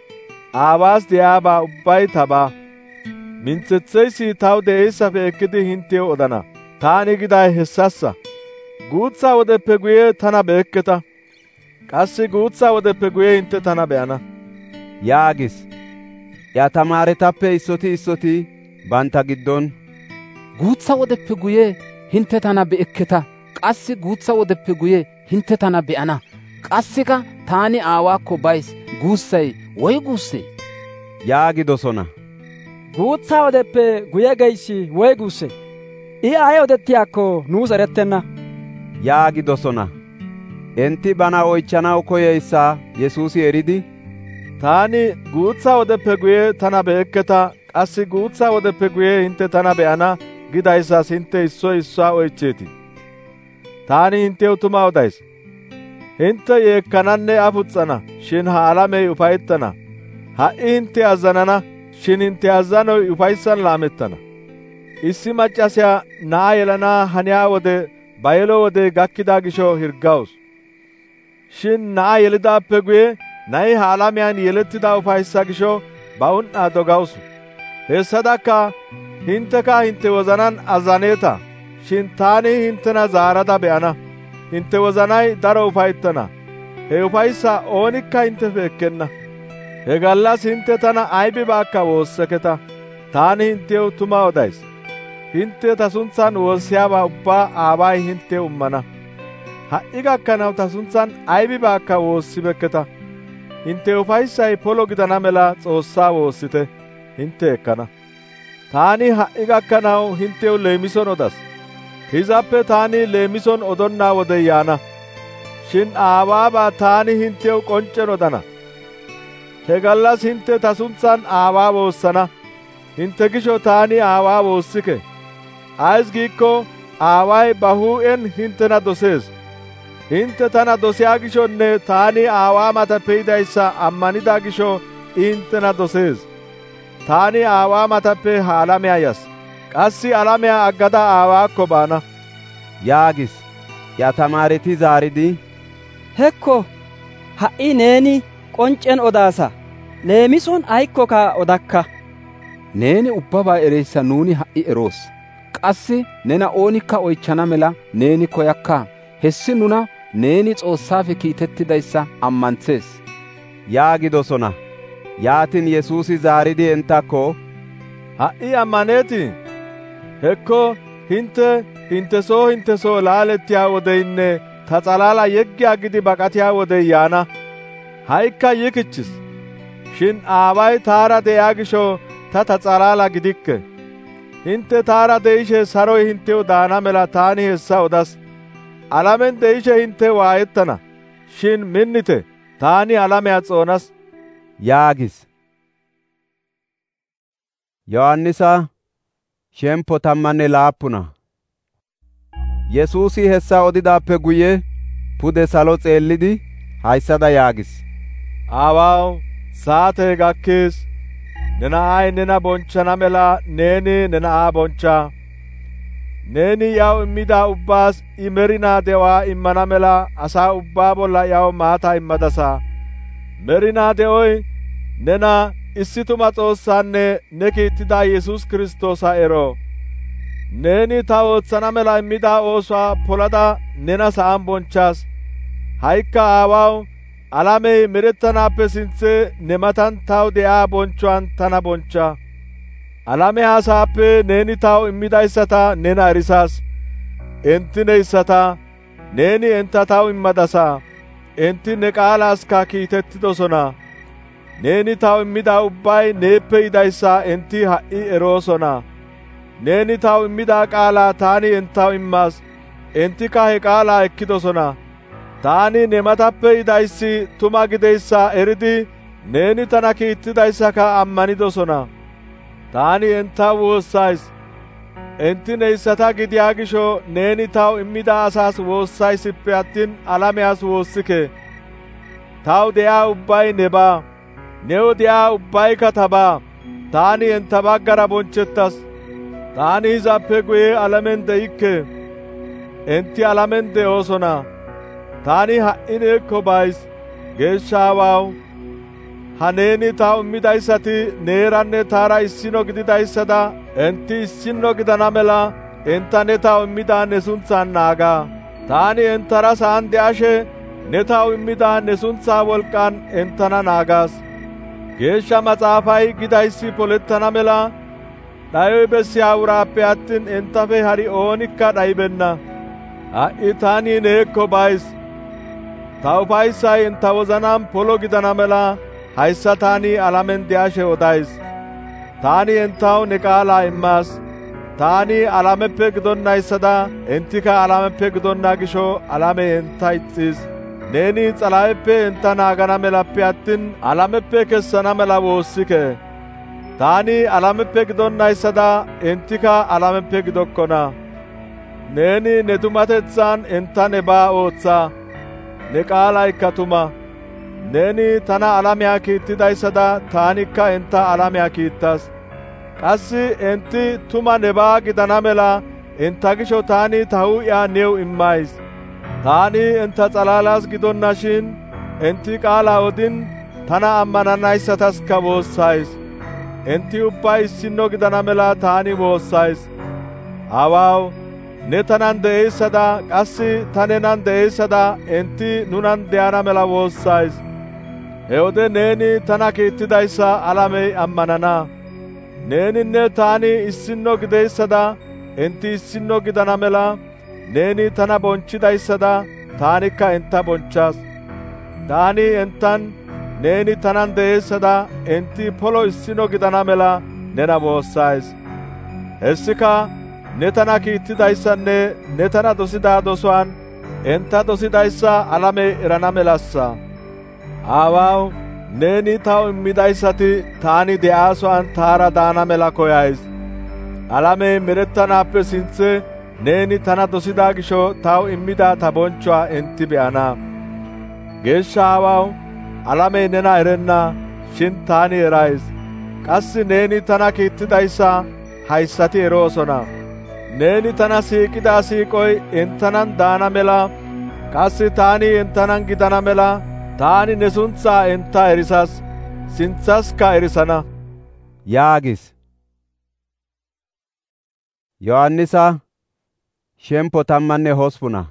Aawaas de'iyaabaa ubbay tabaa. Mintsetseyssi taw de'eyssafe ekkidi hintew odana. Taani giday hessassa. Guutsa wodeppe guye tana be'ekketa. Qassi guutsa wodeppe guye hintte tana be'ana. Yaagis. Ya tamaaretappe issoti bantta giddon guutsa wodeppe guye hintte tana be'ekketa. Qassi guutsa wodeppe guye hintte tana be'ana. Qassika taani Aawaakko bays guussay woy guussee? yaagidosona. Guutsa wodeppe guye geyssi woy guusse? I ay odettiyaakko nuus erettenna. yaagidosona. Enti bana oychchanaw koyeyssa Yesuusi eridi, taani guutsa wodeppe guye tana be'ekketa, qassi guutsa wodeppe guye hintte tana be'ana gidayssas hintte issoy issuwaa oychcheetii. Taani hintew tuma odays. Hintte yeekkananne afuxxana, shin ha alamey ufayettana. Ha'i hintte azzanana, shin hintte azzanoy ufayssan laamettana. Issi maccasiyaa na'aa yelana haniyaa wode ba yelo wode gakkida gisho hirgawus. Shin na'aa yelidaappe guye na'i ha alamiyaan yelettida ufayssa gisho ba un"aa dogawusu. Hessadakka hintteka hintte wozanan azzaneeta. Shin taani hinttena zaarada be'ana. Hintte wozanay daro ufayettana. He ufayssaa oonikka hinttefe ekkenna. He gallas hintte tana aybibaakka woosseketa. Taani hintew tuma odays. Hintte ta suntsan woossiyaabaa ubbaa Aaway hinttew immana. Ha'i gakkanaw ta suntsan aybibaakka woossibekketa. Hintte ufayssay polo gidana mela Xoossaa woossite. Hintte ekkana. taani ha'i gakkanaw hintew leemison odas. Hizappe taani leemison odonnaa wodey yaana. Shin Aawaabaa taani hintew qonccen odana. He gallas hinte ta suntsan Aawaa woossana. Hinte gisho taani Aawaa woossike. Ays giikko Aaway ba huu'en hintena dosees. Hinte tana dosiyaa gishonne taani Aawaa matappe yidayssa ammanida gisho I hintena dosees. Taani Aawaa matappe ha alamiyaa yas. Qassi alamiyaa aggada Aawaakko baana» yaagis. Ya tamaareti zaaridi, «Hekko, ha'i neeni qonccen odaasa; leemison aykkoka odakka. Neeni ubbabaa ereyssa nuuni ha'i eroos. Qassi nena oonikka oychchana mela neeni koyakka. Hessi nuna neeni Xoossaafe kiitettidayssa ammantsees» yaagidosona. Yaatin Yesuusi zaaridi enttakko, «Ha'i ammaneetii? Hekko hintte soo laalettiyaa wodeynne ta xalaala yeggi aggidi baqatiyaa wodey yaana. Ha'ikka yikichchis. Shin Aaway taara de'iyaa gisho ta xalaala gidikke. Hintte taara de'ishe saroy hinttew daana mela taani hessa odas. Alamen de'ishe hintte waayettana. Shin minnite, taani alamiyaa xoonas» yaagis. Yohannisa shemppo 17. Yesuusi hessa odidaappe guye pude salo xeellidi hayssada yaagis. «Aawaw, saatee gakkiis. Ne Na'ay nena bonchchana mela neeni ne Na'aa bonchcha. Neeni iyaw immida ubbaas I merinaa de'uwaa immana mela asaa ubbaa bolla iyaw maataa immadasa. Merinaa de'oy nena issi tuma Xoossaanne ne kiittida Yesuus Kiristtoosa ero. Neeni ta ootsana mela immida oosuwaa polada nena sa'aan bonchchas. Ha'ikka Aawaw, alamey medhettanaappe sinthe ne matan taw de'iyaa bonchchuwaan tana bonchcha. Alame asaappe neeni taw immidayssata nena erisaas. Enti neyssata, neeni entta taw immadasa. Enti ne qaalaaskka kiitettidosona. Neeni taw immida ubbay neeppe yidayssa enti ha'i eroosona. Neeni taw immida qaalaa taani enttaw immas. Entikka he qaalaa ekkidosona. Taani ne matappe yidayssi tuma gideyssa eridi neeni tana kiittidayssaka ammanidosona. Taani entta woossays. Enti neyssata gidiyaa gisho neeni taw immida asaas woossaysippe attin alameyas woossike. Taw de'iyaa ubbay nebaa. New de'iyaa ubbaykka tabaa. Taani entta baggara bonchchettas. Taani izappe guye alamen de'ikke. Enti alamen de'oosona. Taani ha'i neekko bays. Geeshsha Aawaw, ha neeni taw immidayssati neeranne taara issino gididayssada enti issino gidana mela entta ne taw immida ne suntsan naaga. Taani enttara sa'aan de'ashe ne taw immida ne suntsaa wolqqan enttana naagaas. Geeshsha Matsaafay gidayssi polettana mela dhayoy bessiyaa uraappe attin enttafe hari oonikka dhayibenna. Ha'i taani neekko bays. Ta ufayssay entta wozanan polo gidana mela hayssa taani alamen de'ashe odays. Taani enttaw ne qaalaa immaas. Taani alameppe gidonnayssada enttika alameppe gidonna gisho alamey entta ixxiis. Neeni Xalaheppe entta naagana melappe attin alameppe kessana mela woossike. Taani alameppe gidonnayssada enttika alameppe gidokkona. Neeni ne tumatetsan entta nebaa ootsa. Ne qaalaykka tuma. Neeni tana alamiyaa kiittidayssada taanikka entta alamiyaa kiittas. Qassi enti tuma nebaa gidana mela entta gisho taani ta huuphiyaa new immays. Taani entta xalaalaas gidonna shin enti qaalaa odin tana ammananayssataskka woossays. Enti ubbay issino gidana mela taani woossays. Aawaw, ne tanan de'eyssada qassi ta nenan de'eyssada enti nunan de'ana mela woossays. He wode neeni tana kiittidayssa alamey ammanana. Neeninne taani issino gideyssada enti issino gidana mela neeni tana bonchchidayssada taanikka entta bonchchas. Taani enttan, neeni tanan de'eyssada enti polo issino gidana mela nena woossays. hessika ne tana kiittidayssanne ne tana dosida dosuwan entta dosidayssa alamey erana melassa. Aawaw, neeni taw immidayssati taani de'aasoan taara daana mela koyays. Alamey medhettanaappe sinthe neeni tana dosida gisho taw immida ta bonchchuwaa enti be'ana. Geeshsha Aawaw, alamey nena erenna, shin taani erays. Qassi neeni tana kiittidayssa hayssati eroosona. Neeni tana siiqida siiqoy enttanan daana mela, qassi taani entanan gidana mela, taani ne suntsaa entta erisas, sinthaska erisana» yaagis. Yohannisa shemppo 18.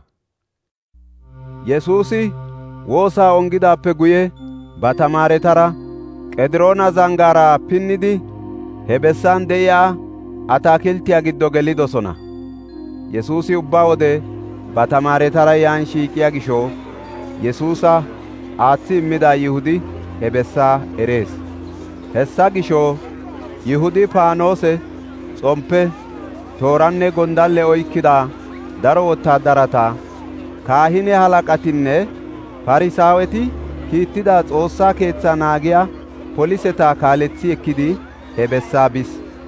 Yesuusi woosaa ongidaappe guye ba tamaaretara Qediroona zanggaaraa pinnidi he bessan de'iyaa ataakilttiyaa giddo gelidosona. Yesuusi ubba wode ba tamaaretara yaan shiiqiyaa gisho Yesuusa aaththi immida Yihudi he bessaa erees. Hessa gisho Yihudi paanoose, xomppe, tooranne gondalle oykkida daro wottaadarata, kaahine halaqatinne Farisaaweti kiittida Xoossaa keetsaa naagiyaa poliseta kaaletsi ekkidi he bessaa bis.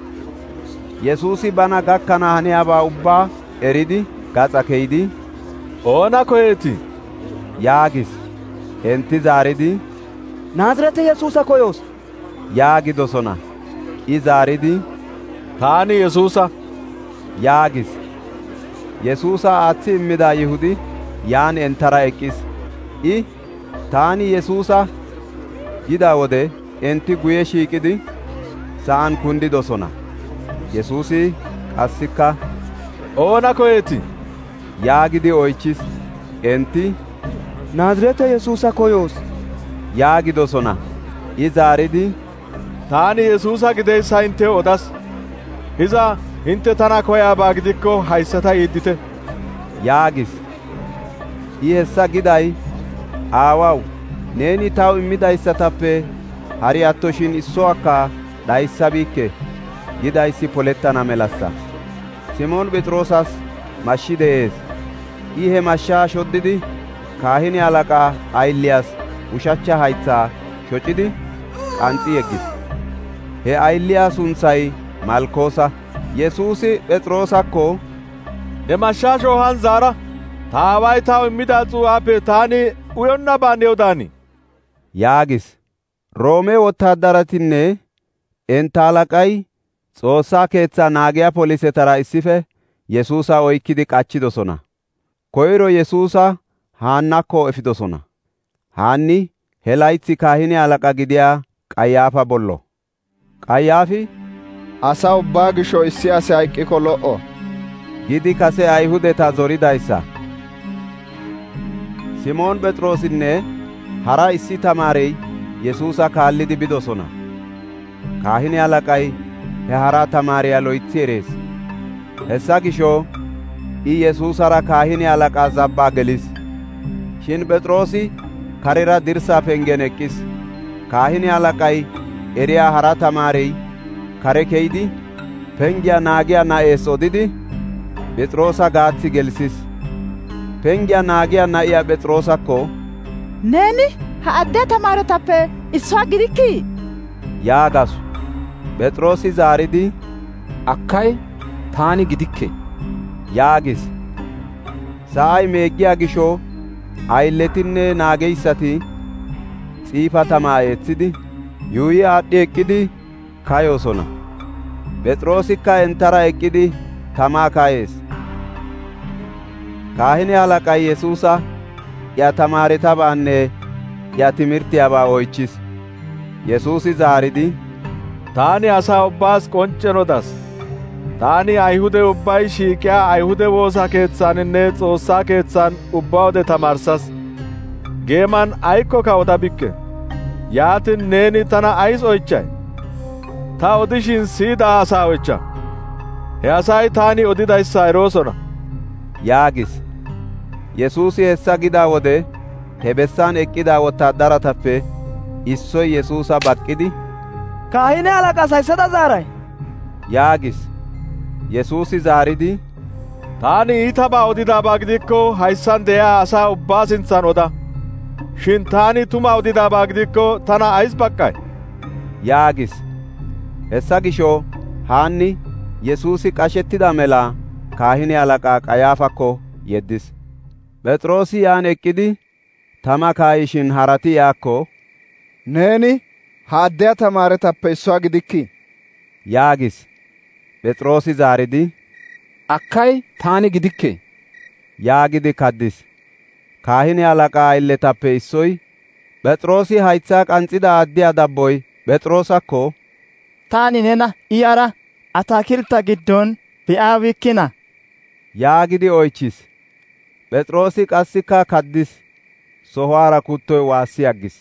Yesuusi bana gakkana haniyaabaa ubbaa eridi gaxa keyidi, «Oona koyeetii?» yaagis. Enti zaaridi, «Naazirete Yesuusa koyoos» yaagidosona. I zaaridi, «Taani Yesuusa» yaagis. Yesuusa aaththi immida Yihudi yaan entara eqqis. I, «Taani Yesuusa» gida wode enti guye shiiqidi sa'an kundidosona. Yesuusi qassikka, «Oona koyeetii?» yaagidi oychis. Enti, «Naazirete Yesuusa koyoos» yaagidosona. I zaaridi, «Taani Yesuusa gideyssa hinttew odas. Hiza hintte tana koyaabaa gidikko hayssata yiiddite» yaagis. I hessa giday, «Aawaw, neeni taw immidayssatappe hari attoshin issookka dhayssabiikke» gidayssi polettana melassa. Simoon Phexroosas mashshi de'ees. I he mashshaa shoddidi kaahine halaqaa aylliyaas ushachcha haytsaa shocidi qanxxi yeggis. He aylliyaa sunthay Malkoosa. Yesuusi Phexroosakko, «Ne mashshaa shoohan zaara. Ta aaway taw immida s'uu'aappe taani uyonnabaa new daanii?» yaagis. Roome wottaadaratinne entta halaqay Xoossaa keetsaa naagiyaa polisetara issife Yesuusa oykkidi k'achchidosona. Koyro Yesuusa Haannakko efidosona. Haanni he laytsi kaahine halaqa gidiyaa Qayyaafa bollo. Qayyaafi, «Asa ubbaa gisho issi asi hayqqiko lo"o» gidi kase Ayhudeta zoridayssa. Simoon Phexroosinne hara issi tamaarey Yesuusa kaallidi bidosona. Kaahine halaqay he hara tamaariyaa loytsi erees. Hessa gisho I Yesuusara kaahine halaqaa zabbaa gelis. Shin Phexroosi karera dirsaa pengen eqqis. Kaahine halaqay eriyaa hara tamaarey kare keyidi pengiyaa naagiyaa na'ees odidi Phexroosa gaathi gelisis. Pengiyaa naagiyaa na'iyaa Phexroosakko, «Neeni ha adde tamaarotappe issuwaa gidikkii?» yaagasu. Phexroosi zaaridi, «Akkay, taani gidikke» yaagis. Sa'ay meeggiyaa gisho aylletinne naageyssati xiifa tamaa eeththidi yuuyi aadhdhi eqqidi kayoosona. Phexroosikka entara eqqidi tamaa kayees. Kaahine halaqay Yesuusa iya tamaaretabaanne iya timirtiyaabaa oychis. Yesuusi zaaridi, «Taani asaa ubbaas qonccen odas. Taani Ayhude ubbay shiiqiyaa Ayhude woosa keeththaaninne Xoossaa keeththan ubba wode tamaarsas. Geeman aykkoka odabikke. Yaatin neeni tana ays oychay? Ta odishin siyida asaa oychcha. He asay taani odidayssa eroosona» yaagis. Yesuusi hessa gida wode he bessan eqqida wottaadaratappe issoy Yesuusa baqqidi, «Kaahine halaqaas hayssada zaaray?» yaagis. Yesuusi zaaridi, taani iitabaa odidaabaa gidikko hayssan de'iyaa asaa ubbaa sinthan oda. Shin taani tuma odidaabaa gidikko tana ays baqqay? yaagis. Hessa gisho Haanni Yesuusi qashettida mela kaahine halaqaa Qayaafaakko yeddis. Phexroosi yaan eqqidi tama kaayishin harati yaakko, neeni ha addeya tamaaretappe issuwaa gidikkii? yaagis. Phexroosi zaaridi, akkay taani gidikke yaagidi kaddis. Kaahine halaqaa aylletappe issoy Phexroosi haythaa qanxida addiya dabboy Phexroosakko, taani nena iyara atakilta giddon be'aabikkina yaagidi oychis. Phexroosi qassikka kaddis. Sohuwaara kuttoy waassi aggis.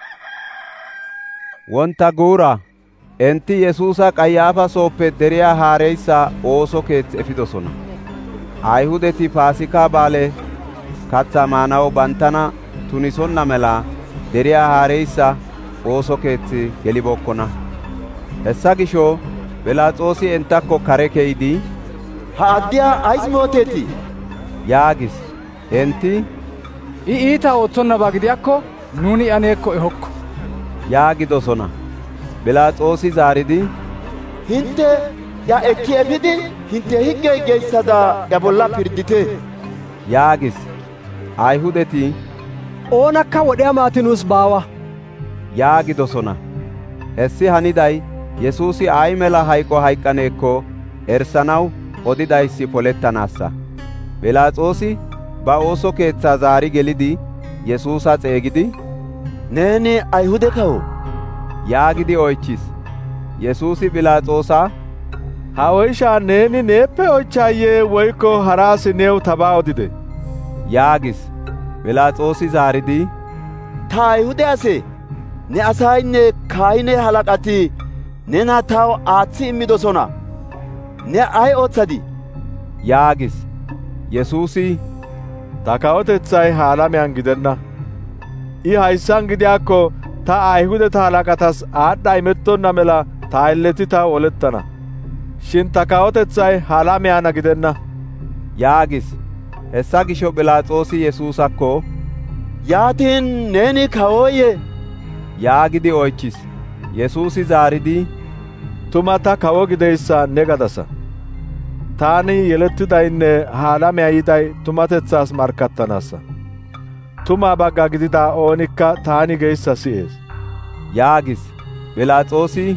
Wonta guura enti Yesuusa Qayyaafa sooppe deriyaa haareyssa ooso keetsi efidosona. Ayhudeti Paasikaa baale kathaa maanaw banttana tunisonna mela deriyaa haareyssa ooso keetsi gelibookkona. Hessa gisho Phiilaaxoosi enttakko kare keyidi, ha addiyaa ays mooteetii? yaagis. Enti, I iita ooththonnabaa gidiyakko nuuni aneekko ehokko yaagidosona. Phiilaaxoosi zaaridi, hinte ya ekki efidi hinte higgey geyssada ya bolla pirdite yaagis. Ayhudeti, oonakka wodhiyaamaati nuus baawa yaagidosona. Hessi haniday Yesuusi ay mela hayqo hayqqaneekko erisanaw odidayssi polettanaassa. Phiilaaxoosi ba ooso keetsaa zaari gelidi Yesuusa xeegidi, neeni Ayhude kawo? yaagidi oychis. Yesuusi Phiilaaxoosa, ha oyshaa neeni neeppe oychchaayee woykko haraasi new tabaa odide? yaagis. Phiilaaxoosi zaaridi, ta Ayhude ase ne asaynne kaahine halaqati nena taw aaththi immidosona. Ne ay ooththadii? yaagis. Yesuusi, ta kawotethay ha alamiyan gidenna. I hayssan gidiyaakko ta Ayhudeta halaqatas aadhdha imettonna mela ta aylleti taw olettana. Shin ta kawotethay ha alamiyaana gidenna yaagis. Hessa gisho Phiilaaxoosi Yesuusakko, yaatin neeni kawooyye? yaagidi oychis. Yesuusi zaaridi, tuma ta kawo gideyssa ne gadasa. Taani yelettidaynne ha alamiyaa yiday tumatetsaas markkattanaassa. Tuma bagga gidida oonikka taani geyssa si'ees yaagis. Phiilaaxoosi,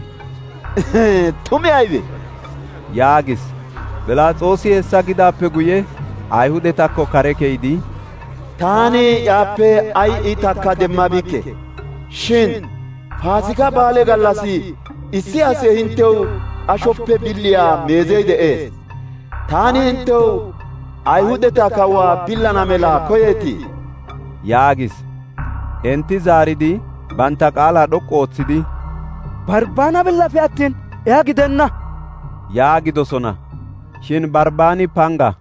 tumi aybe? yaagis. Phiilaaxoosi hessa gidaappe guye Ayhudetakko kare keyidi, taani yaappe ay iitakka demmabikke. Shin Paasika baale gallassi issi ase hintew ashoppe billiyaa meezey de'ees. Taani hintew Ayhudeta kawuwaa billana mela koyeetii? yaagis. Enti zaaridi bantta qaalaa dhoqqu ooththidi, Barbaana billafe attin eya gidenna yaagidosona. Shin Barbaani panga.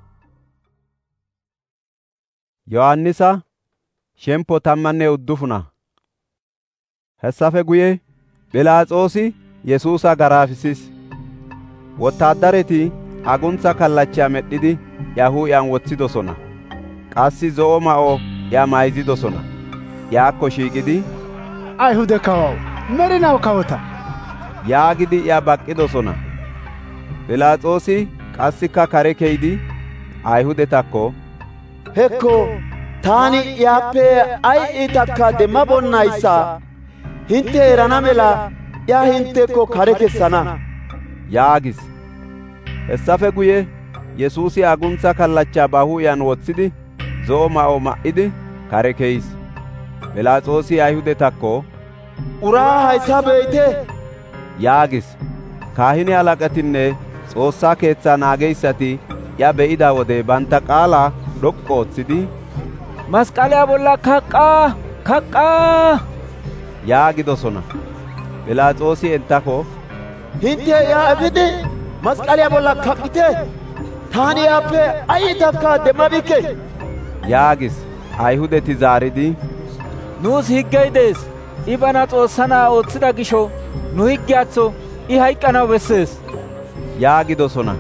Yohannisa shemppo 19. Hessafe guye Phiilaaxoosi Yesuusa garaafisis. Wotaaddareti aguntha kallachchaa medhidi iya huuphiyan woththidosona. Qassi zo'o ma'o iya mayzidosona. Yaakko shiiqidi, Ayhude kawaw, merinaw kawota yaagidi iya baqqidosona. Phiilaaxoosi qassikka kare keyidi Ayhudetakko, hekko taani yaappe ay iitakka demmabonnayssa hinte erana mela ya hintekko kare kessana yaagis. Hessafe guye Yesuusi aguntha kallachchaa ba huuphiyan woththidi zo'o ma'o ma'idi kare keyis. Phiilaaxoosi Ayhudetakko, uraa hayssa be'ite yaagis. Kaahine halaqatinne Xoossaa keetsaa naageyssati ya be'ida wode bantta qaalaa dhoqqu ooththidi, masqaliyaa bolla kaqqaa kaqqaa yaagidosona. Phiilaaxoosi enttakko, hinte yaa efidi masqaliyaa bolla kaqqite. Taani yaappe ay iitakka demmabikke yaagis. Ayhudeti zaaridi, nuus higgey dees. I bana Xoossa na'aa ooththida gisho nu higgiyaatho I hayqqanaw bessees yaagidosona.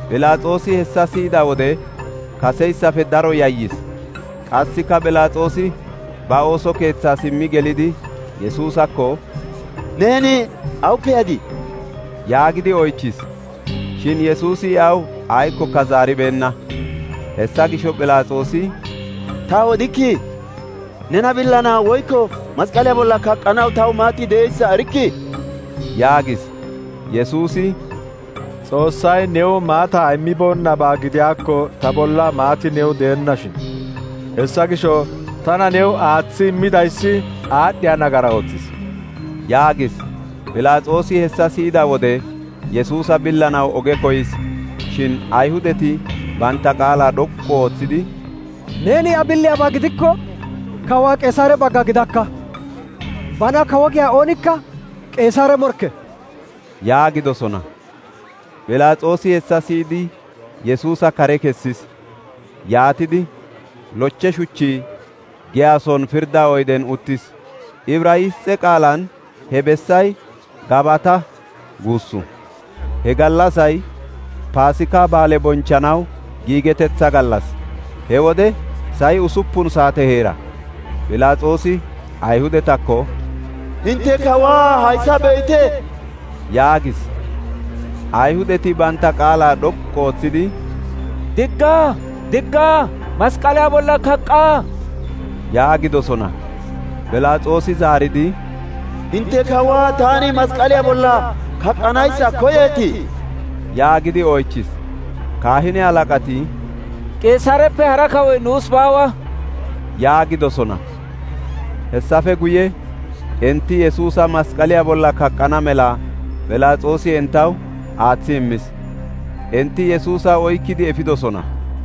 Phiilaaxoosi hessa siyida wode kaseyssafe daro yayyis. Qassika Phiilaaxoosi ba ooso keethaa simmi gelidi Yesuusakko, «Neeni awuppe yadii?» yaagidi oychis. Shin Yesuusi iyaw aykkoka zaaribeenna. Hessa gisho Phiilaaxoosi, «Ta odikki, nena billana woykko masqaliya bolla kaqqanaw taw maatii de'eyssa erikki?» yaagis. Yesuusi, «Xoossay new maataa immiboonnabaa gidiyaakko ta bolla maati new deennashin. Hessa gisho tana new aaththi immidayssi aadhdhiya nagara ooththis» yaagis. Phiilaaxoosi hessa siyida wode Yesuusa billanaw oge koyis. Shin Ayhudeti bantta qaalaa dhoqqu ooththidi, «Neeni a billiyaabaa gidikko kawaa Qeesaare bagga gidakka. Bana kawo giyaa oonikka Qeesaare morkke» yaagidosona. Phiilaaxoosi hessa siyidi Yesuusa kare kessis. Yaatidi lochche shuchchi giyaason pirda oyden uttis. Ibraayisxe qaalan he bessay Gabata guussu. He gallasay Paasikaa baale bonchchanaw giigetetha gallas. He wode sa'i 6 saate heera. Phiilaaxoosi Ayhudetakko, «Hintte kawaa hayssa be'ite» yaagis. Ayhudeti bantta qaalaa dhoqqu ooththidi, «Diggaa! Diggaa! Masqaliyaa bolla kaqqaa!» yaagidosona. Phiilaaxoosi zaaridi, «Hintte kawaa taani masqaliya bolla kaqqanayssa koyeetii?» yaagidi oychis. Kaahine halaqati, «Qeesaareppe hara kawoy nuus baawa» yaagidosona. Hessafe guye enti Yesuusa masqaliya bolla kaqqana mela Phiilaaxoosi entaw aaththi immis. Enti Yesuusa oykkidi efidosona.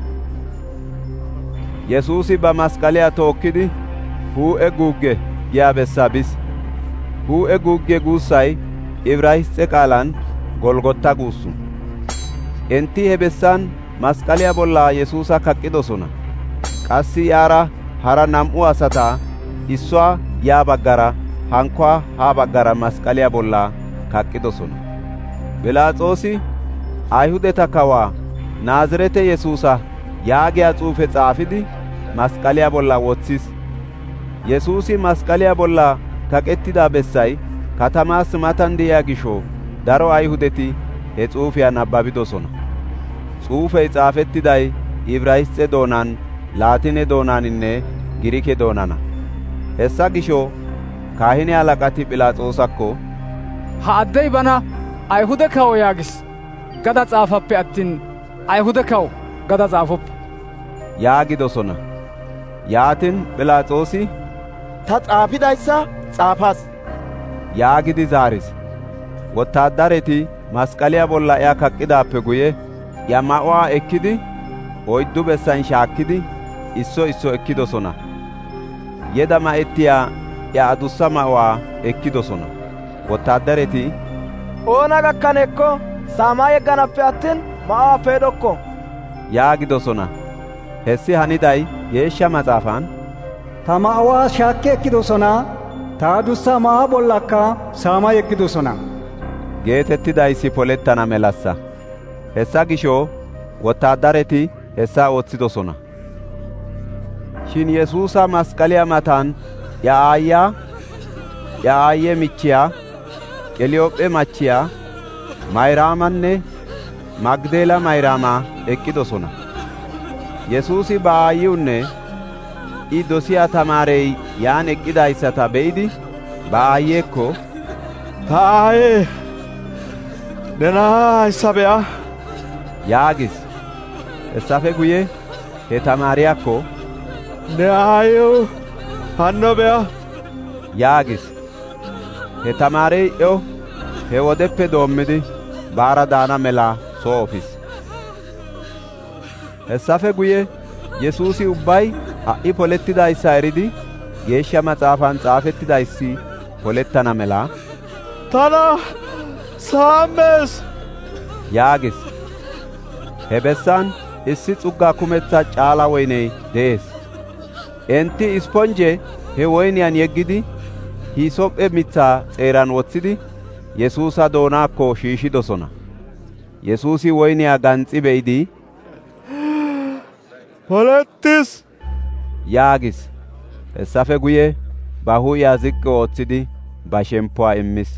Yesuusi ba masqaliya tookkidi Huu'e guugge giyaa bessaa bis. Huu'e guugge guussay Ibraayisxe qaalan Golgotta guussu. Enti he bessan masqaliya bolla Yesuusa kaqqidosona. Qassi yaara hara 2 asata, issuwaa yaa baggara hankkuwaa haa baggara masqaliya bolla kaqqidosona. Phiilaaxoosi Ayhudeta kawaa Naazirete Yesuusa yaagiyaa xuufe xaafidi masqaliya bolla woththis. Yesuusi masqaliya bolla kaqettida bessay katamaas matan de'iyaa gisho daro Ayhudeti he xuufiyaa nabbabidosona. Xuufey xaafettiday Ibraayisxe doonan, Laatine doonaaninne Giriike doonana. Hessa gisho kaahine halaqati Phiilaaxoosakko, «Ha addey bana Ayhude kawo yaagis gada xaafappe attin Ayhude kawo gada xaafoppa» yaagidosona. Yaatin Phiilaaxoosi, «Ta xaafidayssa xaafaas» yaagidi zaaris. Wotaaddareti masqaliya bolla iya kaqqidaappe guye iya ma'uwaa ekkidi 4 bessan shaakkidi isso ekkidosona. Yeda ma'ettiyaa iya adussa ma'uwaa ekkidosona. Wotaaddareti, «Oona gakkaneekko saamaa yegganappe attin ma'uwaa peedhokko» yaagidosona. Hessi haniday Geeshsha Maxaafan, «Ta ma'uwaa shaakki ekkidosona, ta adussa ma'aa bollakka saamaa yeggidosona» geetettidayssi polettana melassa. Hessa gisho wotaaddareti hessa ooththidosona. Shin Yesuusa masqaliya matan iya aayye michiyaa, Qeliyoophe machiyaa Mayraamanne Magdeela Mayraama eqqidosona. Yesuusi ba aayiwunne I dosiyaa tamaarey yaan eqqidayssata be'idi ba aayeekko, «Ta aayee, nena hayssa be'a» yaagis. Hessafe guye he tamaariyaakko, «Ne aayew hanno be'a» yaagis. He tamaarey iyo he wodeppe doommidi baara daana mela soo ofis. Hessafe guye Yesuusi ubbay ha'i polettidayssa eridi Geeshsha Maxaafan xaafettidayssi polettana mela, «Tana saammees» yaagis. He bessan issi xugga kumetha caala woyney de'ees. Enti isponje he woyniyan yeggidi hiisophphe mithaa xeeran woththidi Yesuusa doonaakko shiishidosona. Yesuusi woyniyaa ganxi be'idi, polettis yaagis. Hessafe guye ba hu'iyaa ziqqi ooththidi ba shemppuwaa immis.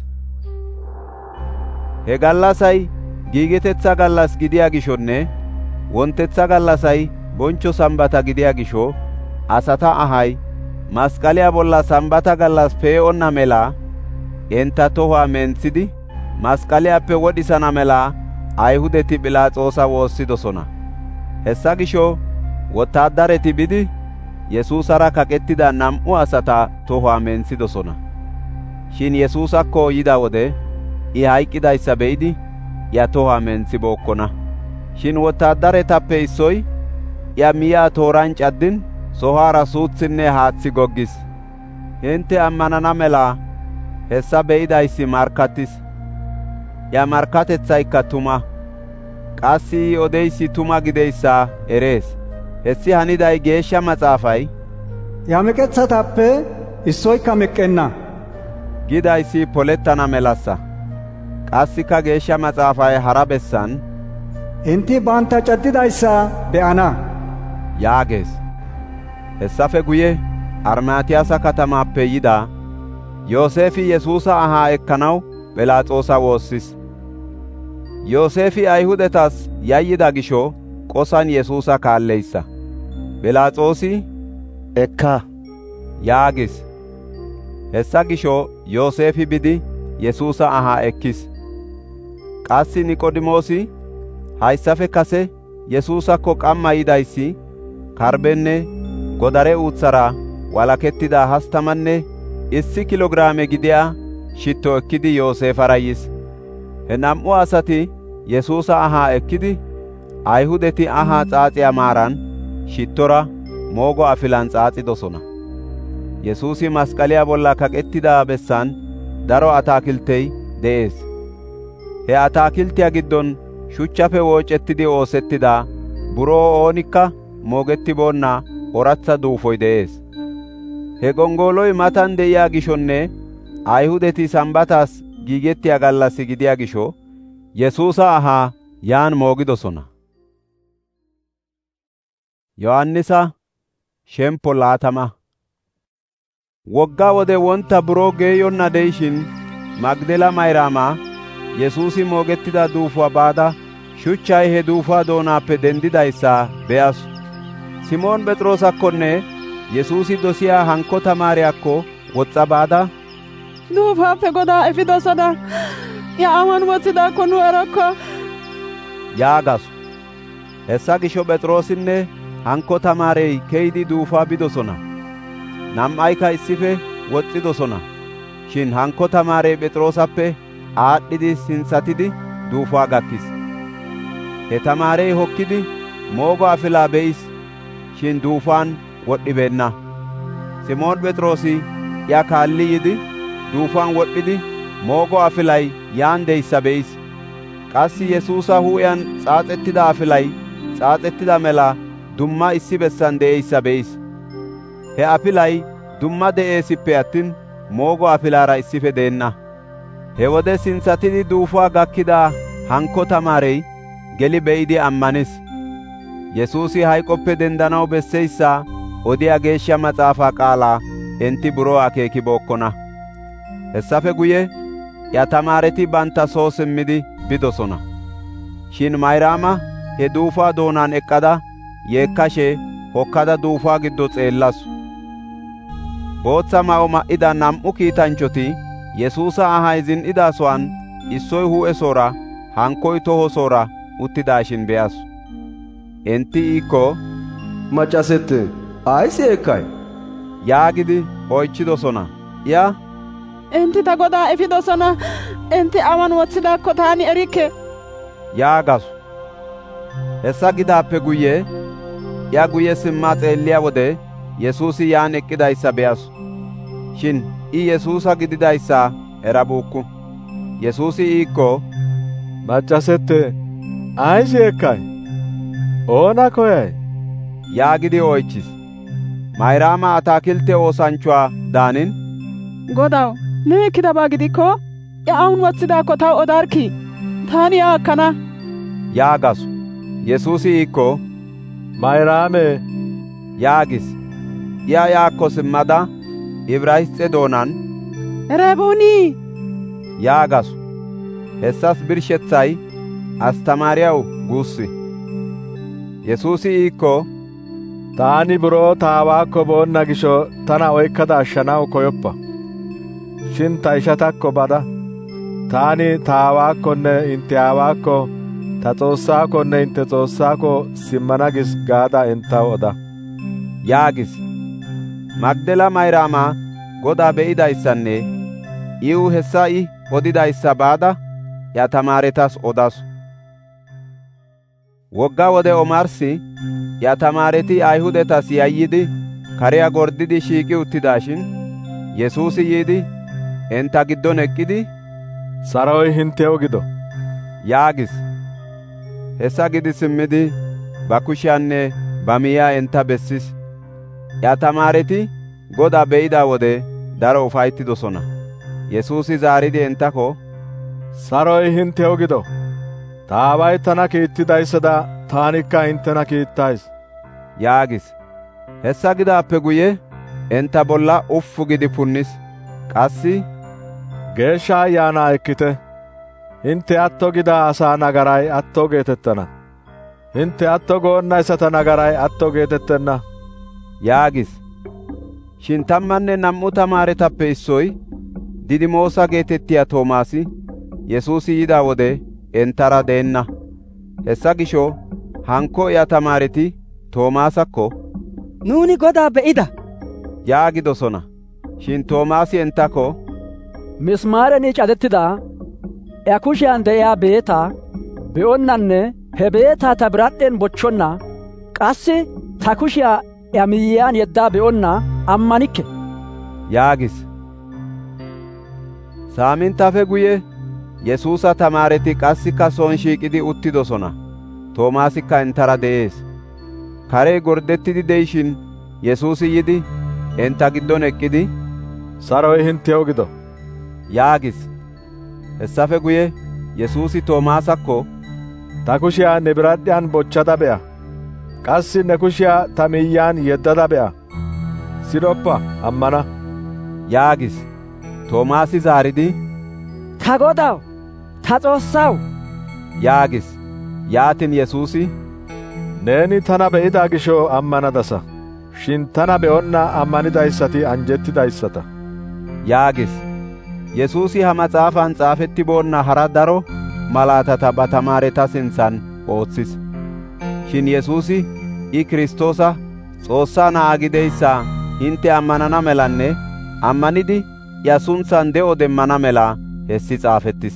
He gallasay giigetetha gallas gidiyaa gishonne wontetha gallasay boncho sambata gidiyaa gisho asata ahay masqaliyaa bolla sambata gallas pee'onna mela enta tohuwaa menthidi masqaliyaappe wodhisana mela Ayhudeti Phiilaaxoosa woossidosona. Hessa gisho wotaaddareti bidi Yesuusara kaqettida 2 asata tohuwaa menthidosona. Shin Yesuusakko yida wode I hayqqidayssa be'idi iya tohuwaa menthibookkona. Shin wotaaddaretappe issoy iya miyaa tooran caddin sohaara suuthinne haaththi goggis. Hintte ammanana mela hessa be'idayssi markkattis. Iya markkatetsaykka tuma. Qassi I odeyssi tuma gideyssa erees. Hessi haniday Geeshsha Maxaafay, "Ya meqethatappe issoykka meqqenna" gidayssi polettana melassa. Qassika Geeshsha Maxaafay hara bessan, "Inti bantta caddidayssa be'ana" yaagees. Hessafe guye Armaatiyaasa katamaappe yida Yooseefi Yesuusa ahaa ekkanaw Phiilaaxoosa woossis. Yooseefi Ayhudetas yayyida gisho qosan Yesuusa kaalleyssa. Phiilaaxoosi, "Ekka" yaagis. Hessa gisho Yooseefi bidi Yesuusa ahaa ekkis. Qassi Niqodimoosi hayssafe kase Yesuusakko qamma yidayssi karbenne godare uuthara walakettida 31 kilograame gidiyaa shitto ekkidi Yooseefara yis. He 2 asati Yesuusa ahaa ekkidi Ayhudeti ahaa xaaxiyaa maaran shittora moogo afilan xaaxidosona. Yesuusi masqaliyaa bolla kaqettida bessan daro ataakiltey de'ees. He ataakiltiyaa giddon shuchchafe woocettidi oosettida buroo oonikka moogettiboonna ooratha duufoy de'ees. He gongoloy matan de'iyaa gishonne Ayhudeti Sambataas giigettiyaa gallassi gidiyaa gisho Yesuusa ahaa yaan moogidosona. Yohannisa shemppo 20. Wogga wode wonta buroo geeyonna de'ishin Magdela Mayraama Yesuusi moogettida duufuwaa baada shuchchay he duufuwaa doonaappe dendidayssa be'asu. Simoon Phexroosakkonne Yesuusi dosiyaa hankko tamaariyaakko woxxa baada, "Duufaappe Godaa efidosona. Ya awan wothidaakko nu erokko" yaagasu. Hessa gisho Phexroosinne hankko tamaarey keyidi duufuwaa bidosona. Nam''aykka issife woxxidosona. Shin hankko tamaarey Phexroosappe aadhdhidi sintsatidi duufuwaa gakkis. He tamaarey hokkidi moogo afilaa be'is. Shin duufuwaan wodhdhibeenna. Simoon Phexroosi iya kaalli yidi duufuwaan wodhdhidi moogo afilay yaan deyssa be'is. Qassi Yesuusa huuphiyan xaaxettida afilay xaaxettida mela dumma issi bessan de'eyssa be'is. He afilay dumma de'eesippe attin moogo afilaara issife deenna. He wode sintsatidi duufuwaa gakkida hankko tamaarey geli be'idi ammanis. Yesuusi hayqoppe dendanaw besseyssa odiyaa Geeshsha Maxaafaa qaalaa enti buroo akeekibookkona. Hessafe guye iya tamaareti bantta soo simmidi bidosona. Shin Mayraama he duufuwaa doonaan eqqada yeekkashe hokkada duufuwaa giddo xeellasu. Bootha ma'o ma'ida 2 kiitanchchoti Yesuusa ahay zin''idaasuwan issoy hu'esoora hankkoy tohosoora uttidaashin be'asu. Enti iikko, "Maccasette, ays yeekkay?" yaagidi oychidosona. Iya, "Enti ta Godaa efidosona. Enti awan wothidaakko taani erikke" yaagasu. Hessa gidaappe guye iya guye simma xeelliyaa wode Yesuusi yaan eqqidayssa be'asu. Shin I Yesuusa gididayssa erabuukku. Yesuusi iikko, "Maccasette, ays yeekkay? Oona koyay?" yaagidi oychis. Mayraama ataakiltte oosanchchuwaa daanin, "Godaw, ne ekkidabaa gidikko ya awan wothidaakko taw odarkkii. Taani yaa akkana" yaagasu. Yesuusi iikko, Mayraame yaagis. Iya yaakko simmada Ibraysxe doonan Rabuni yaagasu. Hessas birshethay astamaariyaw guussi. Yesuusi iikko, taani buro ta aawaakko boonna gisho tana oykkada ashshanaw koyoppa. Shin ta ishatakko bada, taani ta aawaakkonne intte aawaakko, ta Xoossaakkonne intte Xoossaakko simmana gis gaada entaw oda. yaagis. Magdela Mayraama Godaa be'idayssanne iwu hessa I odidayssa baada ya tamaaretas odasu. Wogga wode omarsi ya tamaareti Ayhudetas yayyidi kariya gordidi shiiqi uttidashin, Yesuusi yiidi enta giddon eqqidi, saroy hinttew gido yaagis. Hessa gidi simmidi ba kushiyaanne ba miyaa enta bessis. Ya tamaareti Godaa be'ida wode daro ufayttidosona. Yesuusi zaaridi entako, saroy hinttew gido. Ta aaway tana kiittidayssada taanikka inttena kiittays yaagis. Hessa gidaappe guye enta bolla uffu gidi punnis. Qassi, Geeshsha Ayyaanaa ekkite. Hintte atto gida asaa nagaray atto geetettana. Hintte atto goonnayssata nagaray atto geetettenna yaagis. Shin 12 tamaaretappe issoy Didimoosa geetettiya Toomaasi Yesuusi yida wode entara deenna. Hessa gisho hankko iya tamaareti Toomaasakko, nuuni Godaa be'ida yaagidosona. Shin Toomaasi entako, mismaareni cadettida iya kushiyan de'iyaa beetaa be'onnanne he beetaa ta biradhdhen bochchonna, qassi ta kushiyaa iya miyyaan yeddaa be'onna ammanikke yaagis. Saaminttafe guye Yesuusa tamaareti qassikka soon shiiqidi uttidosona. Toomaasikka entara de'ees. Karey gordettidi de'ishin Yesuusi yidi enta giddon eqqidi, saroy hinttew gido yaagis. Hessafe guye Yesuusi Toomaasakko, ta kushiyaa ne biradhdhiyan bochchada be'a. Qassi ne kushiyaa ta miyyaan yeddada be'a. Sidhoppa, ammana yaagis. Toomaasi zaaridi, ta Godaw, ta Xoossaw yaagis. Yaatin Yesuusi, neeni tana be'ida gisho ammanadasa. Shin tana be'onna ammanidayssati anjettidayssata yaagis. Yesuusi ha maxaafan xaafettiboonna hara daro malaatata ba tamaareta sintsan ooththis. Shin Yesuusi I Kiristoosa Xoossaa Na'aa gideyssa hintte ammanana melanne ammanidi iya suntsan de'o demmana mela hessi xaafettis.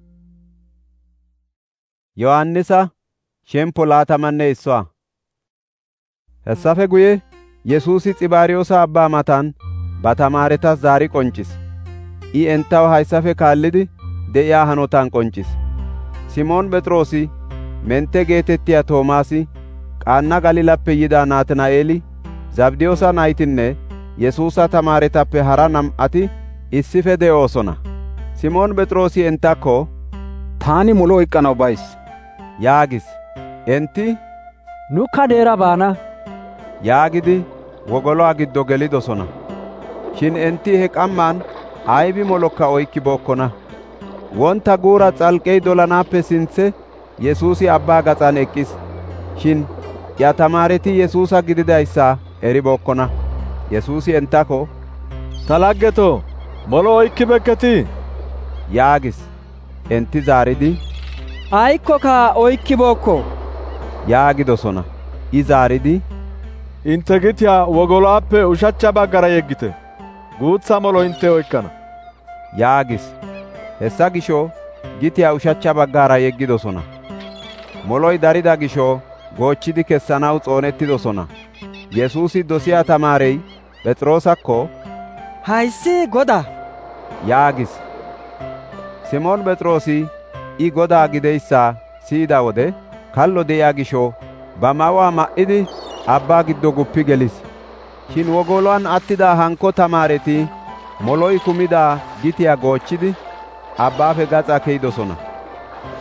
Yohannisa shemppo 21. Hessafe guye Yesuusi Xibaariyoosa abbaa matan ba tamaaretas zaari qonccis. I entaw hayssafe kaallidi de'iyaa hanotan qonccis. Simoon Phexroosi, Mente geetettiya Toomaasi, Qaanna Galilappe yida Naatinaa'eeli, Zabdiyoosa naytinne Yesuusa tamaaretappe hara 2 issife de'oosona. Simoon Phexroosi entakko, taani molo oyqqanaw bays yaagis. Enti, nukka neera baana yaagidi wogoluwaa giddo gelidosona. Shin enti he qamman aybi molokka oykkibookkona. Wonta guura s'alqey dolanaappe sinthe Yesuusi abbaa gaxan eqqis. Shin iya tamaareti Yesuusa gididayssa eribookkona. Yesuusi entako, ta laggetoo, molo oykkibekketii yaagis. Enti zaaridi, aykkoka oykkibookko yaagidosona. I zaaridi, intte gitiyaa wogoluwaappe ushachcha baggara yeggite. Guutsa molo intte oykkana yaagis. Hessa gisho gitiyaa ushachcha baggara yeggidosona. Moloy darida gisho goochchidi kessanaw xoonettidosona. Yesuusi dosiya tamaarey Phexroosakko, hayssi Godaa yaagis. Simoon Phexroosi I Godaa gideyssa siyida wode kallo de'iyaa gisho ba mawaa ma'idi abbaa giddo guppi gelis. Shin wogoluwan attida hankko tamaareti moloy kumida gitiyaa goochchidi abbaafe gaxa keydosona.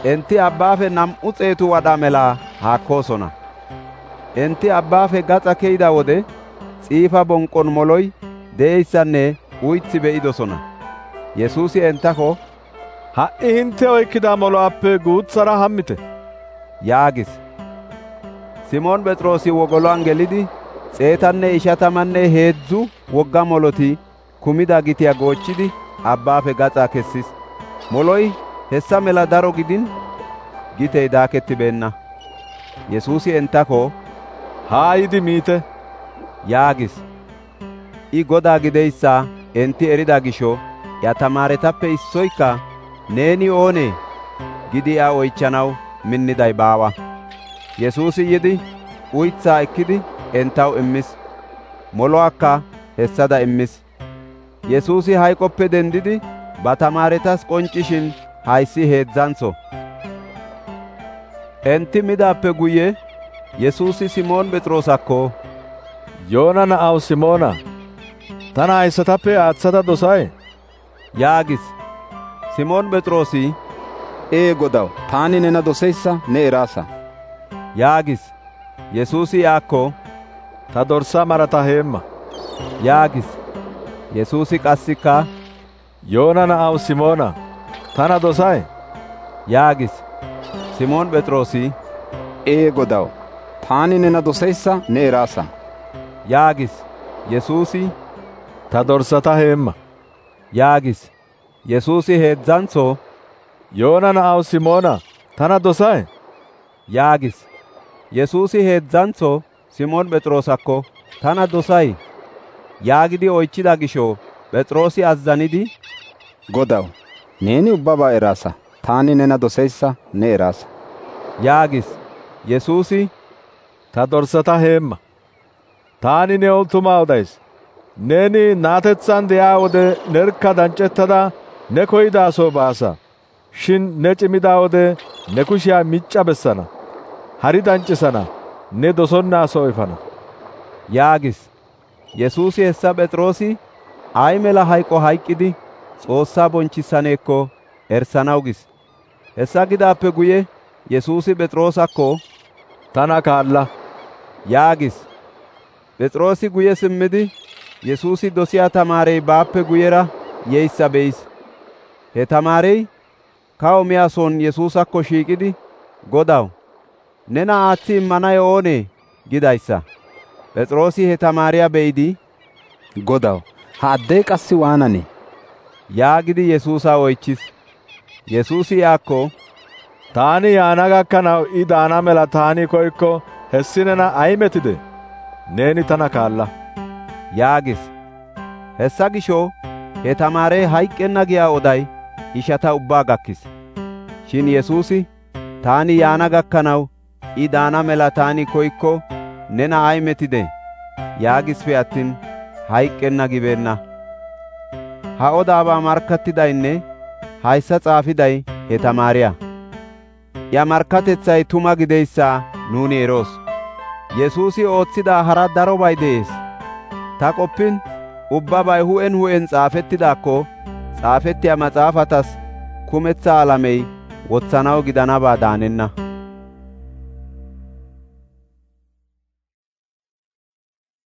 Enti abbaafe 200 wadha mela haakkoosona. Enti abbaafe gaxa keyida wode xiifa bonqon moloy de'eyssanne uythi be'idosona. Yesuusi entako, «Ha"i hinte oykkida molo'appe guuthara hammite» yaagis. Simoon Phexroosi wogoluwan gelidi 153 wogga moloti kumida gitiya goochchidi abbaafe gaxaa kessis. Moloy hessa mela daro gidin gitey daakettibeenna. Yesuusi entako, «Haa yidi miite» yaagis. I Godaa gideyssa enti erida gisho iya tamaaretappe issoykka, «Neeni oonee?» gidi iya oychanaw minniday baawa. Yesuusi yidi uythaa ekkidi entaw immis. Molo'akka hessada immis. Yesuusi hayqoppe dendidi ba tamaaretas qonccishin hayssi heedzdzantho. Enti midaappe guye Yesuusi Simoon Phexroosakko, «Yoona na'aw Simoona, tana hayssatappe aaththada dosay?» yaagis. Simoon Phexroosi, «Ee Godaw, taani nena doseyssa ne eraasa» yaagis. Yesuusi yaakko, «Ta dorsa marata heemma» yaagis. Yesuusi qassikka, «Yoona na'aw Simoona, tana dosay?» yaagis. Simoon Phexroosi, «Ee Godaw, taani nena doseyssa ne eraasa» yaagis. Yesuusi, «Ta dorsata heemma» yaagis. Yesuusi heedzdzantho, «Yoona na'aw Simoona, tana dosay?» yaagis. Yesuusi heedzdzantho Simoon Phexroosakko, «Tana dosay?» yaagidi oychchida gisho Phexroosi azzanidi, «Godaw, neeni ubbabaa eraasa. Taani nena doseyssa ne eraasa» yaagis. Yesuusi, «Ta dorsata heemma. Taani new tuma odays. Neeni naatetsan de'iyaa wode nerkka dancettada ne koyidaso baasa. Shin ne cimida wode ne kushiyaa micca bessana. Hari dancisana. Ne dosonnaaso efana» yaagis. Yesuusi hessa Phexroosi ay mela hayqo hayqqidi Xoossaa bonchisaneekko erisanaw gis. Hessa gidaappe guye Yesuusi Phexroosakko, «Tana kaalla» yaagis. Phexroosi guye simmidi Yesuusi dosiya tamaarey baappe guyera yeyssa be'is. He tamaarey kawo miyason Yesuusakko shiiqidi, «Godaw, nena aaththi immanay oonee?» gidayssa. Phexroosi he tamaariya be'idi, «Godaw, ha addey qassi waananee?» yaagidi Yesuusa oychis. Yesuusi yaakko, «Taani yaana gakkanaw I daana mela taani koykko hessi nena ay metide? Neeni tana kaalla» yaagis. Hessa gisho he tamaarey hayqqenna giya oday ishata ubbaa gakkis. Shin Yesuusi, «Taani yaana gakkanaw I daana mela taani koykko nena ay metide?» yaagispe attin hayqqenna gibeenna. Ha odaabaa markkattidaynne hayssa xaafiday he tamaariya. Iya markkatethay tuma gideyssa nuuni eroos. Yesuusi ooththida hara darobay de'ees. Ta qoppin ubbabay hu'en hu'en xaafettidaakko xaafettiya maxaafatas kumetha alamey wothanaw gidanabaa daanenna.